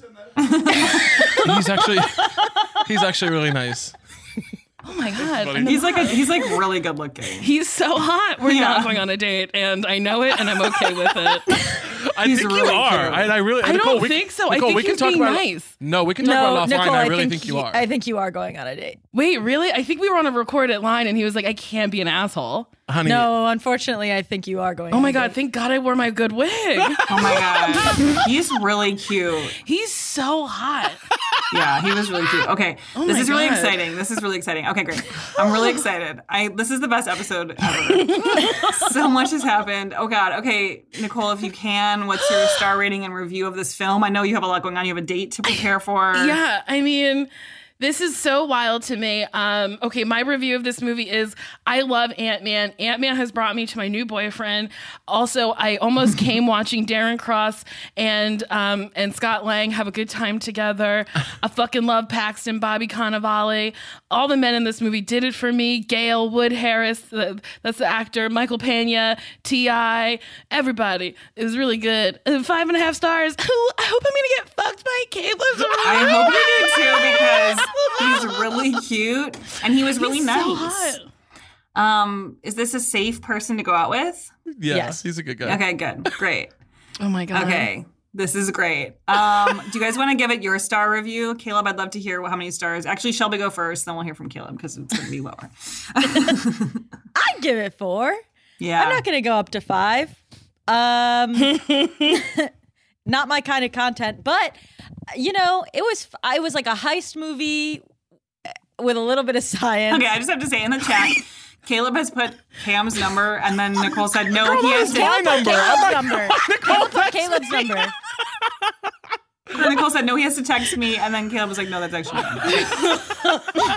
Speaker 11: he's actually he's actually really nice.
Speaker 8: Oh my god.
Speaker 11: funny.
Speaker 8: I'm
Speaker 9: He's like a,
Speaker 8: impressed.
Speaker 9: he's like really good looking.
Speaker 8: He's so hot. We're
Speaker 9: Yeah.
Speaker 8: not going on a date, and I know it, and I'm okay with it.
Speaker 11: I
Speaker 9: He's
Speaker 11: think
Speaker 9: really
Speaker 11: you are.
Speaker 9: cute.
Speaker 11: I, I really.
Speaker 8: I
Speaker 11: Nicole,
Speaker 8: don't
Speaker 11: we,
Speaker 8: think so. I
Speaker 11: Nicole,
Speaker 8: think
Speaker 11: we can
Speaker 8: he's
Speaker 11: talk
Speaker 8: being
Speaker 11: about
Speaker 8: nice.
Speaker 11: No, we can talk
Speaker 10: No,
Speaker 11: about it offline.
Speaker 10: Nicole,
Speaker 11: I really think,
Speaker 10: think
Speaker 11: you
Speaker 10: he-
Speaker 11: are.
Speaker 10: I think you are going on a date.
Speaker 8: Wait, really? I think we were on a recorded line, and he was like, "I can't be an asshole."
Speaker 11: Honey,
Speaker 10: No, unfortunately, I think you are going.
Speaker 8: Oh
Speaker 10: on
Speaker 8: my
Speaker 10: a
Speaker 8: god!
Speaker 10: date.
Speaker 8: Thank God I wore my good wig.
Speaker 9: Oh my god. He's really cute.
Speaker 8: He's so hot.
Speaker 9: Yeah, he was really cute. Okay,
Speaker 8: Oh
Speaker 9: this
Speaker 8: my
Speaker 9: is really
Speaker 8: God.
Speaker 9: exciting. This is really exciting. Okay, great. I'm really excited. I this is the best episode ever. So much has happened. Oh god. Okay, Nicole, if you can, what's your star rating and review of this film? I know you have a lot going on. You have a date to prepare for.
Speaker 8: Yeah, I mean, this is so wild to me. Um, okay, my review of this movie is I love Ant-Man. Ant-Man has brought me to my new boyfriend. Also, I almost came watching Darren Cross and um, and Scott Lang have a good time together. I fucking love Paxton, Bobby Cannavale. All the men in this movie did it for me. Gail, Wood Harris, the, that's the actor, Michael Pena, T I, everybody. It was really good. Uh, Five and a half stars. I hope I'm going to get fucked by Caleb.
Speaker 9: I hope you do too because he's really cute and he was really
Speaker 8: He's so
Speaker 9: nice.
Speaker 8: hot.
Speaker 9: Um, is this a safe person to go out with?
Speaker 11: yeah,
Speaker 10: Yes.
Speaker 11: he's a good guy.
Speaker 9: Okay, good. Great.
Speaker 8: Oh my God.
Speaker 9: Okay. This is great. Um, do you guys want to give it your star review? Caleb, I'd love to hear how many stars. Actually, Shelby, go first, then we'll hear from Caleb because it's going to be lower.
Speaker 10: I'd give it four.
Speaker 9: Yeah.
Speaker 10: I'm not going to go up to five. Um, not my kind of content, but you know, it was. I was like a heist movie with a little bit of science.
Speaker 9: Okay, I just have to say in the chat, Caleb has put Cam's number, and then Nicole said no. He has to.
Speaker 10: Caleb put
Speaker 11: number.
Speaker 10: Caleb's
Speaker 11: I'm
Speaker 10: number. Caleb put Caleb's number.
Speaker 9: And Nicole said no. He has to text me, and then Caleb was like, no, that's actually.
Speaker 8: I'm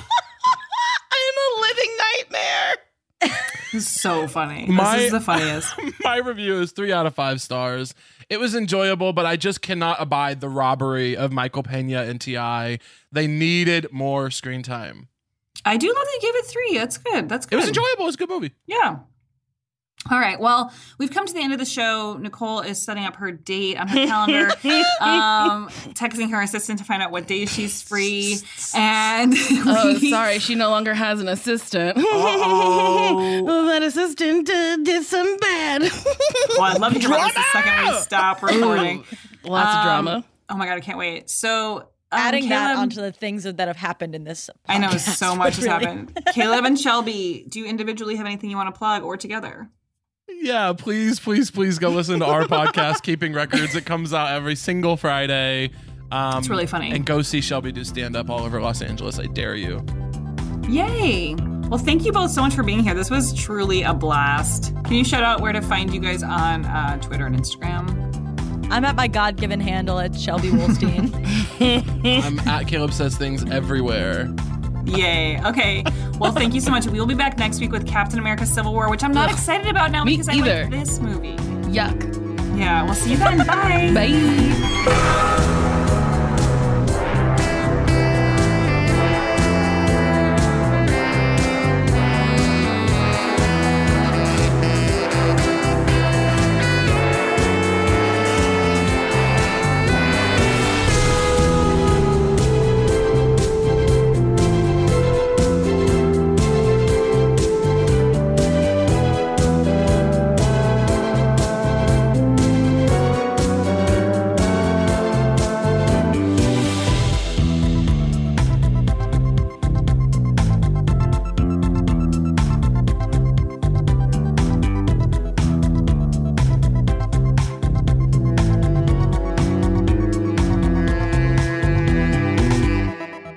Speaker 8: a living nightmare.
Speaker 9: This is so funny.
Speaker 11: My-
Speaker 9: this is the funniest.
Speaker 11: My review is three out of five stars. It was enjoyable, but I just cannot abide the robbery of Michael Pena and T I. They needed more screen time.
Speaker 9: I do love that you gave it three. That's good. That's good.
Speaker 11: It was enjoyable. It was a good movie.
Speaker 9: Yeah. All right. Well, we've come to the end of the show. Nicole is setting up her date on her calendar, um, texting her assistant to find out what days she's free. And
Speaker 8: oh, sorry, she no longer has an assistant.
Speaker 9: Oh,
Speaker 8: that assistant uh, did some bad.
Speaker 9: Well, I'd love to hear about this the second we stop recording.
Speaker 8: Lots
Speaker 9: um,
Speaker 8: of drama.
Speaker 9: Oh my God, I can't wait. So um,
Speaker 10: adding
Speaker 9: Caleb,
Speaker 10: that onto the things that have happened in this podcast,
Speaker 9: I know so much has
Speaker 10: really.
Speaker 9: happened. Caleb and Shelby, do you individually have anything you want to plug or together?
Speaker 11: Yeah, please, please, please go listen to our podcast, Keeping Records. It comes out every single Friday. Um,
Speaker 9: It's really funny.
Speaker 11: And go see Shelby do stand-up all over Los Angeles. I dare you.
Speaker 9: Yay! Well, thank you both so much for being here. This was truly a blast. Can you shout out where to find you guys on uh, Twitter and Instagram?
Speaker 10: I'm at my God-given handle at Shelby Wolstein.
Speaker 11: I'm at Caleb Says Things everywhere.
Speaker 9: Yay. Okay. Well, thank you so much. We will be back next week with Captain America Civil War, which I'm not
Speaker 8: Ugh.
Speaker 9: excited about now
Speaker 8: Me
Speaker 9: because I
Speaker 8: either.
Speaker 9: like this movie.
Speaker 8: Yuck.
Speaker 9: Yeah, we'll see you then. Bye.
Speaker 8: Bye.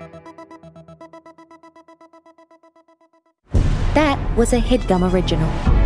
Speaker 1: That was a HeadGum original.